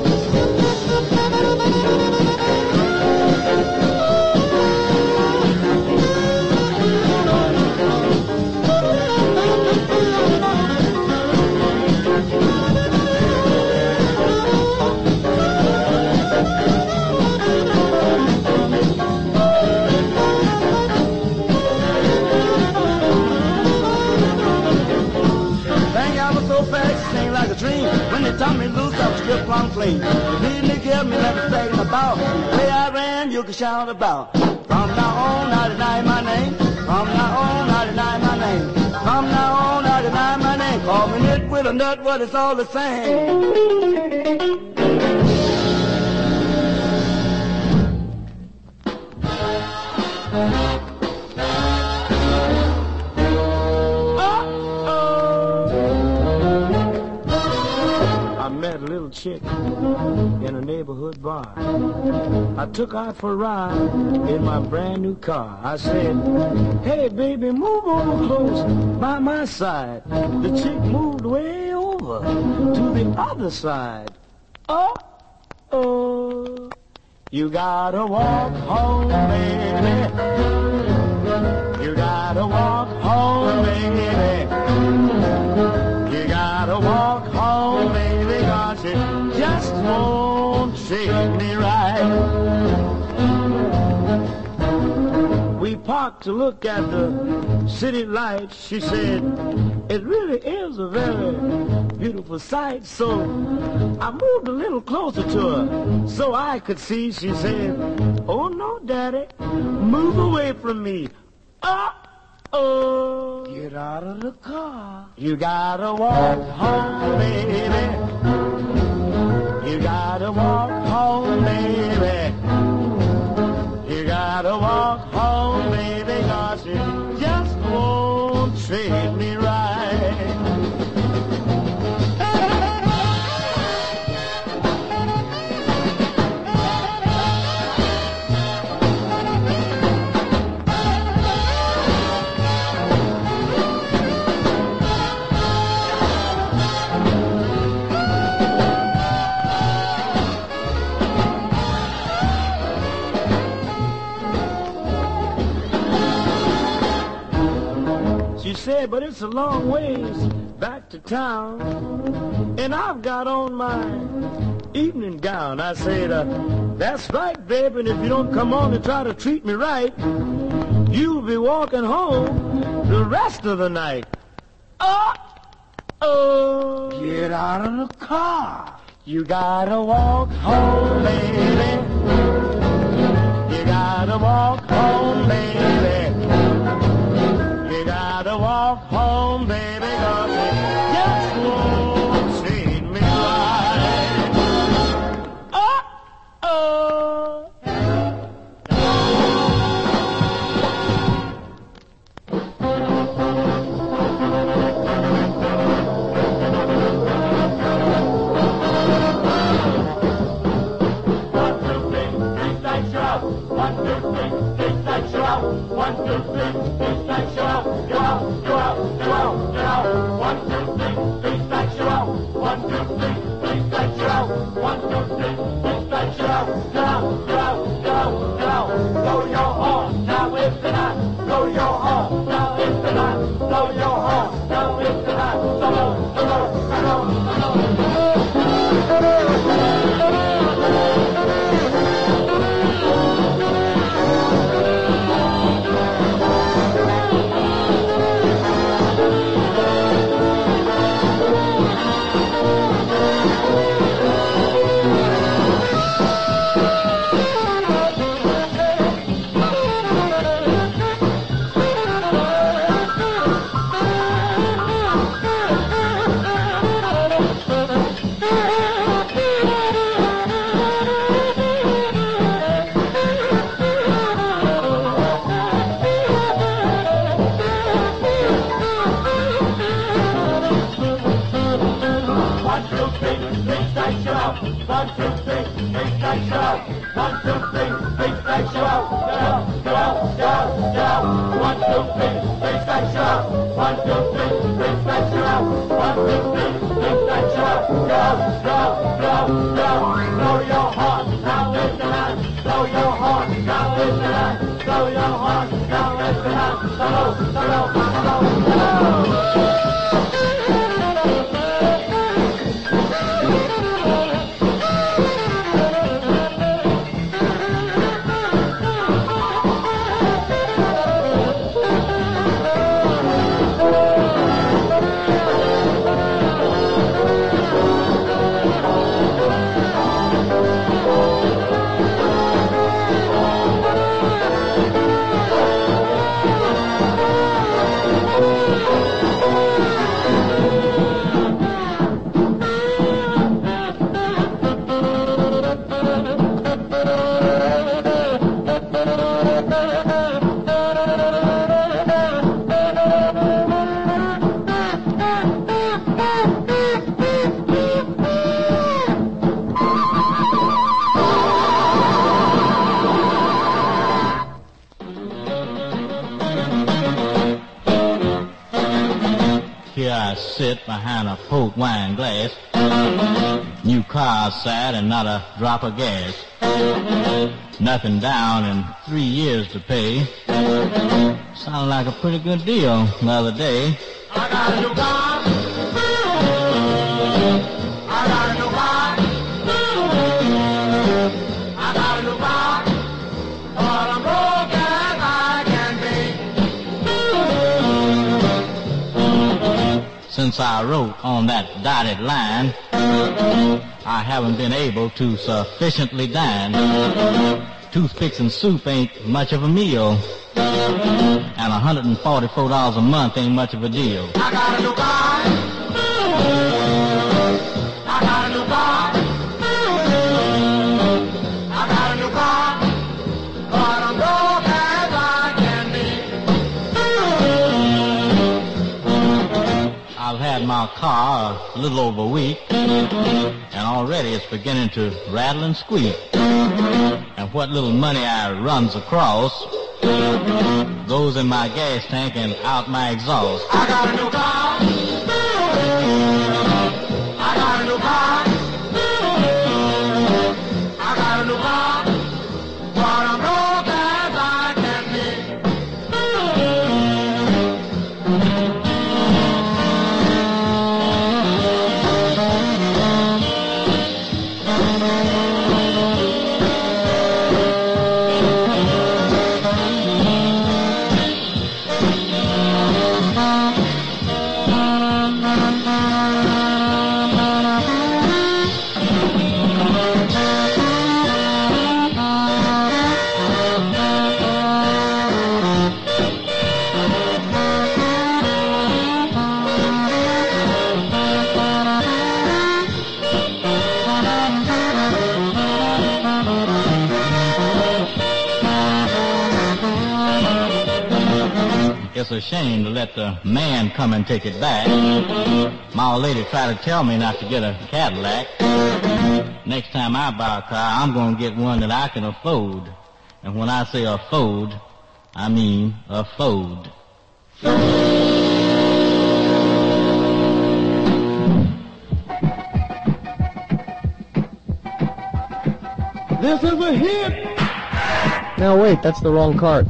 Like a dream. When they taught me loose, I was stripped plumb clean. The beating they give me never saying about. The way I ran, you can shout about. From now on, I deny my name. From now on, I deny my name. From now on, I deny my name. Call me nit with a nut, but it's all the same. Met a little chick in a neighborhood bar. I took her out for a ride in my brand new car. I said, hey baby, move over close by my side. The chick moved way over to the other side. Oh, you gotta walk home, baby. You gotta walk home, baby. You gotta walk home, baby, 'cause it just won't treat me right. We parked to look at the city lights. She said, it really is a very beautiful sight. So I moved a little closer to her so I could see. She said, "Oh no, Daddy, move away from me." Uh-oh. Get out of the car. You gotta walk home, baby. You gotta walk home, baby. You gotta walk home, baby, 'cause you just won't treat me right. She said, "But it's a long ways back to town, and I've got on my evening gown." I said, "That's right, baby, and if you don't come on and try to treat me right, you'll be walking home the rest of the night." Uh-oh. Get out of the car. You gotta walk home, baby. You gotta walk home, baby. You gotta walk home, baby, 'cause it just won't treat me right. Uh-oh. Here I sit behind a port wine glass. New car outside and not a drop of gas. Nothing down and 3 years to pay. Sounded like a pretty good deal the other day. I got a new car. I got a new car. I got a new car. But I'm broke as I can be. since I wrote on that dotted line, I haven't been able to sufficiently dine. Toothpicks and soup ain't much of a meal, and $144 a month ain't much of a deal. I got a new car. I got a new car. I got a new car. But I'm broke as I can be. I've had my car a little over a week, and already it's beginning to rattle and squeak. And what little money I runs across goes in my gas tank and out my exhaust. I got a new car. I got a new car. I got a new car. But I'm broke as I can be. It's a shame to let the man come and take it back. My old lady tried to tell me not to get a Cadillac. Next time I buy a car, I'm going to get one that I can afford. And when I say afford, I mean afford. This is a hit. Now wait, that's the wrong cart.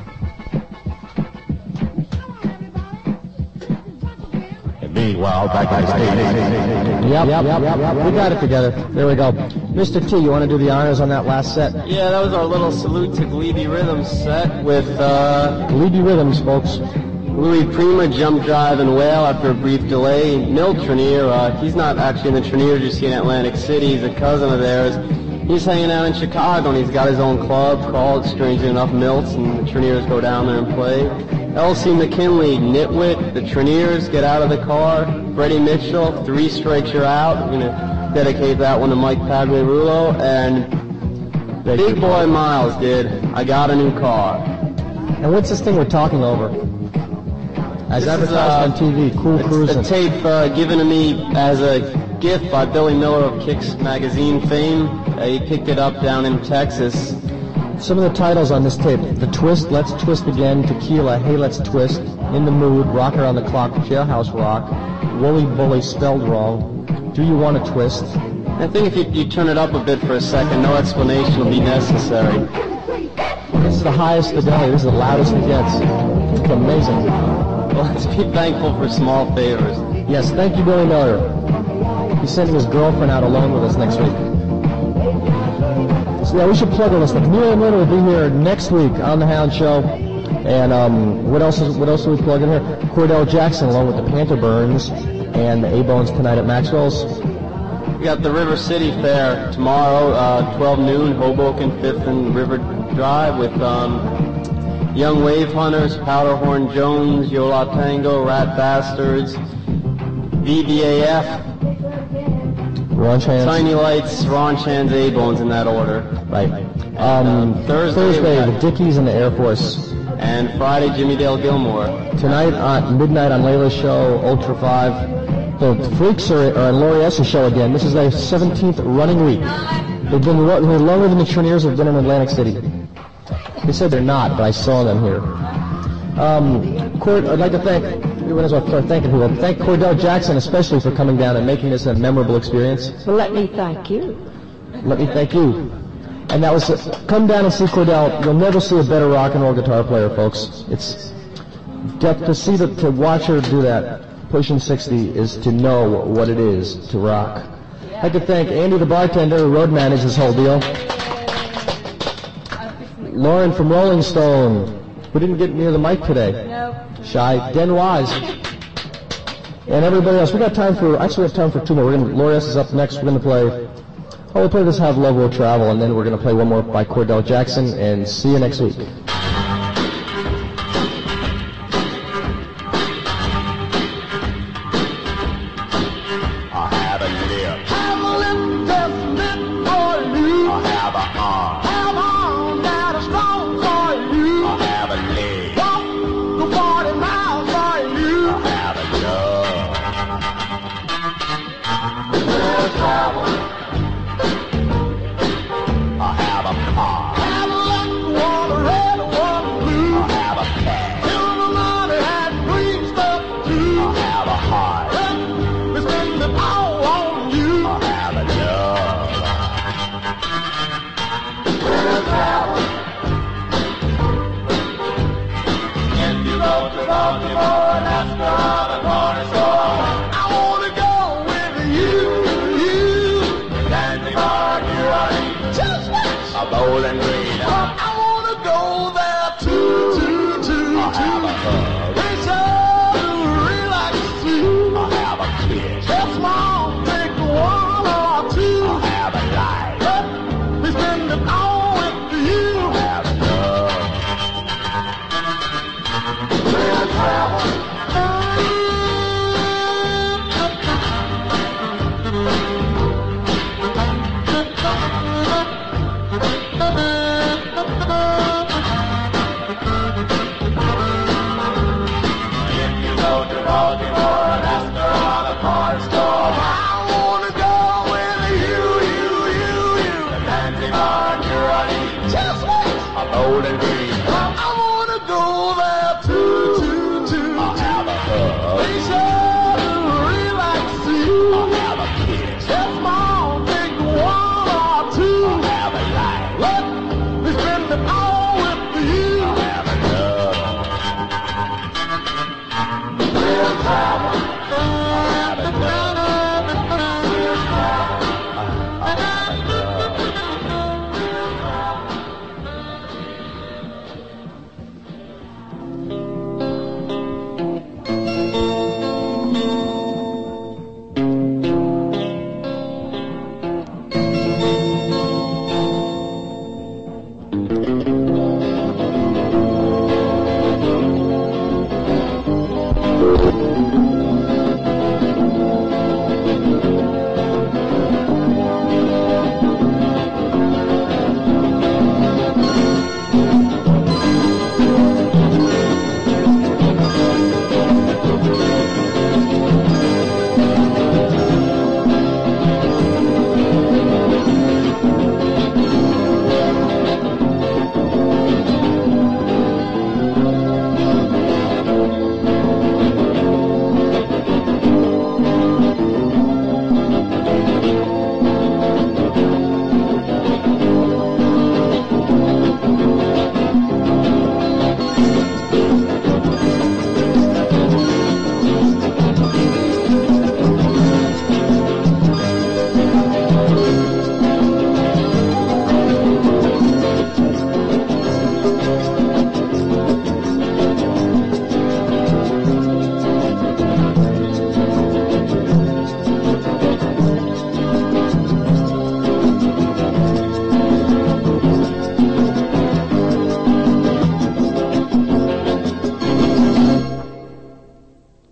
Meanwhile, back at the station. Yep. We got it together. There we go. Mr. T, you want to do the honors on that last set? Yeah, that was our little salute to Glebe Rhythms set with Glebe Rhythms, folks. Louis Prima, Jump, Drive, and Wail after a brief delay. Milt Trenier, he's not actually in the Treniers you see in Atlantic City. He's a cousin of theirs. He's hanging out in Chicago, and he's got his own club called, strangely enough, Milt's, and the Treniers go down there and play. Elsie McKinley, Nitwit, the Treniers, Get Out of the Car. Freddie Mitchell, Three Strikes You're Out. I'm going to dedicate that one to Mike Pagliarulo. And Big Boy Miles did I Got a New Car. And what's this thing we're talking over? As advertised on TV, Cool Cruisin'. It's a tape given to me as a gift by Billy Miller of Kicks magazine fame. He picked it up down in Texas. Some of the titles on this tape: The Twist, Let's Twist Again, Tequila, Hey Let's Twist, In the Mood, Rock Around the Clock, Jailhouse Rock, Wooly Bully Spelled Wrong, Do You Want to Twist? I think if you turn it up a bit for a second, no explanation will be necessary. This is the highest fidelity. This is the loudest it gets. It's amazing. Well, let's be thankful for small favors. Yes, thank you, Billy Miller. He's sending his girlfriend out alone with us next week. So yeah, we should plug all this stuff. Neil and Lynn will be here next week on the Hound Show. And what else are we plugging here? Cordell Jackson along with the Panther Burns and the A-Bones tonight at Maxwell's. We got the River City Fair tomorrow, 12 noon, Hoboken, 5th and River Drive with Young Wave Hunters, Powderhorn Jones, Yola Tango, Rat Bastards, VBAF, Tiny Lights, Ron Chan's A-Bones in that order. Right. Thursday the Dickies and the Air Force. And Friday, Jimmy Dale Gilmore. Tonight at midnight on Layla's show, Ultra 5. The Freaks are on Laurie S.'s show again. This is their 17th running week. They've been longer than the Treniers have been in Atlantic City. They said they're not, but I saw them here. I'd like to thank Cordell Jackson especially for coming down and making this a memorable experience. Well, let me thank you. Let me thank you. And that was come down and see Cordell. You'll never see a better rock and roll guitar player, folks. It's to watch her do that. Pushing 60 is to know what it is to rock. I'd like to thank Andy the bartender who road managed this whole deal. Lauren from Rolling Stone, who didn't get near the mic today. No. Shy. Den Wise. And everybody else, we have time for 2 more. Lori S. is up next. We're going to play, we'll play this How Love Will Travel, and then we're going to play one more by Cordell Jackson, and see you next week. Baltimore, Alaska.